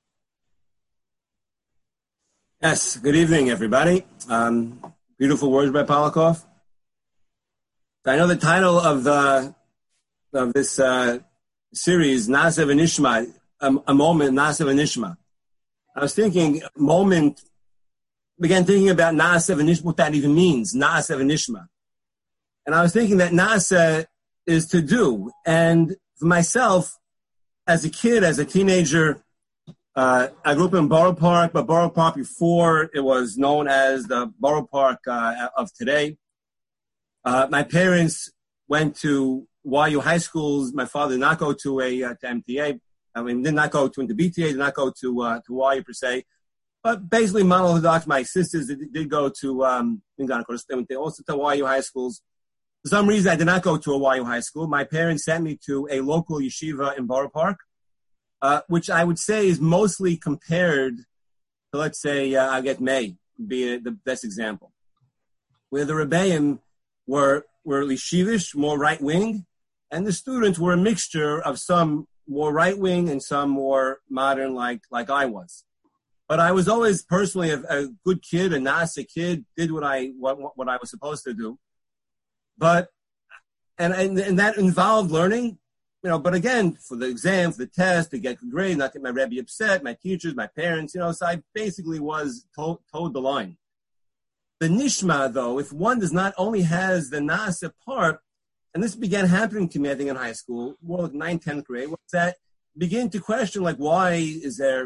Yes, good evening, everybody. Beautiful words by Palakov. I know the title of this series, Na'aseh V'Nishma, a moment, Na'aseh V'Nishma. I was thinking, began thinking about Na'aseh V'Nishma, what that even means, Na'aseh V'Nishma. And I was thinking that Na'aseh is to do, and for myself, as a kid, as a teenager, I grew up in Borough Park, but Borough Park before it was known as the Borough Park of today. My parents went to YU high schools. My father did not go to MTA. Did not go to BTA, did not go to YU per se. But basically, mono-orthodox. My sisters did go to they also to YU high schools. For some reason, I did not go to a YU high school. My parents sent me to a local yeshiva in Borough Park, which I would say is mostly compared to, let's say, Aget May, be the best example, where the Rebbeim were yeshivish, more right-wing, and the students were a mixture of some more right-wing and some more modern, like I was. But I was always personally a good kid, a Na'aseh kid, did what I was supposed to do. But and that involved learning, but again, for the exam, for the test, to get good grade, not get my Rebbe upset, my teachers, my parents, so I basically was towed the line. The Nishma, though, if one does not only has the Na'aseh part, and this began happening to me, I think, in high school, more like 9th, 10th grade, was that begin to question, why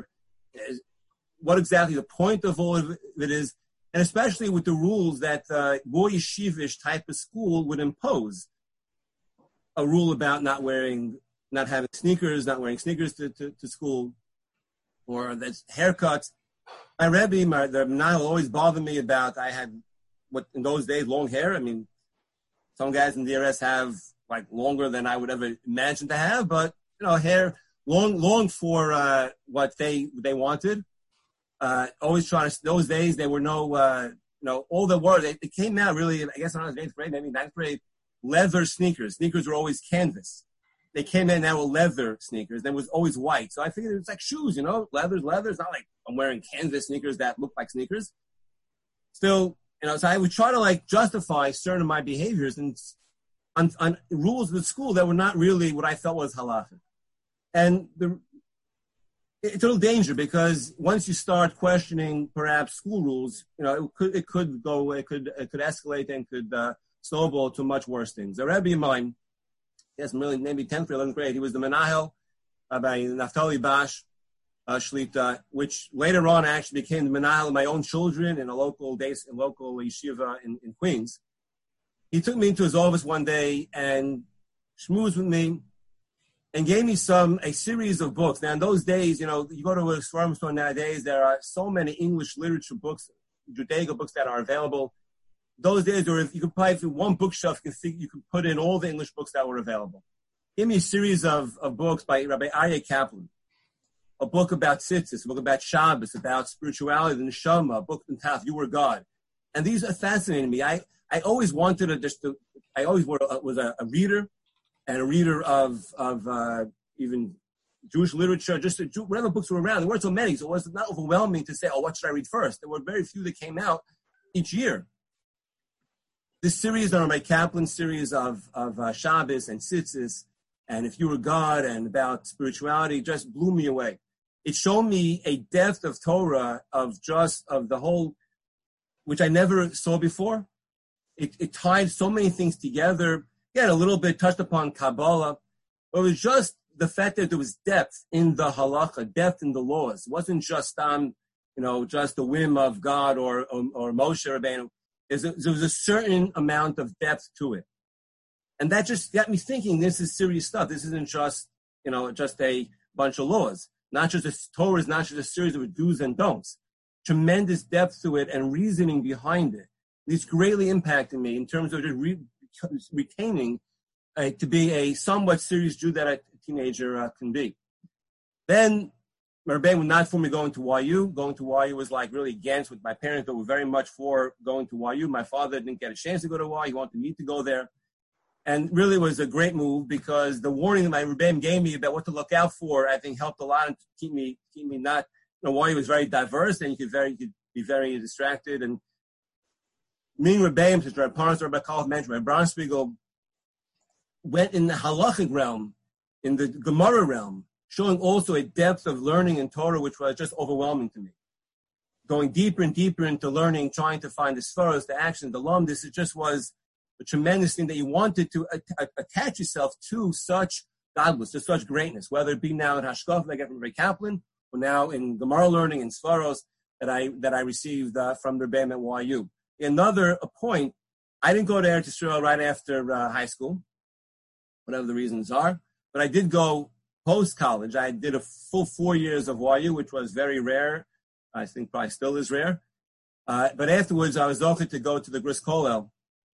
what exactly the point of all of it is, and especially with the rules that more yeshivish type of school would impose. A rule about not having sneakers, not wearing sneakers to school, or that's haircuts. My Rebbe, the Menahel always bothered me about, I had, in those days, long hair. Some guys in DRS have longer than I would ever imagine to have, but hair long for what they wanted. Always trying to. Those days there were no all the words. It came out really. I guess when I was 8th grade, maybe 9th grade. Leather sneakers. Sneakers were always canvas. they came in now with leather sneakers. They was always white. So I figured it's like shoes, leather's leather. It's not like I'm wearing canvas sneakers that look like sneakers. Still, so I would try to justify certain of my behaviors and on rules of the school that were not really what I felt was halachic. And it's a little danger because once you start questioning perhaps school rules, it could escalate and could snowball to much worse things. A Rebbe of mine, yes, really maybe 10th or 11th grade, he was the Menahel by Naftali Bash Shlita, which later on actually became the Menahel of my own children in a local yeshiva in Queens. He took me into his office one day and schmoozed with me and gave me a series of books. Now, in those days, you go to a Svarim store nowadays, there are so many English literature books, Judaica books that are available. Those days, or if you could probably, through one bookshelf, you could put in all the English books that were available. Give me a series of books by Rabbi Aryeh Kaplan, a book about tzitzis, a book about Shabbos, about spirituality, the neshama, a book on Taf, You Were God. And these are fascinating me. I always wanted I always was a reader, and a reader of even Jewish literature, just whatever books were around. There weren't so many, so it was not overwhelming to say, what should I read first? There were very few that came out each year. This series, the Rabbi Kaplan series of Shabbos and Tzitzis, and If You Were God, and about spirituality, just blew me away. It showed me a depth of Torah, of the whole, which I never saw before. It tied so many things together. Again, a little bit touched upon Kabbalah, but it was just the fact that there was depth in the halacha, depth in the laws. It wasn't just just the whim of God or Moshe Rabbeinu. There was a certain amount of depth to it. And that just got me thinking, this is serious stuff. This isn't just, just a bunch of laws. Torah is not just a series of do's and don'ts. Tremendous depth to it and reasoning behind it. It's greatly impacted me in terms of just retaining to be a somewhat serious Jew that a teenager can be. Then, my Rebbe would not for me going to YU. Going to YU was really against with my parents, but were very much for going to YU. My father didn't get a chance to go to YU. He wanted me to go there. And really it was a great move because the warning that my Rebbe gave me about what to look out for, I think helped a lot to keep me not, YU was very diverse and you could be very distracted. And me and Rebbeim, since Rabbi Parnas, Rabbi Kalf mentioned, Rabbi Braunspiegel went in the halachic realm, in the Gemara realm, showing also a depth of learning in Torah which was just overwhelming to me. Going deeper and deeper into learning, trying to find the svaros, the action, the lum, this just was a tremendous thing that you wanted to attach yourself to such godless, to such greatness, whether it be now in Hashkaf, like from Rabbi Kaplan, or now in Gemara learning and svaros that I received from the Rebbeim at YU. Another point, I didn't go to Eretz Yisrael right after high school, whatever the reasons are, but I did go post-college. I did a full 4 years of YU, which was very rare. I think probably still is rare. But afterwards, I was offered to go to the Bris Kollel.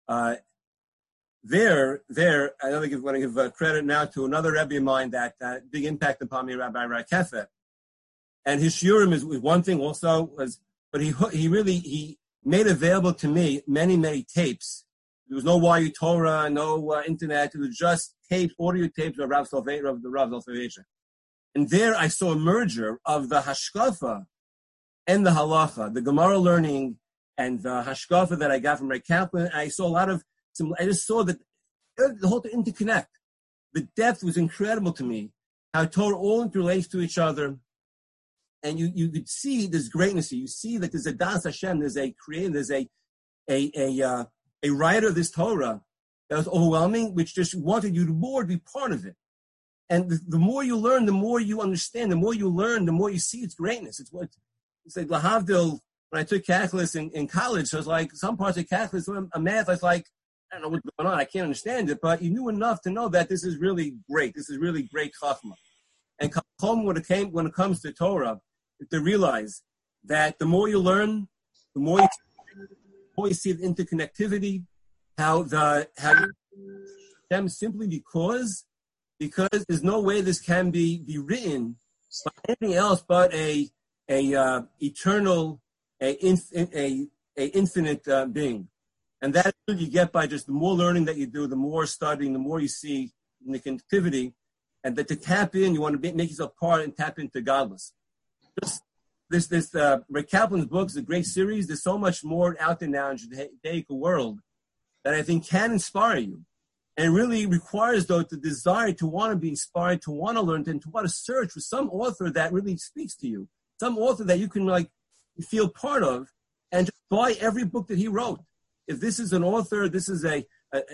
There, I want to give credit now to another Rebbe of mine that big impact upon me, Rabbi Rakefet. And his shiurim is one thing also, but he made available to me many, many tapes. There was no YU Torah, no internet. It was just tapes, audio tapes of the Rav Zolfevich. And there I saw a merger of the hashkafa and the halacha, the Gemara learning and the hashkafa that I got from Ray Kaplan. I saw I just saw that the whole thing interconnect. The depth was incredible to me, how Torah all interrelates to each other. And you could see this greatness. You see that there's a Das Hashem, there's a creator, there's a writer of this Torah that was overwhelming, which just wanted you more to be part of it. And the more you learn, the more you understand. The more you learn, the more you see its greatness. It's like Lahavdil. When I took calculus in college, so it was like some parts of calculus, math, I was like, I don't know what's going on. I can't understand it, but you knew enough to know that this is really great. This is really great chachma. And when it comes to Torah, to realize that the more you learn, the more you see the interconnectivity, how simply because there's no way this can be written by anything else but a eternal, infinite being. And that you get by just the more learning that you do, the more studying, the more you see in the connectivity, and that to tap in, you want to make yourself part and tap into godless. Just this Rick Kaplan's book is a great series. There's so much more out there now in the Judaic world that I think can inspire you. And it really requires, though, the desire to want to be inspired, to want to learn, and to want to search for some author that really speaks to you, some author that you can feel part of, and just buy every book that he wrote. If this is an author, this is that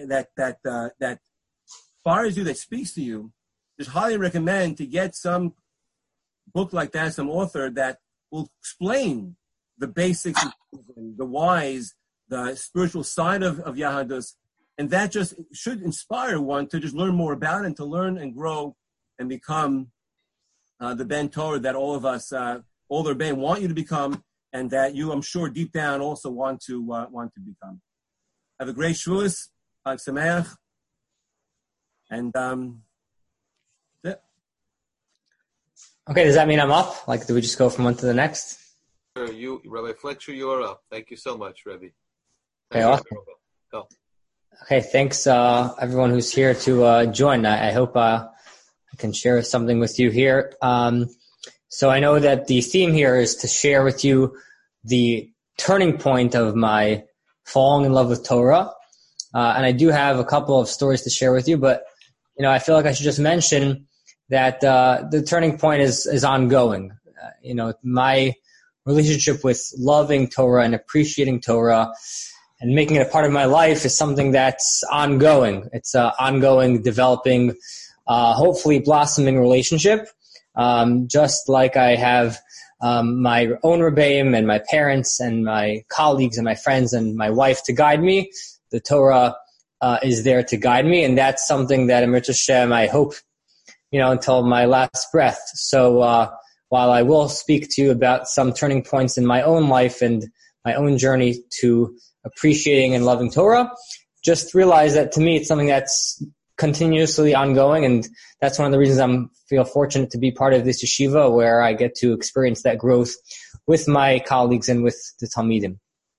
inspires you, that speaks to you, just highly recommend to get some book like that, some author that will explain the basics, the whys, the spiritual side of Yahadus. And that just should inspire one to just learn more about it and to learn and grow and become the Ben Torah that all of us, all the Ben want you to become, and that you, I'm sure, deep down also want to become. Have a great Shavuos, Chag Sameach, and yeah. Okay, does that mean I'm up? Do we just go from one to the next? You, Rabbi Fletcher, you are up. Thank you so much, Rebbe. Okay, awesome. Go. Okay, thanks everyone who's here to join. I hope I can share something with you here. So I know that the theme here is to share with you the turning point of my falling in love with Torah. And I do have a couple of stories to share with you, but I feel like I should just mention that the turning point is ongoing. My relationship with loving Torah and appreciating Torah and making it a part of my life is something that's ongoing. It's an ongoing, developing, hopefully blossoming relationship. Just like I have my own Rebbeim and my parents and my colleagues and my friends and my wife to guide me, the Torah is there to guide me, and that's something that Amrit Hashem, I hope, until my last breath. So while I will speak to you about some turning points in my own life and my own journey to appreciating and loving Torah, just realize that to me it's something that's continuously ongoing, and that's one of the reasons I feel fortunate to be part of this yeshiva where I get to experience that growth with my colleagues and with the Talmidim.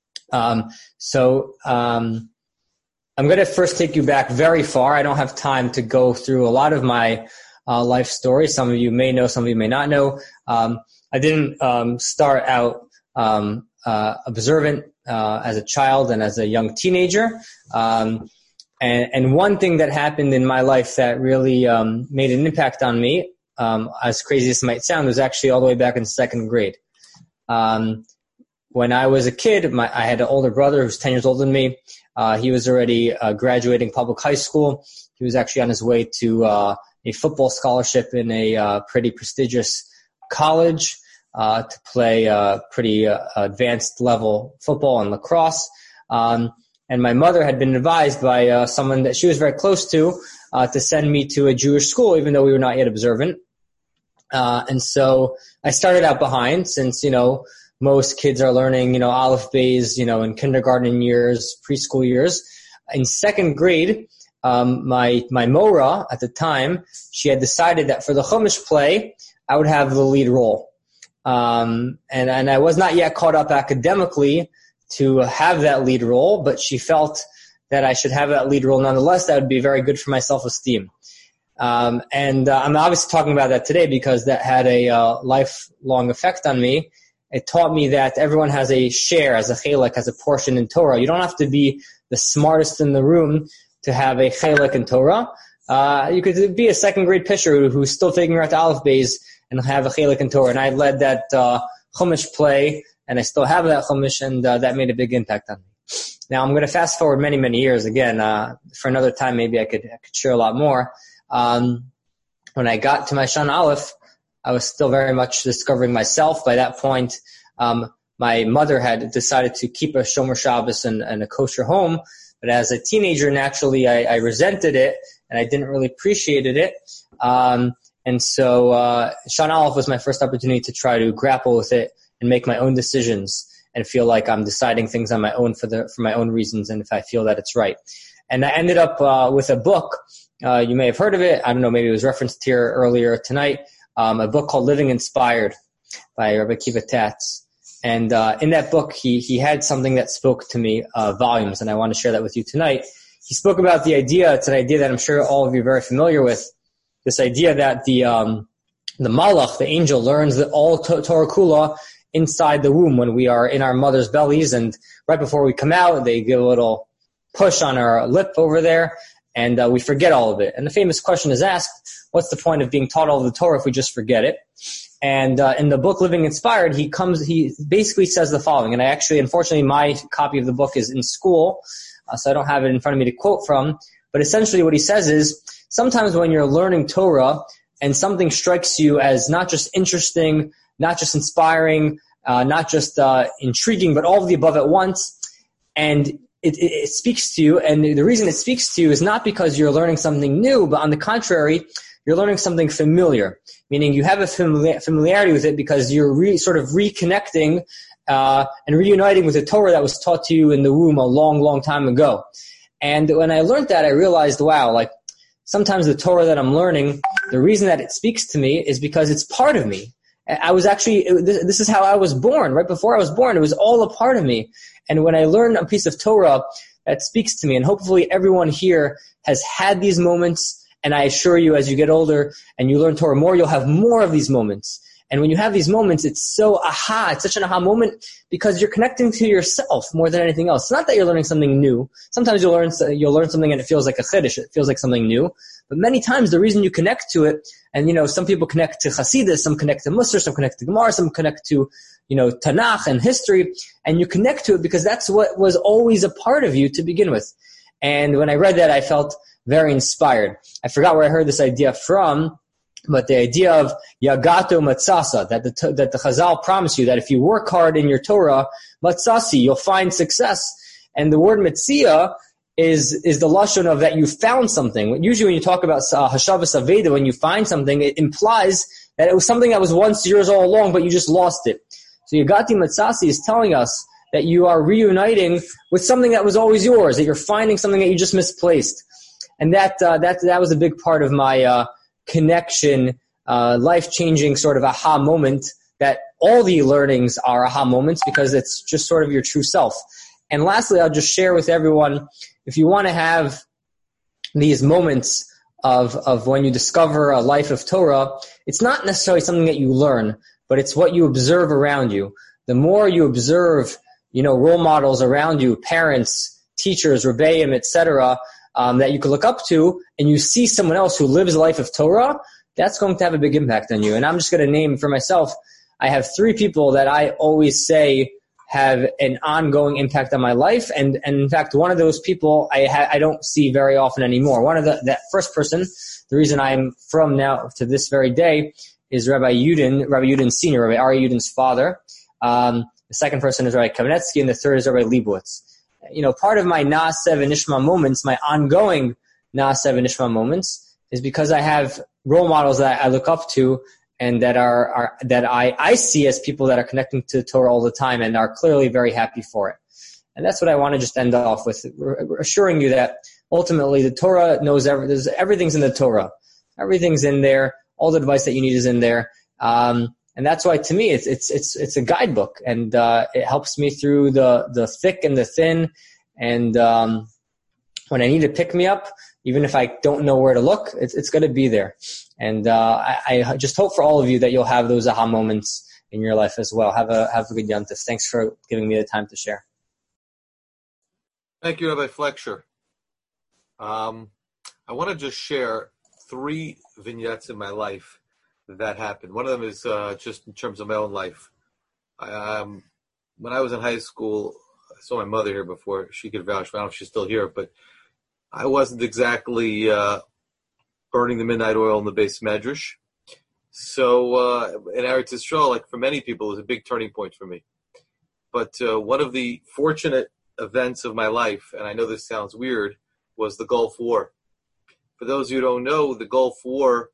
I'm going to first take you back very far. I don't have time to go through a lot of my life story. Some of you may know, some of you may not know. I didn't start out observant as a child and as a young teenager. And one thing that happened in my life that really made an impact on me, as crazy as it might sound, was actually all the way back in second grade. When I was a kid, I had an older brother who's 10 years older than me. He was already graduating public high school. He was actually on his way to a football scholarship in a pretty prestigious college to play pretty advanced level football and lacrosse. And my mother had been advised by someone that she was very close to send me to a Jewish school, even though we were not yet observant. And so I started out behind, since, most kids are learning, Aleph Beis, in kindergarten years, preschool years. In second grade, my Mora at the time, she had decided that for the Chumash play, I would have the lead role. And I was not yet caught up academically to have that lead role, but she felt that I should have that lead role nonetheless. That would be very good for my self-esteem. And I'm obviously talking about that today because that had a lifelong effect on me. It taught me that everyone has a share, as a chelek, as a portion in Torah. You don't have to be the smartest in the room to have a chelek in Torah. You could be a second grade pitcher who's still figuring out the Aleph Beis and have a chelek in Torah. And I led that Chumash play, and I still have that Chumash, and that made a big impact on me. Now I'm going to fast forward many, many years. Again, for another time, maybe I could share a lot more. When I got to my Shana Aleph, I was still very much discovering myself. By that point, my mother had decided to keep a Shomer Shabbos and a kosher home. But as a teenager, naturally, I resented it, and I didn't really appreciate it. And so Shana Aleph was my first opportunity to try to grapple with it and make my own decisions and feel like I'm deciding things on my own for my own reasons, and if I feel that it's right. And I ended up with a book. You may have heard of it. I don't know, maybe it was referenced here earlier tonight. A book called Living Inspired by Rabbi Kiva Tatz. And in that book, he had something that spoke to me volumes, and I want to share that with you tonight. He spoke about the idea. It's an idea that I'm sure all of you are very familiar with, this idea that the malach, the angel, learns that all Torah Kula inside the womb when we are in our mother's bellies, and right before we come out, they give a little push on our lip over there, and we forget all of it. And the famous question is asked, what's the point of being taught all of the Torah if we just forget it? And in the book Living Inspired, he basically says the following, and unfortunately, my copy of the book is in school, so I don't have it in front of me to quote from, but essentially what he says is, sometimes when you're learning Torah and something strikes you as not just interesting, not just inspiring, not just intriguing, but all of the above at once, and it speaks to you, and the reason it speaks to you is not because you're learning something new, but on the contrary, you're learning something familiar, meaning you have a familiarity with it because you're sort of reconnecting and reuniting with the Torah that was taught to you in the womb a long, long time ago. And when I learned that, I realized, wow, like sometimes the Torah that I'm learning, the reason that it speaks to me is because it's part of me. I was actually, this is how I was born. Right before I was born, it was all a part of me. And when I learn a piece of Torah that speaks to me, and hopefully everyone here has had these moments, and I assure you, as you get older and you learn Torah more, you'll have more of these moments. And when you have these moments, it's it's such an aha moment because you're connecting to yourself more than anything else. It's not that you're learning something new. Sometimes you'll learn something and it feels like a chiddush, it feels like something new. But many times the reason you connect to it, and some people connect to Hasidus, some connect to Musar, some connect to Gemara, some connect to Tanakh and history, and you connect to it because that's what was always a part of you to begin with. And when I read that, I felt very inspired. I forgot where I heard this idea from, but the idea of Yagato Matzasa, that the Chazal promise you that if you work hard in your Torah, Matzasi, you'll find success. And the word Metzia is the lashon of that you found something. Usually when you talk about Hashavas Aveda, when you find something, it implies that it was something that was once yours all along, but you just lost it. So Yagati Matzasi is telling us that you are reuniting with something that was always yours, that you're finding something that you just misplaced. And that was a big part of my connection, life-changing sort of aha moment, that all the learnings are aha moments because it's just sort of your true self. And lastly, I'll just share with everyone, if you want to have these moments of when you discover a life of Torah, it's not necessarily something that you learn, but it's what you observe around you. The more you observe, role models around you, parents, teachers, rebbeim, etc., that you can look up to, and you see someone else who lives a life of Torah, that's going to have a big impact on you. And I'm just going to name for myself, I have 3 people that I always say have an ongoing impact on my life. And in fact, one of those people I don't see very often anymore. That first person, the reason I'm from now to this very day, is Rabbi Yudin Sr., Rabbi Ari Yudin's father. The second person is Rabbi Kamenetsky, and the third is Rabbi Leibowitz. Part of my Na'aseh v'Nishma moments, my ongoing Na'aseh v'Nishma moments, is because I have role models that I look up to and that I see as people that are connecting to the Torah all the time and are clearly very happy for it. And that's what I want to just end off with, assuring you that ultimately the Torah knows everything's in the Torah. Everything's in there. All the advice that you need is in there. And that's why, to me, it's a guidebook, and it helps me through the thick and the thin. And when I need to pick me up, even if I don't know where to look, it's going to be there. And I just hope for all of you that you'll have those aha moments in your life as well. Have a good Yom Tov. Thanks for giving me the time to share. Thank you, Rabbi Fleksher. I want to just share 3 vignettes in my life that happened. One of them is just in terms of my own life. When I was in high school, I saw my mother here before. She could vouch. I don't know if she's still here, but I wasn't exactly burning the midnight oil in the base medrash. So in Eretz Yisrael, like for many people, it was a big turning point for me. But one of the fortunate events of my life, and I know this sounds weird, was the Gulf War. For those who don't know, the Gulf War,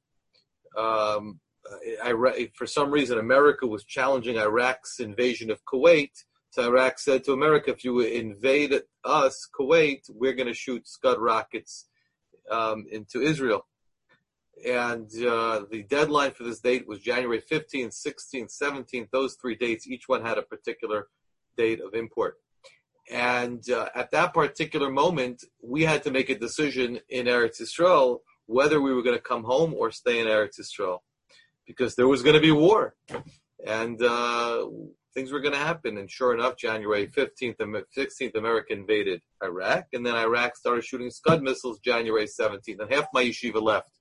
for some reason, America was challenging Iraq's invasion of Kuwait. So Iraq said to America, if you invade us, Kuwait, we're going to shoot Scud rockets into Israel. And the deadline for this date was January 15th, 16th, 17th. Those 3 dates, each one had a particular date of import. And at that particular moment, we had to make a decision in Eretz Yisrael whether we were going to come home or stay in Eretz Yisrael, because there was going to be war, and things were going to happen. And sure enough, January 15th and 16th, America invaded Iraq, and then Iraq started shooting Scud missiles January 17th, and half my yeshiva left.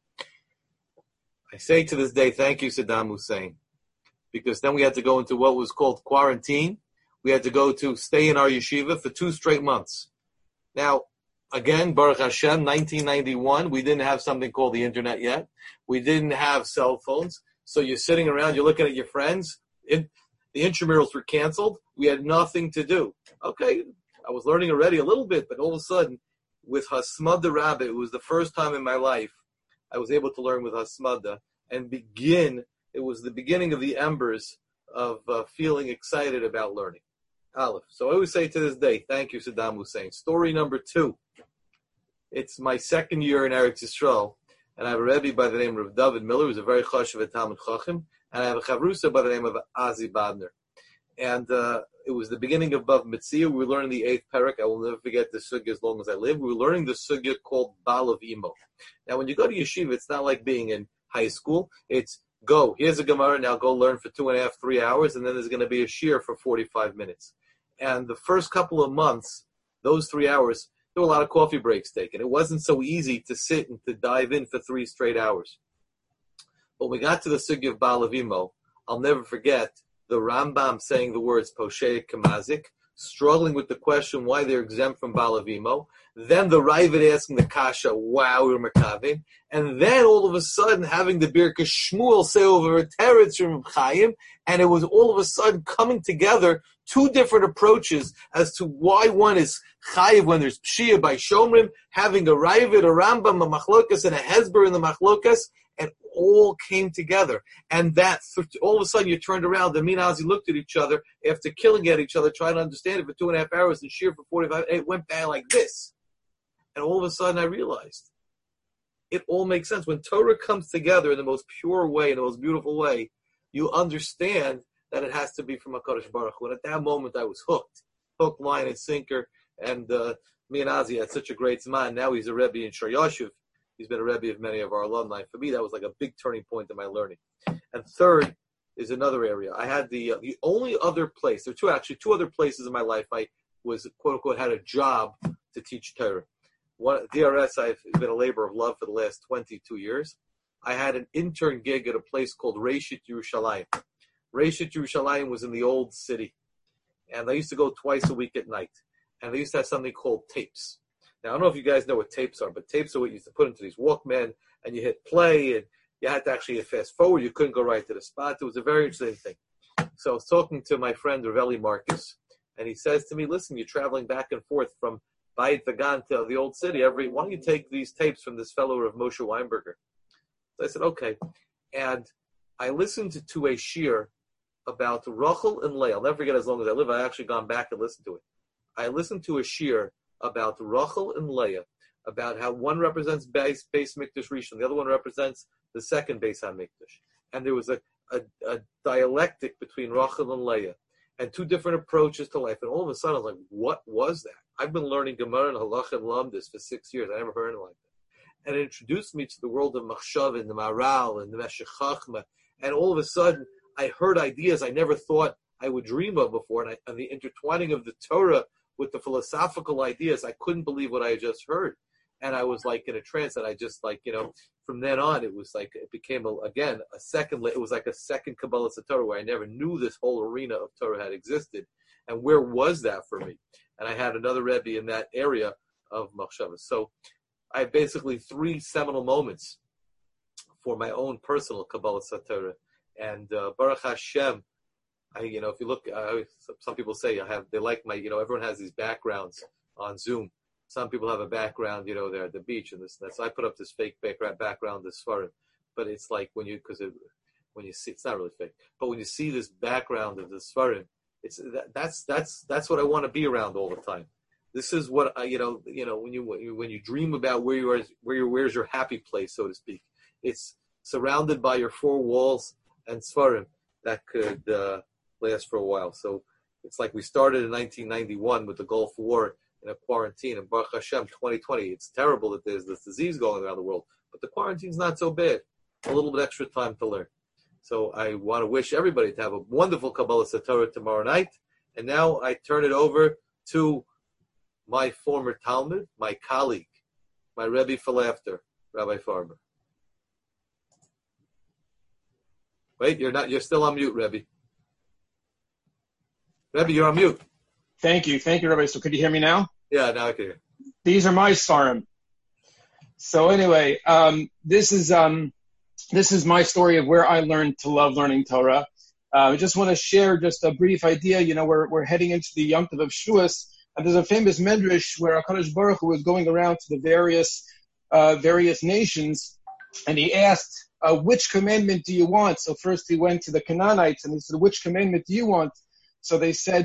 I say to this day, thank you, Saddam Hussein, because then we had to go into what was called quarantine. We had to go to stay in our yeshiva for 2 straight months. Now, again, Baruch Hashem, 1991, we didn't have something called the internet yet. We didn't have cell phones. So you're sitting around, you're looking at your friends. The intramurals were canceled. We had nothing to do. Okay, I was learning already a little bit, but all of a sudden, with Hasmada Rabbah, it was the first time in my life I was able to learn with Hasmada and begin. It was the beginning of the embers of feeling excited about learning. Aleph. So I always say to this day, thank you, Saddam Hussein. Story number 2. It's my second year in Eretz Yisrael, and I have a Rebbe by the name of David Miller, who's a very chashuv Talmid Chacham, and I have a Chavrusa by the name of Azi Badner. And it was the beginning of Bav Mitzia. We were learning the 8th parak. I will never forget the sugya as long as I live. We were learning the sugya called Bal of Imo. Now, when you go to yeshiva, it's not like being in high school. It's go. Here's a Gemara. Now go learn for 2.5, 3 hours, and then there's going to be a shiur for 45 minutes. And the first couple of months, those 3 hours, there were a lot of coffee breaks taken. It wasn't so easy to sit and to dive in for 3 straight hours. When we got to the sugya of Baal of Imo, I'll never forget the Rambam saying the words Posheik Kamazik, struggling with the question why they're exempt from Baal of Imo. Then the Ravid asking the Kasha, wow, we're Makavim. And then all of a sudden having the Birka Shmuel say over a Teretz from Chaim, and it was all of a sudden coming together 2 different approaches as to why one is Chayiv when there's Pshia by Shomrim, having a Ravid, a Rambam, a Machlokas, and a Hezber in the Machlokas, and all came together. And that, all of a sudden you turned around, the Minazi looked at each other after killing at each other, trying to understand it for 2.5 hours, and shiur for 45, and it went back like this. And all of a sudden I realized it all makes sense. When Torah comes together in the most pure way, in the most beautiful way, you understand that it has to be from HaKadosh Baruch Hu. And at that moment I was hooked, line, and sinker. And me and Ozzy had such a great zman. Now he's a Rebbe in Shar Yashuv. He's been a Rebbe of many of our alumni. For me, that was like a big turning point in my learning. And third is another area. I had the only other place, there were two other places in my life I was, quote unquote, had a job to teach Torah. One, DRS, I've been a labor of love for the last 22 years. I had an intern gig at a place called Reshit Yerushalayim. Reshit Yerushalayim was in the old city. And I used to go twice a week at night. And they used to have something called tapes. Now, I don't know if you guys know what tapes are, but tapes are what you used to put into these Walkmen, and you hit play, and you had to actually hit fast forward. You couldn't go right to the spot. It was a very interesting thing. So I was talking to my friend, Ravelli Marcus, and he says to me, listen, you're traveling back and forth from Bayit Vagan to the old city. Why don't you take these tapes from this fellow of Moshe Weinberger? So I said, okay. And I listened to a shiur about Rachel and Leah. I'll never forget as long as I live. I actually gone back and listened to it. I listened to a shiur about Rachel and Leah, about how one represents Beis Mikdash Rishon, the other one represents the second Beis HaMikdash. And there was a dialectic between Rachel and Leah, and 2 different approaches to life. And all of a sudden, I was like, what was that? I've been learning Gemara and Halacha and Lamdas for 6 years. I never heard anything like that. And it introduced me to the world of Machshav and the Maral and the Meshech Chachma. And all of a sudden, I heard ideas I never thought I would dream of before. And the intertwining of the Torah with the philosophical ideas, I couldn't believe what I had just heard. And I was like in a trance, and I just from then on, it was like, it became, it was like a second Kabbalah Torah where I never knew this whole arena of Torah had existed. And where was that for me? And I had another Rebbe in that area of Machshava. So I had basically 3 seminal moments for my own personal Kabbalah Torah. And Baruch Hashem, if you look, some people say they like my, everyone has these backgrounds on Zoom. Some people have a background, they're at the beach and this and that. So I put up this fake background, this Svarim. But it's like when you see, it's not really fake. But when you see this background of the Svarim, that's what I want to be around all the time. This is what when you dream about where's your happy place, so to speak. It's surrounded by your 4 walls and Svarim that could last for a while. So it's like we started in 1991 with the Gulf War in a quarantine, and Baruch Hashem 2020. It's terrible that there's this disease going around the world. but the quarantine's not so bad. A little bit extra time to learn. So I want to wish everybody to have a wonderful Kabbalah Satorah tomorrow night. And now I turn it over to my former Talmud, my colleague, my Rebbe for laughter, Rabbi Farber. Wait, you're still on mute, Rebbe. Rebbe, you're on mute. Thank you, Rabbi. So could you hear me now? Yeah, now I can hear. These are my Sarim. So anyway, this is my story of where I learned to love learning Torah. I just want to share just a brief idea. We're heading into the Yom Tov of Shavuos, and there's a famous medrash where HaKadosh Baruch Hu was going around to the various nations, and he asked, which commandment do you want? So first he went to the Canaanites, and he said, which commandment do you want? So they said,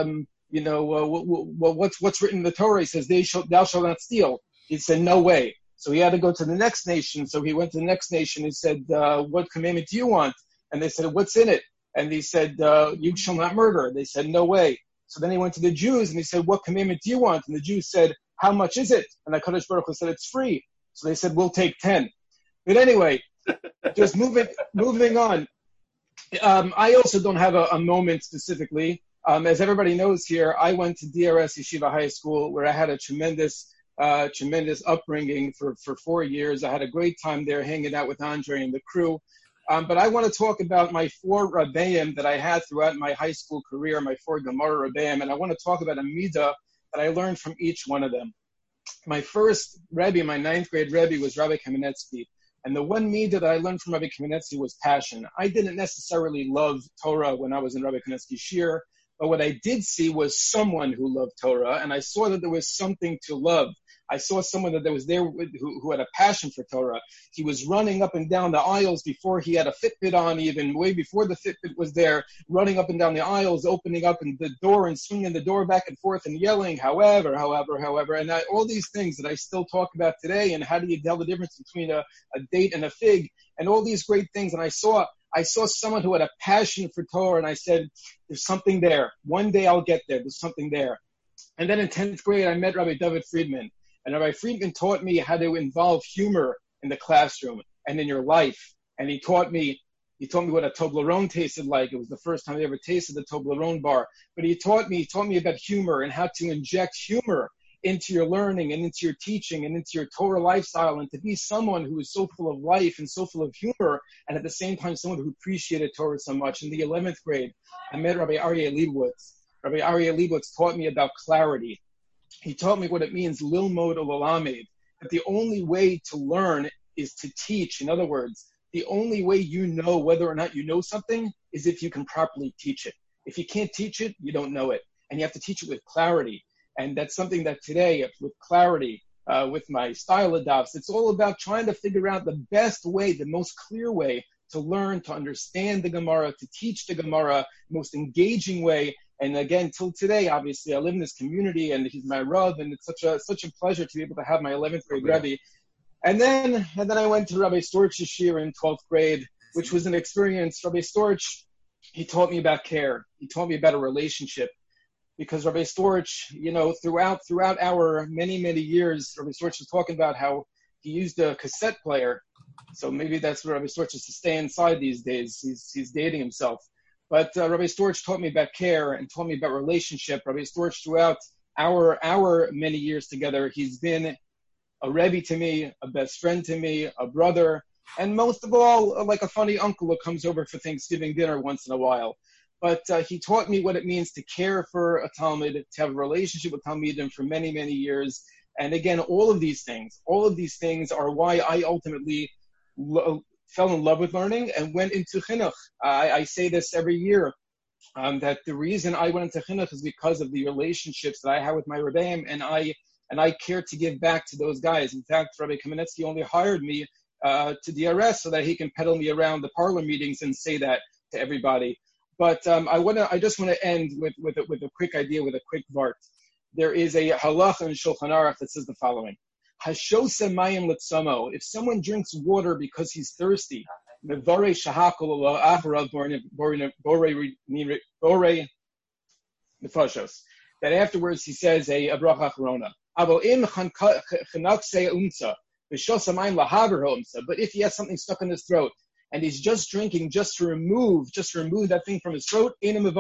what's written in the Torah? He says, thou shalt not steal. He said, no way. So he had to go to the next nation. So he went to the next nation and said, what commandment do you want? And they said, what's in it? And he said, you shall not murder. They said, no way. So then he went to the Jews and he said, what commandment do you want? And the Jews said, how much is it? And HaKadosh Baruch Hu said, it's free. So they said, we'll take 10. But anyway, just moving on. I also don't have a moment specifically. As everybody knows here, I went to DRS Yeshiva High School where I had a tremendous upbringing for 4 years. I had a great time there hanging out with Andre and the crew. But I want to talk about my 4 Rabbeim that I had throughout my high school career, my 4 Gemara Rabbeim, and I want to talk about a midah that I learned from each one of them. My first Rebbe, my 9th grade Rebbe, was Rabbi Kamenetsky. And the one midah that I learned from Rabbi Kamenetsky was passion. I didn't necessarily love Torah when I was in Rabbi Kamenetsky's shir, but what I did see was someone who loved Torah, and I saw that there was something to love. I saw someone that was there who had a passion for Torah. He was running up and down the aisles before he had a Fitbit on, even way before the Fitbit was there, running up and down the aisles, opening up the door and swinging the door back and forth and yelling, however. And all these things that I still talk about today, and how do you tell the difference between a date and a fig, and all these great things. And I saw someone who had a passion for Torah, and I said, there's something there. One day I'll get there. There's something there. And then in 10th grade, I met Rabbi David Friedman. And Rabbi Friedman taught me how to involve humor in the classroom and in your life. And he taught me what a Toblerone tasted like. It was the first time I ever tasted the Toblerone bar. But he taught me about humor and how to inject humor into your learning and into your teaching and into your Torah lifestyle, and to be someone who is so full of life and so full of humor, and at the same time someone who appreciated Torah so much. In the 11th grade, I met Rabbi Aryeh Leibowitz. Rabbi Aryeh Leibowitz taught me about clarity. He taught me what it means, lilmod ulalamed, that the only way to learn is to teach. In other words, the only way you know whether or not you know something is if you can properly teach it. If you can't teach it, you don't know it. And you have to teach it with clarity. And that's something that today, with clarity, with my style adopts, it's all about trying to figure out the best way, the most clear way to learn, to understand the Gemara, to teach the Gemara, most engaging way. And again, till today, obviously, I live in this community, and he's my Rav, and it's such a pleasure to be able to have my 11th grade Rebbe. And then I went to Rabbi Storch's shir in 12th grade, which was an experience. Rabbi Storch, he taught me about care. He taught me about a relationship. Because Rabbi Storch, throughout our many years, Rabbi Storch was talking about how he used a cassette player. So maybe that's what Rabbi Storch is to stay inside these days. He's dating himself. But Rabbi Storch taught me about care and taught me about relationship. Rabbi Storch, throughout our many years together, he's been a Rebbe to me, a best friend to me, a brother, and most of all, like a funny uncle who comes over for Thanksgiving dinner once in a while. But he taught me what it means to care for a Talmud, to have a relationship with Talmidim for many years. And again, all of these things are why I ultimately fell in love with learning and went into chinuch. I say this every year, that the reason I went into chinuch is because of the relationships that I had with my Rebbeim, and I care to give back to those guys. In fact, Rabbi Kamenetsky only hired me to DRS so that he can peddle me around the parlor meetings and say that to everybody. But I just want to end with a quick idea, with a quick vart. There is a halacha in Shulchan Aruch that says the following: Hashose mayim litzamo. If someone drinks water because he's thirsty, mevarei shahakol acharav borei nefashos, that afterwards he says a bracha acharona. Avo im chanakse unsa. But if he has something stuck in his throat and he's just drinking just to remove that thing from his throat, you don't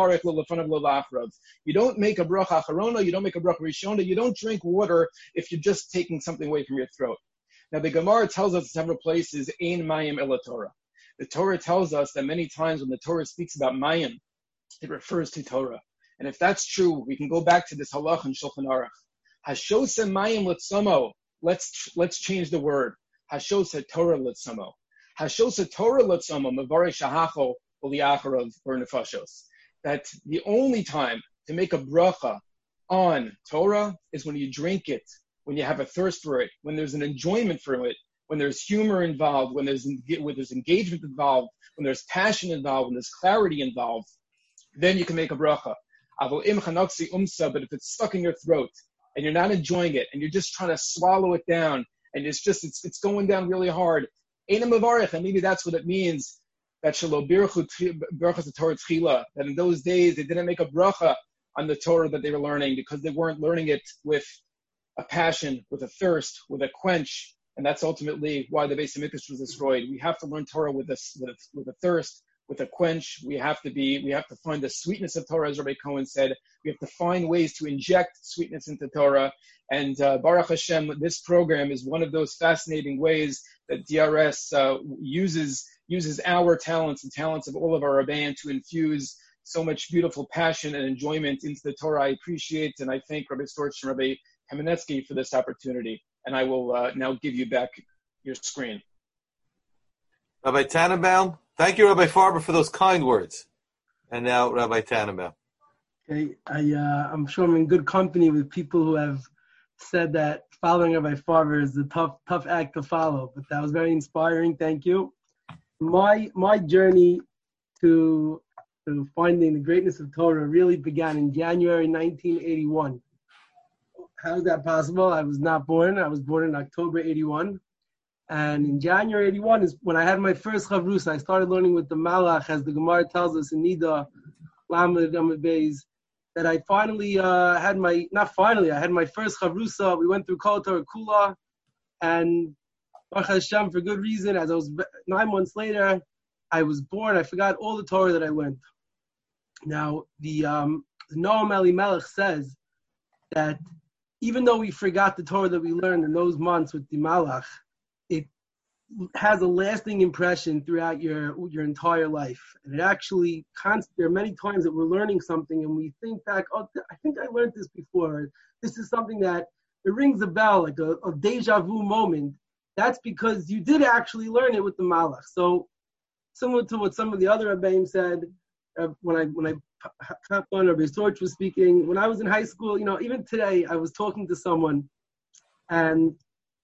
make a bracha acharona, you don't make a bracha rishona, you don't drink water if you're just taking something away from your throat. Now the Gemara tells us in several places, ein mayim ela Torah. The Torah tells us that many times when the Torah speaks about mayim, it refers to Torah. And if that's true, we can go back to this halach in Shulchan Aruch. Hashoseh mayim letzamo. Let's change the word. Hashoseh Torah letzamo. Hashoseh Torah letzamo mevarei shahacho uliacharav b'nefashos. That the only time to make a bracha on Torah is when you drink it, when you have a thirst for it, when there's an enjoyment for it, when there's humor involved, when there's engagement involved, when there's passion involved, when there's clarity involved, then you can make a bracha. But if it's stuck in your throat and you're not enjoying it and you're just trying to swallow it down and it's going down really hard, and maybe that's what it means that shelo birchu brachas Torah tchila, that in those days they didn't make a bracha on the Torah that they were learning because they weren't learning it with a passion, with a thirst, with a quench, and that's ultimately why the Beis Hamikdash was destroyed. We have to learn Torah with a thirst, with a quench. We have to find the sweetness of Torah, as Rabbi Cohen said. We have to find ways to inject sweetness into Torah. And Baruch Hashem, this program is one of those fascinating ways that DRS uses our talents and talents of all of our Rebbeim to infuse so much beautiful passion and enjoyment into the Torah. I appreciate and I thank Rabbi Storch and Rabbi Kamenetsky for this opportunity. And I will now give you back your screen. Rabbi Tannenbaum, thank you, Rabbi Farber, for those kind words. And now, Rabbi Tannenbaum. Okay, I'm sure I'm in good company with people who have said that following Rabbi Farber is a tough act to follow, but that was very inspiring. Thank you. My journey to finding the greatness of Torah really began in January 1981. How is that possible? I was not born. I was born in October 81. And in January 81 is when I had my first Chavrus. I started learning with the Malach, as the Gemara tells us in Nida, Lamed Amud Beis, that I finally I had my first Chavrusa. We went through Kol Torah Kula, and Baruch Hashem, for good reason, as I was 9 months later, I was born. I forgot all the Torah that I learned. Now, the Noam Elimelech says that even though we forgot the Torah that we learned in those months with the Malach, it has a lasting impression throughout your entire life. And it actually, there are many times that we're learning something and we think back, oh, I think I learned this before. This is something that it rings a bell, like a deja vu moment. That's because you did actually learn it with the Malach. So similar to what some of the other Rebbeim said, when I hopped on, Rabbi Storch was speaking. When I was in high school, even today, I was talking to someone, and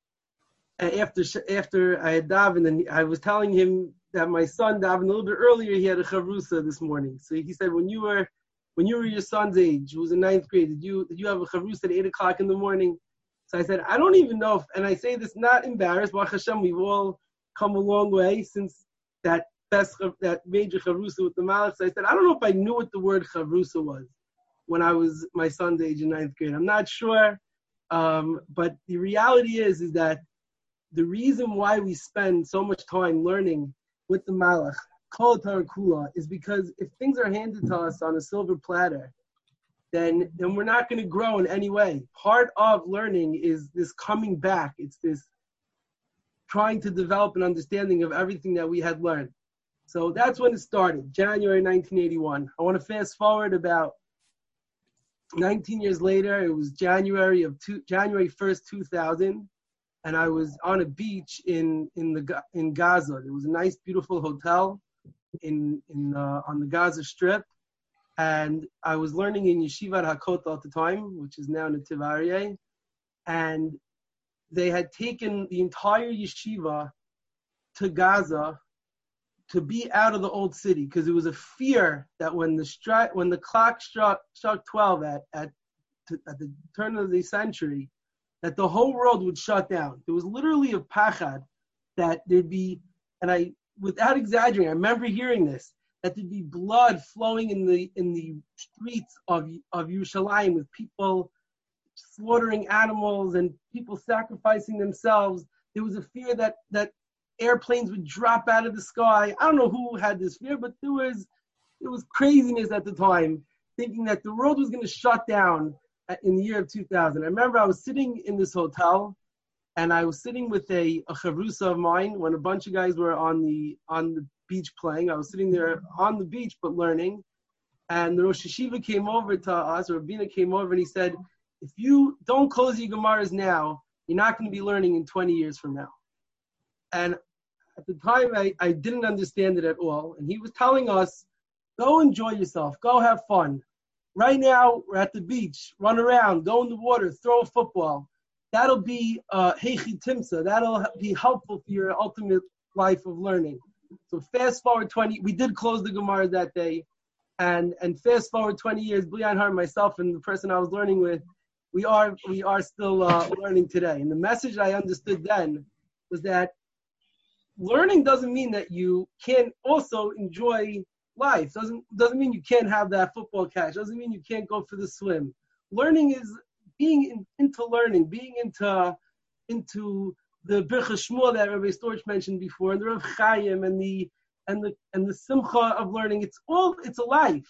after I had davened, and I was telling him that my son davened a little bit earlier. He had a chavrusa this morning. So he said, when you were your son's age, who was in 9th grade, did you have a chavrusa at 8:00 in the morning? So I said, I don't even know and I say this not embarrassed. Baruch Hashem, we've all come a long way since that major chavrusa with the Malach. So I said, I don't know if I knew what the word chavrusa was when I was my son's age in 9th grade. I'm not sure. But the reality is that the reason why we spend so much time learning with the Malach, Kol Torah Kula, is because if things are handed to us on a silver platter, then we're not going to grow in any way. Part of learning is this coming back. It's this trying to develop an understanding of everything that we had learned. So that's when it started, January 1981. I want to fast forward about 19 years later. It was January 1st, 2000. And I was on a beach in Gaza. There was a nice, beautiful hotel on the Gaza Strip, and I was learning in Yeshivat HaKotel at the time, which is now Netiv Aryeh, and they had taken the entire yeshiva to Gaza to be out of the old city because there was a fear that when the clock struck 12 at the turn of the century, that the whole world would shut down. There was literally a pachad that there'd be, and I, without exaggerating, I remember hearing this, that there'd be blood flowing in the streets of Yerushalayim, with people slaughtering animals and people sacrificing themselves. there was a fear that airplanes would drop out of the sky. I don't know who had this fear, but there was craziness at the time, thinking that the world was going to shut down in the year of 2000. I remember I was sitting in this hotel, and I was sitting with a chavrusa of mine when a bunch of guys were on the beach playing. I was sitting there on the beach but learning, and the Rosh Hashiva came over to us, or Rabina came over, and he said, if you don't close your Gemaras now, you're not going to be learning in 20 years from now. And at the time, I didn't understand it at all. And he was telling us, go enjoy yourself. Go have fun. Right now, we're at the beach. Run around. Go in the water. Throw a football. That'll be heichi timsa. That'll be helpful for your ultimate life of learning. So fast forward 20. We did close the Gemara that day. And fast forward 20 years, Blian Har, myself, and the person I was learning with, we are still learning today. And the message I understood then was that learning doesn't mean that you can't also enjoy life. Doesn't mean you can't have that football catch. Doesn't mean you can't go for the swim. Learning is being into learning, being into the Birchas Shmuel that Rabbi Storch mentioned before, and the Rav Chaim and the simcha of learning. It's a life.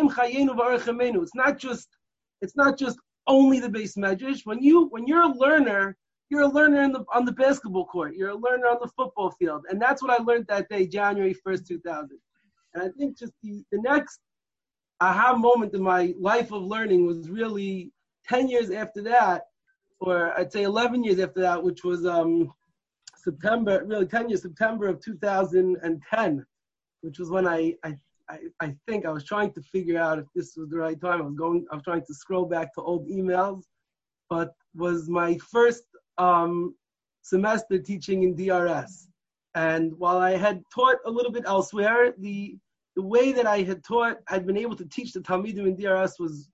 It's not just only the base medrash. When you're a learner, you're a learner on the basketball court. You're a learner on the football field. And that's what I learned that day, January 1st, 2000. And I think just the next aha moment in my life of learning was really 10 years after that, or I'd say 11 years after that, which was September of 2010, which was when I think I was trying to figure out if this was the right time. I was trying to scroll back to old emails, but was my first semester teaching in DRS. And while I had taught a little bit elsewhere, the way that I had taught, I'd been able to teach the Talmidim in DRS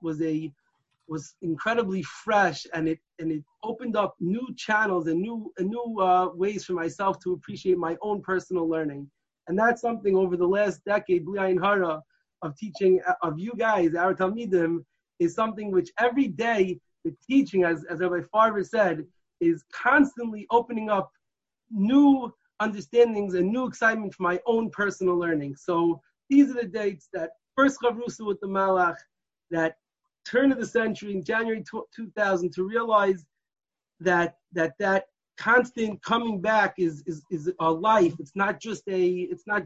was incredibly fresh, and it opened up new channels and new ways for myself to appreciate my own personal learning. And that's something over the last decade, Bli Ayin Hara, of teaching of you guys, our Talmidim, is something which every day the teaching, as Rabbi Farber said, is constantly opening up new understandings and new excitement for my own personal learning. So these are the dates, that first Chavrusa with the Malach, that turn of the century in January 2000, to realize that constant coming back is a life. It's not just it's not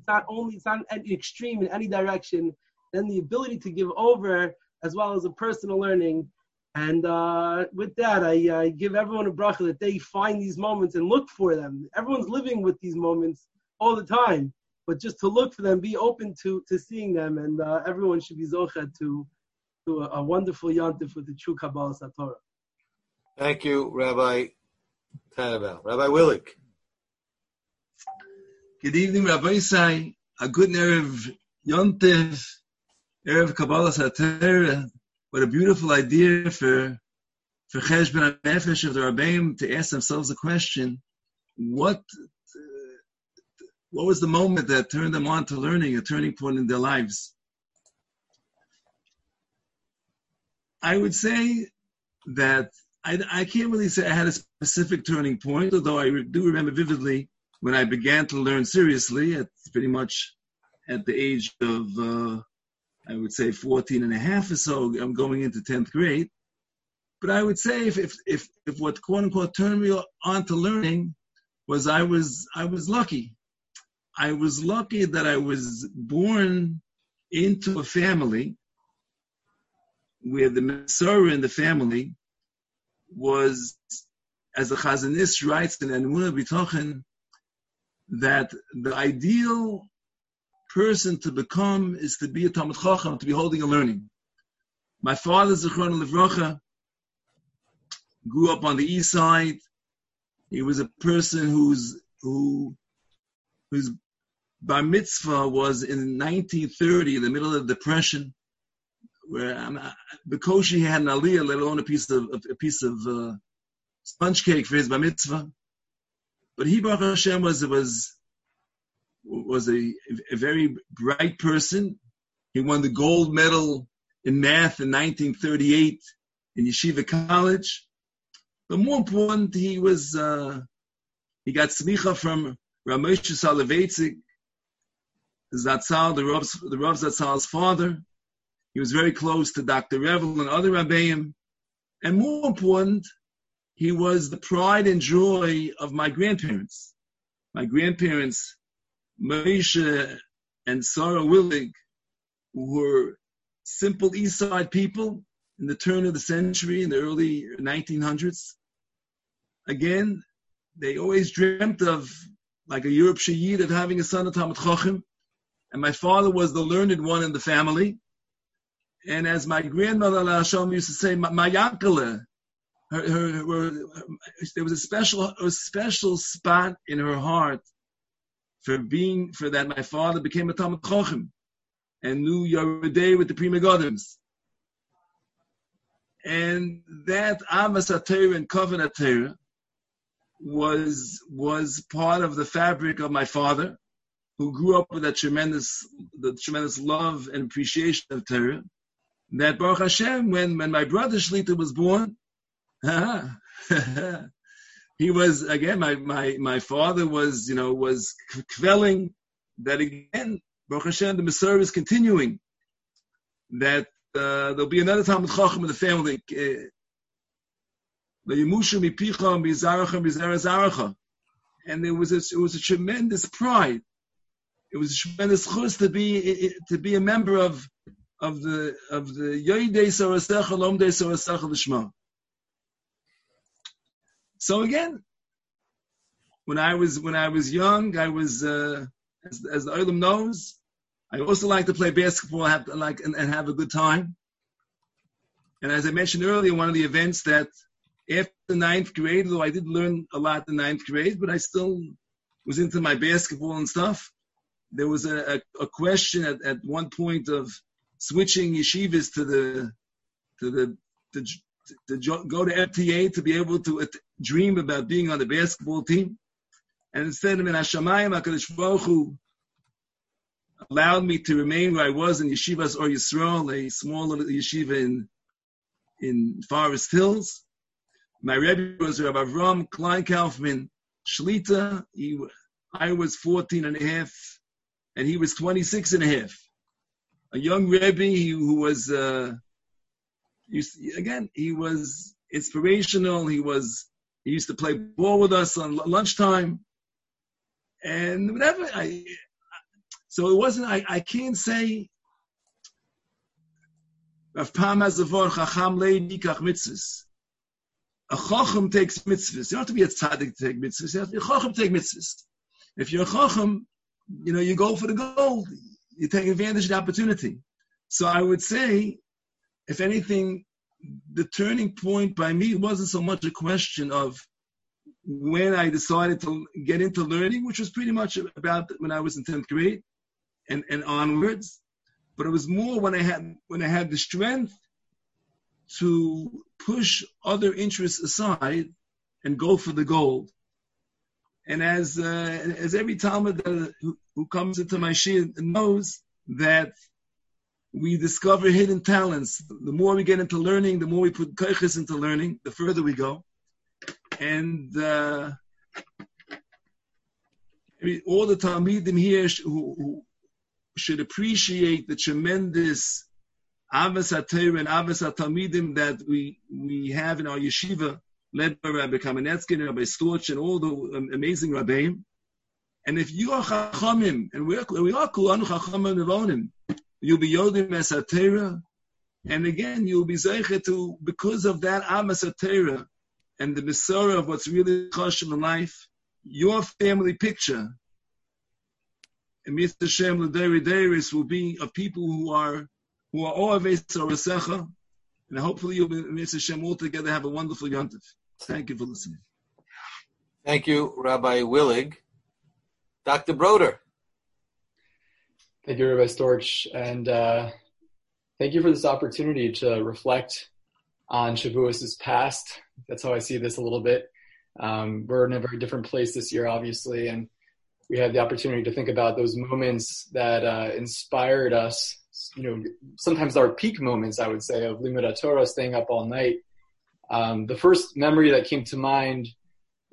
an extreme in any direction. Then the ability to give over as well as a personal learning. And with that, I give everyone a bracha that they find these moments and look for them. Everyone's living with these moments all the time, but just to look for them, be open to seeing them, and everyone should be zocha to a wonderful yontif with the true Kabbalah Satorah. Thank you, Rabbi Tannenbaum. Rabbi Willig. Good evening, Rabbi Isai. A good Erev Yontif, Erev Kabbalah Satorah. What a beautiful idea for Cheshbon HaNefesh of the Rabbeim to ask themselves a question: what was the moment that turned them on to learning, a turning point in their lives? I would say that I can't really say I had a specific turning point, although I do remember vividly when I began to learn seriously, at pretty much at the age of, I would say 14 and a half or so. I'm going into 10th grade. But I would say if what quote unquote turned me on to learning was I was lucky. I was lucky that I was born into a family where the Mesorah in the family was, as the Chazon Ish writes in Emunah B'tochen, that the ideal person to become is to be a Talmid Chacham, to be holding a learning. My father, Zichrono Livrocha, grew up on the east side. He was a person whose bar mitzvah was in 1930, in the middle of the Depression, where Bekoshi had an aliyah, let alone a piece of sponge cake for his bar mitzvah. But he, Baruch Hashem, was a very bright person. He won the gold medal in math in 1938 in Yeshiva College. But more important, he was He got smicha from Ramoshe Soloveitchik, Zatzal, the Rav Zatzal's father. He was very close to Dr. Revel and other Rabbeim. And more important, he was the pride and joy of my grandparents. My grandparents, Moshe and Sarah Willig, who were simple East Side people in the turn of the century, in the early 1900s. Again, they always dreamt of, like a Europe Shayid, of having a son of Talmid Chacham. And my father was the learned one in the family. And as my grandmother Hashem used to say, my Yankele, there was a special spot in her heart for that my father became a Talmid Chacham and knew Yeridei with the Pri Megadim. And that Amas HaTorah and Kavan HaTorah was part of the fabric of my father, who grew up with the tremendous love and appreciation of Torah. That Baruch Hashem, when my brother Shlita was born, he was, again, my father was kvelling that, again, Baruch Hashem, the Masorah is continuing, that there'll be another Talmid Chacham in the family. And it was a tremendous pride. It was a tremendous chus to be a member of the Yoidei Sorasecha Lomdei Sorasecha Lishma. So again, when I was young, I was as the Olam knows, I also like to play basketball and have a good time. And as I mentioned earlier, one of the events that after the 9th grade, though I did learn a lot in the 9th grade, but I still was into my basketball and stuff. There was a question at one point of switching yeshivas to go to FTA to be able to dream about being on the basketball team. And instead of in Hashamayim, HaKadosh Baruch Hu allowed me to remain where I was in Yeshivas Or Yisrael, a small little yeshiva in Forest Hills. My Rebbe was Rabbi Avram Klein Kaufman Shlita. I was 14 and a half, and he was 26 and a half. A young Rebbe who was, he was inspirational. He used to play ball with us on lunchtime. And whatever, so it wasn't, I can't say, Rav Pam HaZavor Chacham Lei Nikach Mitzvahs. A Chacham takes mitzvahs. You don't have to be a tzaddik to take mitzvahs. You have to be a Chacham to take mitzvahs. If you're a Chacham, you go for the gold. You take advantage of the opportunity. So I would say, if anything, the turning point by me wasn't so much a question of when I decided to get into learning, which was pretty much about when I was in 10th grade and onwards, but it was more when I had the strength to push other interests aside and go for the gold. And as every Talmud who comes into my shir knows, that we discover hidden talents. The more we get into learning, the more we put koiches into learning, the further we go. And all the Talmidim here who should appreciate the tremendous Avos HaTorah and Avos HaTalmidim that we have in our yeshiva, led by Rabbi Kamenetsky and Rabbi Storch and all the amazing Rabbeim. And if you are Chachamim, and we are Kulanu Chachamim Nevonim, you'll be Yodim as HaTorah, and again, you'll be Zeicher to, because of that Avos HaTorah and the Masorah of what's really Chashim in life, your family picture, and Mr. Shem L'Deri Deris will be of people who are Ohavei Sorasecha, and hopefully you'll be, Mr. Shem, all together have a wonderful Yontif. Thank you for listening. Thank you, Rabbi Willig. Dr. Broder. Thank you, Rabbi Storch, and thank you for this opportunity to reflect on Shavuos' past. That's how I see this a little bit. We're in a very different place this year, obviously, and we had the opportunity to think about those moments that inspired us, sometimes our peak moments, I would say, of Limud HaTorah, staying up all night. The first memory that came to mind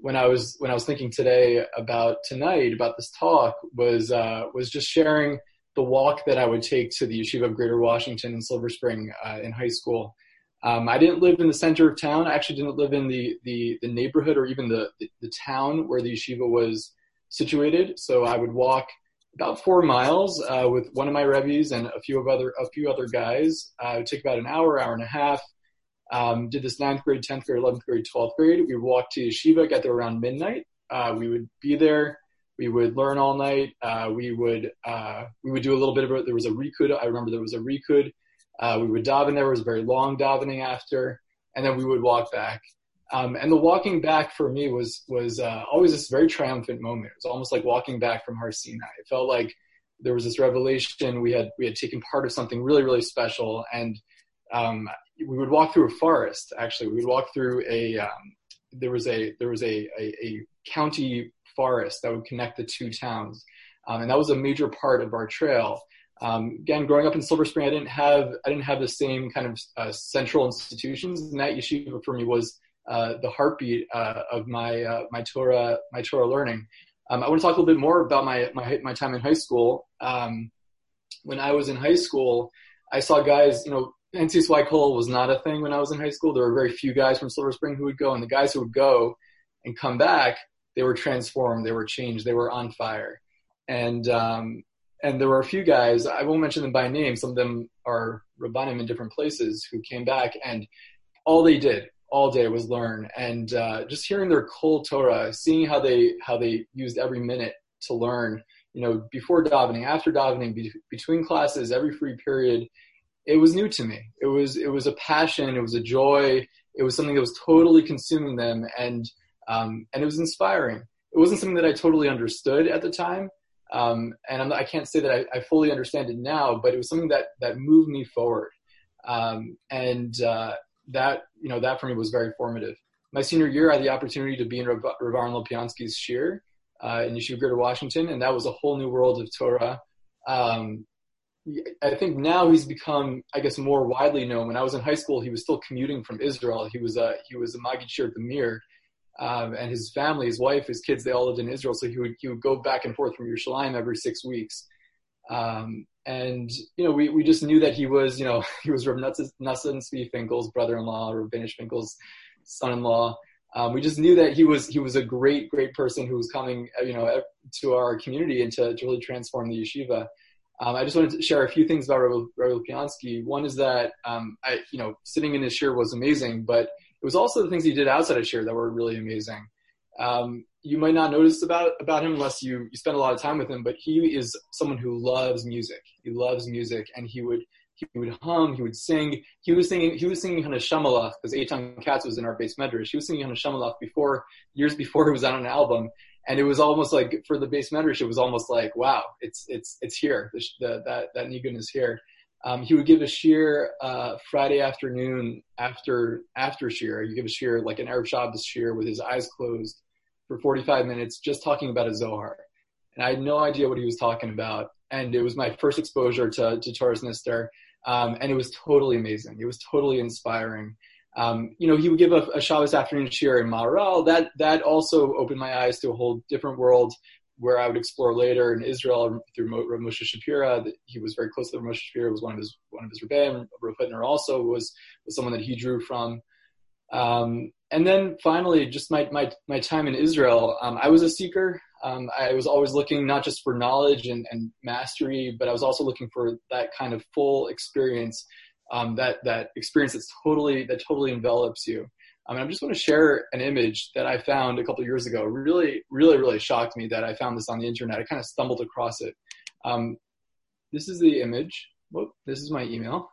when I was thinking today about this talk was just sharing the walk that I would take to the Yeshiva of Greater Washington in Silver Spring in high school. I didn't live in the center of town. I actually didn't live in the neighborhood or even the town where the yeshiva was situated. So I would walk about 4 miles with one of my Rebbe's and a few other guys. It would take about an hour and a half. Did this 9th grade, 10th grade, 11th grade, 12th grade. We would walk to yeshiva, get there around midnight. We would be there. We would learn all night. We would do a little bit of it. There was a Rikud. I remember there was a Rikud. We would daven there. It was very long davening after. And then we would walk back. And the walking back for me was always this very triumphant moment. It was almost like walking back from Har Sinai. It felt like there was this revelation. We had taken part of something really, really special. And we would walk through a forest. Actually, we would walk through there was a county forest that would connect the two towns, and that was a major part of our trail. Again, growing up in Silver Spring, I didn't have the same kind of central institutions, and that yeshiva for me was the heartbeat of my Torah learning. I want to talk a little bit more about my time in high school. When I was in high school, I saw guys, NCSY Kol was not a thing when I was in high school. There were very few guys from Silver Spring who would go, and the guys who would go and come back, they were transformed, they were changed, they were on fire. And there were a few guys, I won't mention them by name, some of them are Rabbanim in different places, who came back, and all they did all day was learn. And just hearing their Kol Torah, seeing how they used every minute to learn, before davening, after davening, between classes, every free period, it was new to me. It was a passion, it was a joy, it was something that was totally consuming them, and it was inspiring. It wasn't something that I totally understood at the time, and I can't say that I fully understand it now, but it was something that moved me forward, and that for me was very formative. My senior year, I had the opportunity to be in Rav Aaron Lopiansky's shir in Yeshiva Greater Washington, and that was a whole new world of Torah. I think now he's become, I guess, more widely known. When I was in high school, he was still commuting from Israel. He was a Maggid Shir at the Mir, and his family, his wife, his kids, they all lived in Israel. So he would go back and forth from Yerushalayim every 6 weeks. And we just knew that he was Rav Nassan Tzvi Finkel's brother-in-law, Rav Benish Finkel's son-in-law. We just knew that he was a great person who was coming, to our community and to really transform the yeshiva. I just wanted to share a few things about Rav Lopiansky. One is that, sitting in his shir was amazing, but it was also the things he did outside of shir that were really amazing. You might not notice about him unless you spend a lot of time with him, but he is someone who loves music. He loves music, and he would hum, he would sing. He was singing Hanashamalach, because Eitan Katz was in our base medrash. He was singing Hanashamalach years before it was on an album. And it was almost like, for the base medrash, it was almost like, wow, it's here. That nigun is here. He would give a shir Friday afternoon after shir. He'd give a shir, like an Erev Shabbos shir, with his eyes closed for 45 minutes, just talking about a Zohar. And I had no idea what he was talking about. And it was my first exposure to Torah's Nister. And it was totally amazing. It was totally inspiring. He would give a Shabbos afternoon shir in Maharal. That also opened my eyes to a whole different world, where I would explore later in Israel through Rav Moshe Shapira. He was very close to Rav Moshe Shapira. Was one of his rebbeim. Rav Hittner also was someone that he drew from. And then finally, just my time in Israel. I was a seeker. I was always looking not just for knowledge and mastery, but I was also looking for that kind of full experience. That experience that totally envelops you. I just want to share an image that I found a couple of years ago. Really, really, really shocked me that I found this on the internet. I kind of stumbled across it. This is the image. Whoop, this is my email.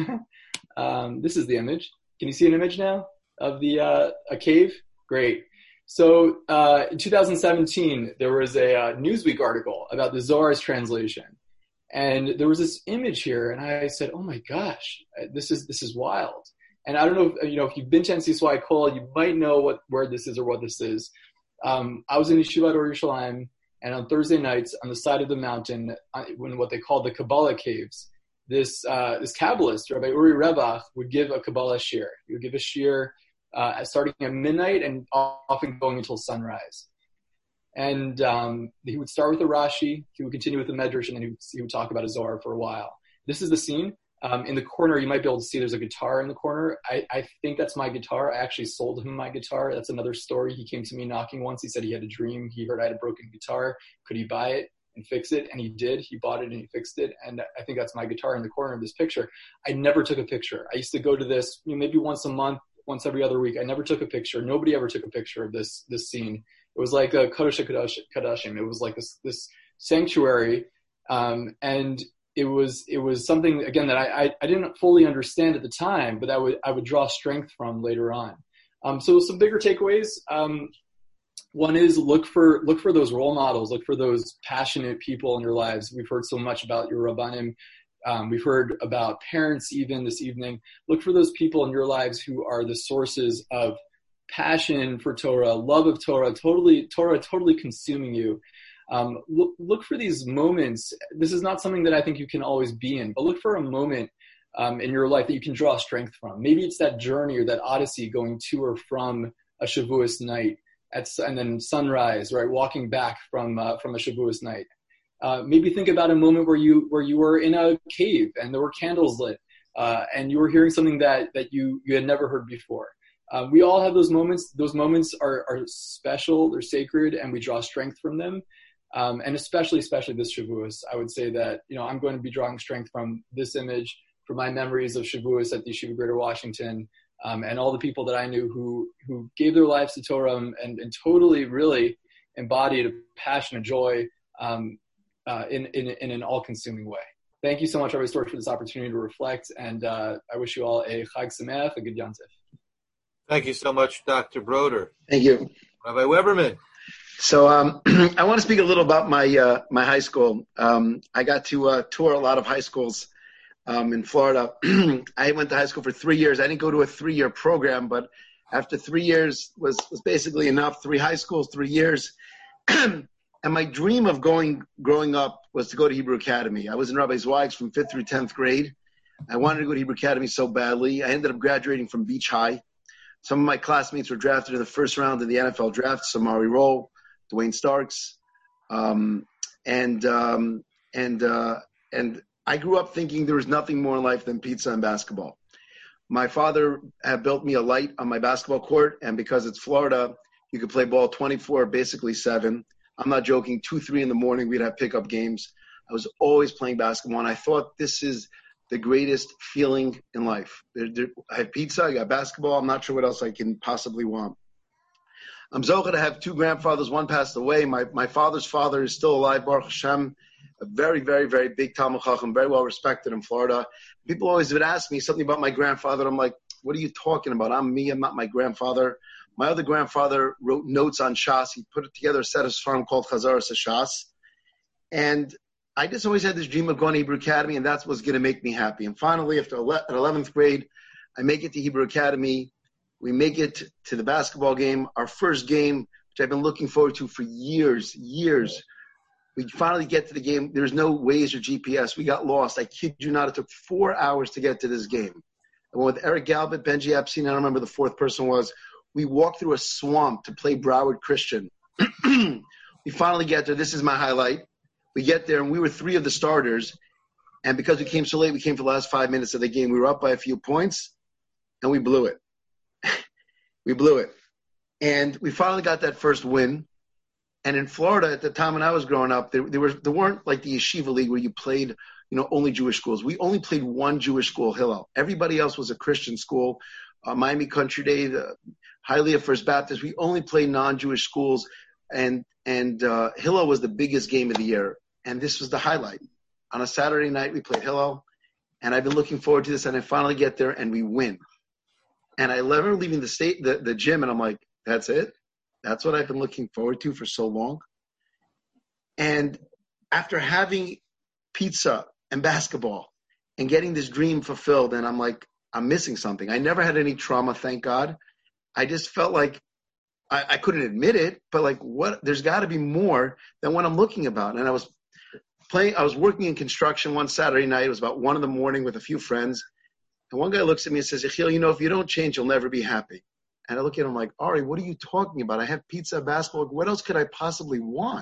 This is the image. Can you see an image now of a cave? Great. So in 2017, there was a Newsweek article about the Zohar's translation. And there was this image here, and I said, "Oh my gosh, this is wild." And I don't know if you've been to NCSY Kol, you might know where this is or what this is. I was in Yeshivat Or Yerushalayim, and on Thursday nights, on the side of the mountain, when what they call the Kabbalah caves, this Kabbalist, Rabbi Uri Rebach, would give a Kabbalah shir. He would give a shir starting at midnight and often going until sunrise. And he would start with the Rashi, he would continue with the Medrash, and then he would talk about a Zohar for a while. This is the scene. In the corner, you might be able to see there's a guitar in the corner. I think that's my guitar. I actually sold him my guitar. That's another story. He came to me knocking once. He said he had a dream. He heard I had a broken guitar. Could he buy it and fix it? And he did. He bought it and he fixed it. And I think that's my guitar in the corner of this picture. I never took a picture. I used to go to this maybe once a month, once every other week. I never took a picture. Nobody ever took a picture of this scene. It was like a Kodesh HaKodashim. It was like this sanctuary. And it was something, again, that I didn't fully understand at the time, but I would draw strength from later on. So some bigger takeaways. One is look for those role models, look for those passionate people in your lives. We've heard so much about your Rabbanim. We've heard about parents even this evening. Look for those people in your lives who are the sources of passion for Torah, love of Torah totally consuming you. Look for these moments. This is not something that I think you can always be in, but look for a moment in your life that you can draw strength from. Maybe it's that journey or that odyssey going to or from a Shavuos night and then sunrise, right? Walking back from a Shavuos night. Maybe think about a moment where you were in a cave and there were candles lit, and you were hearing something that you had never heard before. We all have those moments. Those moments are special, they're sacred, and we draw strength from them. And especially this Shavuos, I would say that, I'm going to be drawing strength from this image, from my memories of Shavuos at the Yeshiva Greater Washington, and all the people that I knew who gave their lives to Torah and totally really embodied a passion and joy in an all-consuming way. Thank you so much, Rabbi Storch, for this opportunity to reflect, and I wish you all a Chag Sameach, a good Yontif. Thank you so much, Dr. Broder. Thank you. Rabbi Weberman. So I want to speak a little about my my high school. I got to tour a lot of high schools in Florida. I went to high school for 3 years. I didn't go to a 3-year program, but after 3 years was basically enough. 3 high schools, 3 years. And my dream of growing up was to go to Hebrew Academy. I was in Rabbi Zweig's from 5th through 10th grade. I wanted to go to Hebrew Academy so badly. I ended up graduating from Beach High. Some of my classmates were drafted in the first round of the NFL draft. Samari Roll, Dwayne Starks, and I grew up thinking there was nothing more in life than pizza and basketball. My father had built me a light on my basketball court, and because it's Florida, you could play ball 24, basically 7. I'm not joking, 2, 3 in the morning, we'd have pickup games. I was always playing basketball, and I thought this is the greatest feeling in life. I have pizza, I got basketball, I'm not sure what else I can possibly want. I'm zocheh to have 2 grandfathers. One passed away. My father's father is still alive, Baruch Hashem, a very, very, very big Talmud Chacham, very well respected in Florida. People always would ask me something about my grandfather. I'm like, what are you talking about? I'm not my grandfather. My other grandfather wrote notes on Shas. He put together a set of Sfarim called Chazaras Shas. And I just always had this dream of going to Hebrew Academy, and that's what's going to make me happy. And finally, after 11th grade, I make it to Hebrew Academy. We make it to the basketball game, our first game, which I've been looking forward to for years. We finally get to the game. There's no Waze or GPS. We got lost. I kid you not. It took 4 hours to get to this game. I went with Eric Galbert, Benji Epstein, I don't remember the 4th person was. We walked through a swamp to play Broward Christian. We finally get there. This is my highlight. We get there, and we were 3 of the starters. And because we came so late, we came for the last 5 minutes of the game. We were up by a few points, and we blew it. We blew it. And we finally got that first win. And in Florida, at the time when I was growing up, there weren't like the Yeshiva League where you played, only Jewish schools. We only played one Jewish school, Hillel. Everybody else was a Christian school. Miami Country Day, the Hialeah First Baptist. We only played non-Jewish schools. And Hillel was the biggest game of the year. And this was the highlight. On a Saturday night, we played Hillel. And I've been looking forward to this. And I finally get there, and we win. And I remember leaving the gym, and I'm like, that's it? That's what I've been looking forward to for so long. And after having pizza and basketball and getting this dream fulfilled, and I'm like, I'm missing something. I never had any trauma, thank God. I just felt like I couldn't admit it, but like, what? There's got to be more than what I'm looking about. And I was working in construction one Saturday night. It was about 1 a.m. with a few friends. And one guy looks at me and says, Yechiel, if you don't change, you'll never be happy. And I look at him like, Ari, what are you talking about? I have pizza, basketball. What else could I possibly want?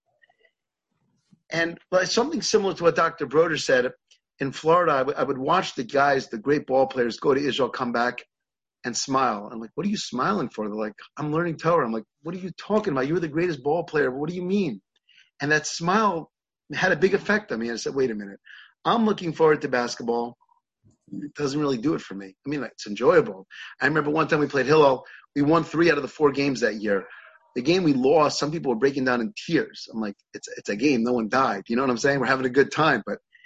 And something similar to what Dr. Broder said, in Florida, I would watch the guys, the great ball players, go to Israel, come back and smile. I'm like, what are you smiling for? They're like, I'm learning Torah. I'm like, what are you talking about? You were the greatest ball player. What do you mean? And that smile had a big effect on me. I said, wait a minute. I'm looking forward to basketball. It doesn't really do it for me. I mean, it's enjoyable. I remember one time we played Hillel. We won 3 out of the 4 games that year. The game we lost, some people were breaking down in tears. I'm like, it's a game. No one died. You know what I'm saying? We're having a good time.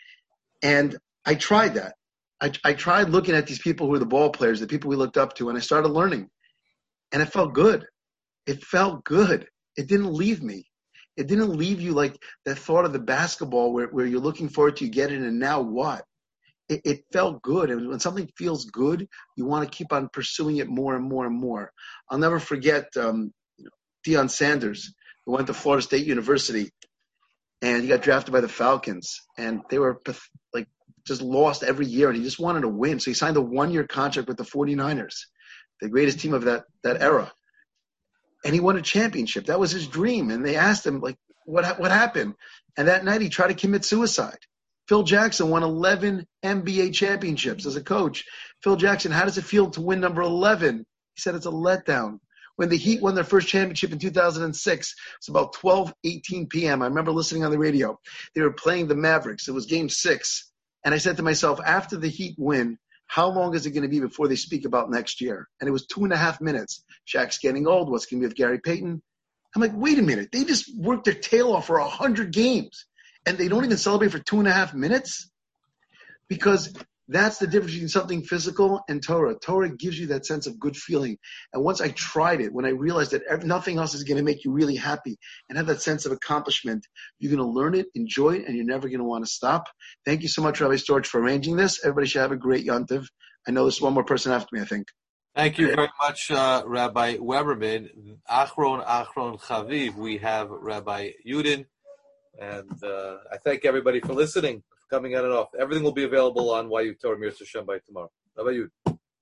And I tried that. I tried looking at these people who were the ball players, the people we looked up to, and I started learning. And it felt good. It felt good. It didn't leave me. It didn't leave you like that thought of the basketball where you're looking forward to, you get it, and now what? It felt good. And when something feels good, you want to keep on pursuing it more and more and more. I'll never forget Deion Sanders, who went to Florida State University, and he got drafted by the Falcons. And they were like just lost every year, and he just wanted to win. So he signed a 1-year contract with the 49ers, the greatest team of that era. And he won a championship. That was his dream. And they asked him, like, what happened? And that night he tried to commit suicide. Phil Jackson won 11 NBA championships as a coach. Phil Jackson, how does it feel to win number 11? He said it's a letdown. When the Heat won their first championship in 2006, it's about 12:18 p.m. I remember listening on the radio. They were playing the Mavericks. It was game 6. And I said to myself, after the Heat win, how long is it going to be before they speak about next year? And it was 2.5 minutes. Shaq's getting old. What's going to be with Gary Payton? I'm like, wait a minute. They just worked their tail off for 100 games. And they don't even celebrate for 2.5 minutes? Because that's the difference between something physical and Torah. Torah gives you that sense of good feeling. And once I tried it, when I realized that nothing else is going to make you really happy and have that sense of accomplishment, you're going to learn it, enjoy it, and you're never going to want to stop. Thank you so much, Rabbi Storch, for arranging this. Everybody should have a great Yom Tov. I know there's one more person after me, I think. Thank you very much, Rabbi Weberman. Achron Chaviv, we have Rabbi Yudin. And I thank everybody for listening, for coming on and off. Everything will be available on YU Torah Mir Hashem by tomorrow. How about you?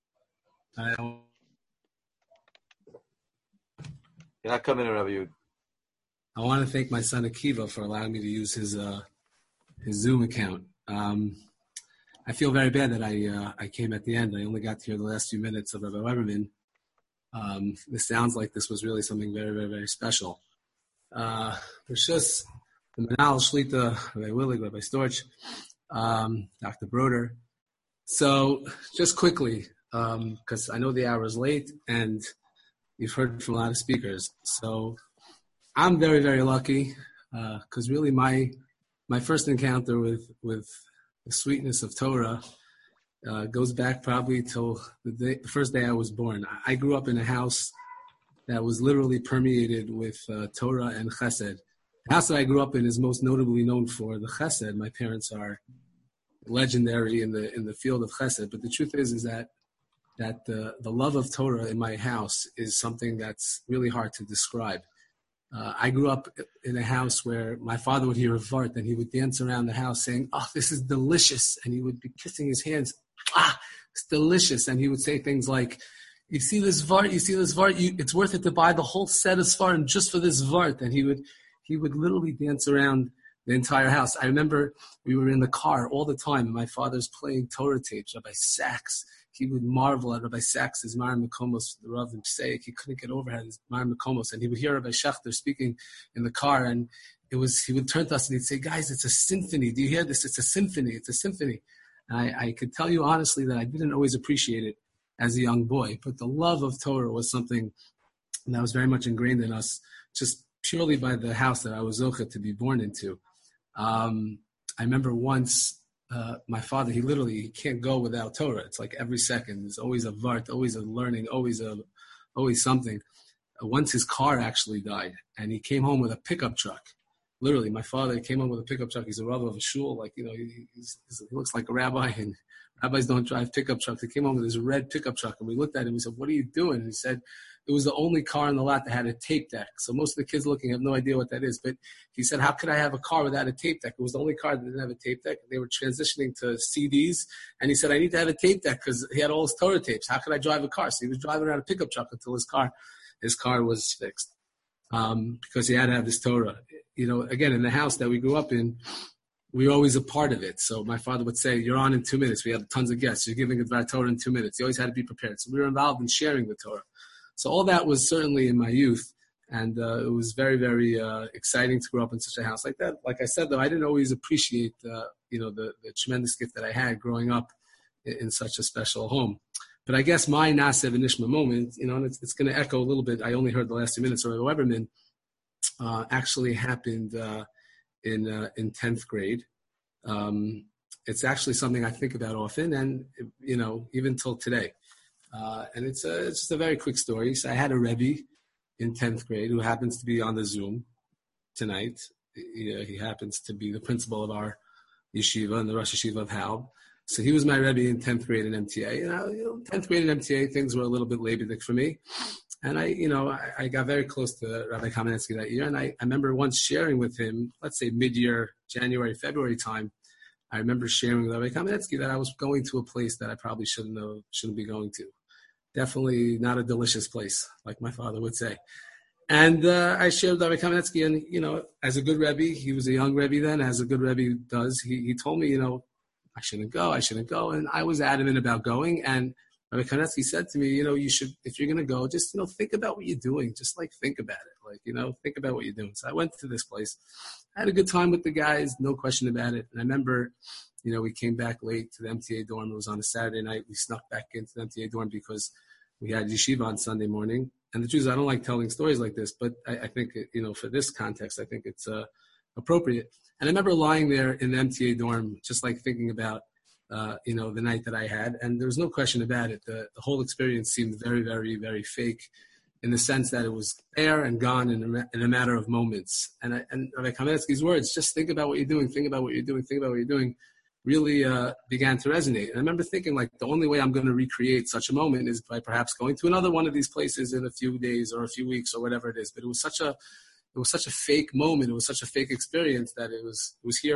You're not coming in, Rabbi Yud. I want to thank my son Akiva for allowing me to use his Zoom account. I feel very bad that I came at the end. I only got to hear the last few minutes of Rabbi Weberman. This sounds like this was really something very, very, very special. There's just the Manal Shlita, Rabbi Willig, Rabbi Storch, Dr. Broder. So just quickly, because I know the hour is late and you've heard from a lot of speakers. So I'm very, very lucky because really my first encounter with the sweetness of Torah goes back probably till the first day I was born. I grew up in a house that was literally permeated with Torah and Chesed. The house that I grew up in is most notably known for the Chesed. My parents are legendary in the field of Chesed, but the truth is that the love of Torah in my house is something that's really hard to describe. I grew up in a house where my father would hear a vart and he would dance around the house saying, "Oh, this is delicious," and he would be kissing his hands. "Ah, it's delicious," and he would say things like, "You see this vart? It's worth it to buy the whole set of svarim just for this vart." And he would literally dance around the entire house. I remember we were in the car all the time, and my father's playing Torah tapes, Rabbi Sachs. He would marvel at Rabbi Sachs' Mar Mekomos, the Rav Mseic. He couldn't get over his Mar Mekomos, and he would hear Rabbi Schachter speaking in the car, and he would turn to us and he'd say, "Guys, it's a symphony. Do you hear this? It's a symphony. It's a symphony." And I could tell you honestly that I didn't always appreciate it as a young boy, but the love of Torah was something that was very much ingrained in us, just purely by the house that I was zocheh to be born into. I remember once my father, he can't go without Torah. It's like every second. There's always a vart, always a learning, always something. Once his car actually died, and he came home with a pickup truck. Literally, my father came home with a pickup truck. He's a rabbi of a shul, he looks like a rabbi, and rabbis don't drive pickup trucks. He came home with his red pickup truck, and we looked at him. We said, "What are you doing?" And he said, it was the only car in the lot that had a tape deck. So most of the kids looking have no idea what that is. But he said, how could I have a car without a tape deck? It was the only car that didn't have a tape deck. They were transitioning to CDs. And he said, I need to have a tape deck because he had all his Torah tapes. How could I drive a car? So he was driving around a pickup truck until his car was fixed because he had to have his Torah. You know, again, in the house that we grew up in, we were always a part of it. So my father would say, you're on in 2 minutes. We have tons of guests. You're giving a Torah in 2 minutes. You always had to be prepared. So we were involved in sharing the Torah. So all that was certainly in my youth, and it was very, very exciting to grow up in such a house like that. Like I said, though, I didn't always appreciate, the tremendous gift that I had growing up in such a special home. But I guess my Naaseh V'Nishma moment, and it's going to echo a little bit. I only heard the last 2 minutes of Rabbi Weberman, actually happened in 10th grade. It's actually something I think about often, and even till today. And it's just a very quick story. So I had a Rebbe in 10th grade who happens to be on the Zoom tonight. He happens to be the principal of our yeshiva and the Rosh Yeshiva of Halb. So he was my Rebbe in 10th grade in MTA. 10th grade in MTA, things were a little bit labidic for me. And I got very close to Rabbi Kamenetsky that year. And I remember once sharing with him, let's say mid-year, January, February time, I remember sharing with Rabbi Kamenetsky that I was going to a place that I probably shouldn't be going to. Definitely not a delicious place, like my father would say. And I shared with Rabbi Kamenetsky, and, as a good Rebbe, he was a young Rebbe then, as a good Rebbe does, he told me, I shouldn't go. And I was adamant about going. And Rabbi Kamenetsky said to me, you should, if you're going to go, just, think about what you're doing. Just think about it. Think about what you're doing. So I went to this place. I had a good time with the guys, no question about it. And I remember, we came back late to the MTA dorm. It was on a Saturday night. We snuck back into the MTA dorm because we had yeshiva on Sunday morning. And the truth is, I don't like telling stories like this, but I think, for this context, I think it's appropriate. And I remember lying there in the MTA dorm, just thinking about, the night that I had. And there was no question about it. The whole experience seemed very, very, very fake in the sense that it was there and gone in a matter of moments. And Rabbi Kamenetsky's words, just think about what you're doing, think about what you're doing, think about what you're doing, really began to resonate. And I remember thinking, the only way I'm going to recreate such a moment is by perhaps going to another one of these places in a few days or a few weeks or whatever it is. But it was such a fake moment. It was such a fake experience that it was here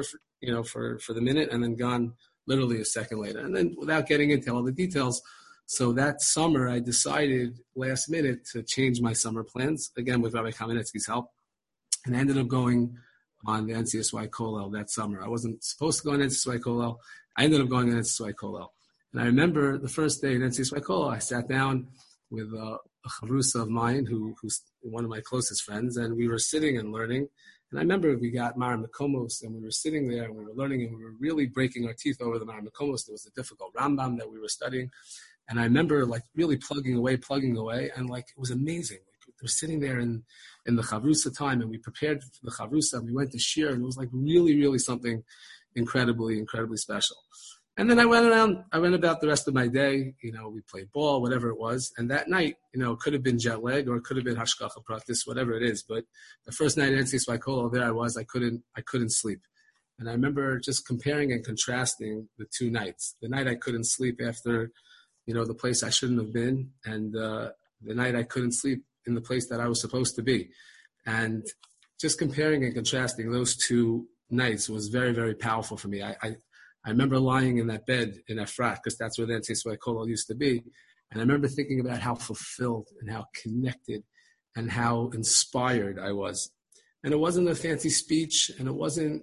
for the minute and then gone literally a second later. And then without getting into all the details, so that summer I decided last minute to change my summer plans, again with Rabbi Kamenetsky's help. And I ended up going on the NCSY Kollel that summer. I wasn't supposed to go on NCSY Kollel. I ended up going on NCSY Kollel. And I remember the first day in NCSY Kollel, I sat down with a chavrusa of mine who's one of my closest friends, and we were sitting and learning. And I remember we got Mara Mekomos, and we were sitting there, and we were learning, and we were really breaking our teeth over the Mara Mekomos. There was a difficult Rambam that we were studying. And I remember really plugging away, and it was amazing. We're sitting there in the Chavrusa time, and we prepared for the Chavrusa, and we went to Shir, and it was really, really something incredibly, incredibly special. And then I went about the rest of my day. We played ball, whatever it was. And that night, it could have been jet lag or it could have been hashgacha practice, whatever it is. But the first night at NCSY Kollel, there I was. I couldn't sleep. And I remember just comparing and contrasting the 2 nights. The night I couldn't sleep after, the place I shouldn't have been, and the night I couldn't sleep in the place that I was supposed to be. And just comparing and contrasting those 2 nights was very, very powerful for me. I remember lying in that bed in Efrat, because that's where the NCSY Kollel used to be. And I remember thinking about how fulfilled and how connected and how inspired I was. And it wasn't a fancy speech, and it wasn't,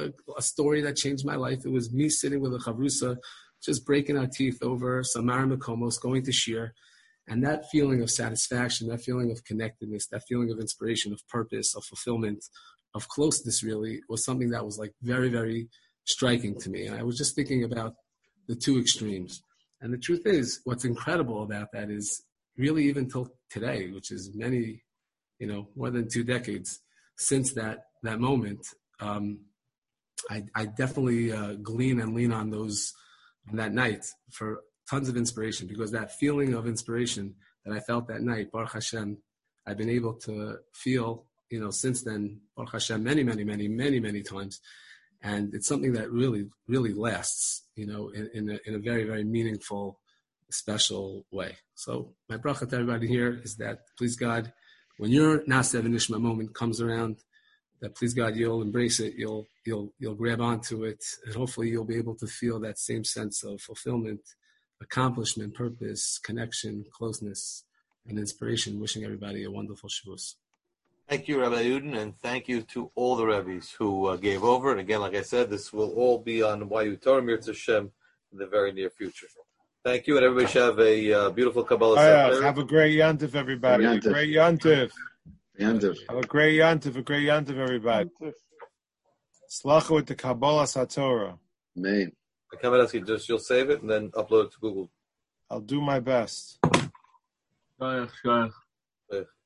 a story that changed my life. It was me sitting with a chavrusa, just breaking our teeth over some Mara Mekomos, going to Shir. And that feeling of satisfaction, that feeling of connectedness, that feeling of inspiration, of purpose, of fulfillment, of closeness really was something that was very, very striking to me. And I was just thinking about the 2 extremes. And the truth is, what's incredible about that is really even till today, which is many, more than 2 decades since that moment, I definitely glean and lean on that night for tons of inspiration, because that feeling of inspiration that I felt that night, Baruch Hashem, I've been able to feel, since then, Baruch Hashem, many, many, many, many, many times. And it's something that really, really lasts, in a very, very meaningful, special way. So my bracha to everybody here is that, please God, when your Na'aseh V'Nishma moment comes around, that please God, you'll embrace it, you'll grab onto it, and hopefully you'll be able to feel that same sense of fulfillment, accomplishment, purpose, connection, closeness, and inspiration. Wishing everybody a wonderful Shavuos. Thank you, Rabbi Uden, and thank you to all the Rebbe's who gave over. And again, like I said, this will all be on YU Torah Mirz Hashem in the very near future. Thank you, and everybody should have a beautiful Kabbalah. Have a great Yantif, everybody. A great Yantif. Have a great Yantif, everybody. Slacha with the Kabbalah Satorah. Amen. You'll save it and then upload it to Google. I'll do my best. Shkoyach.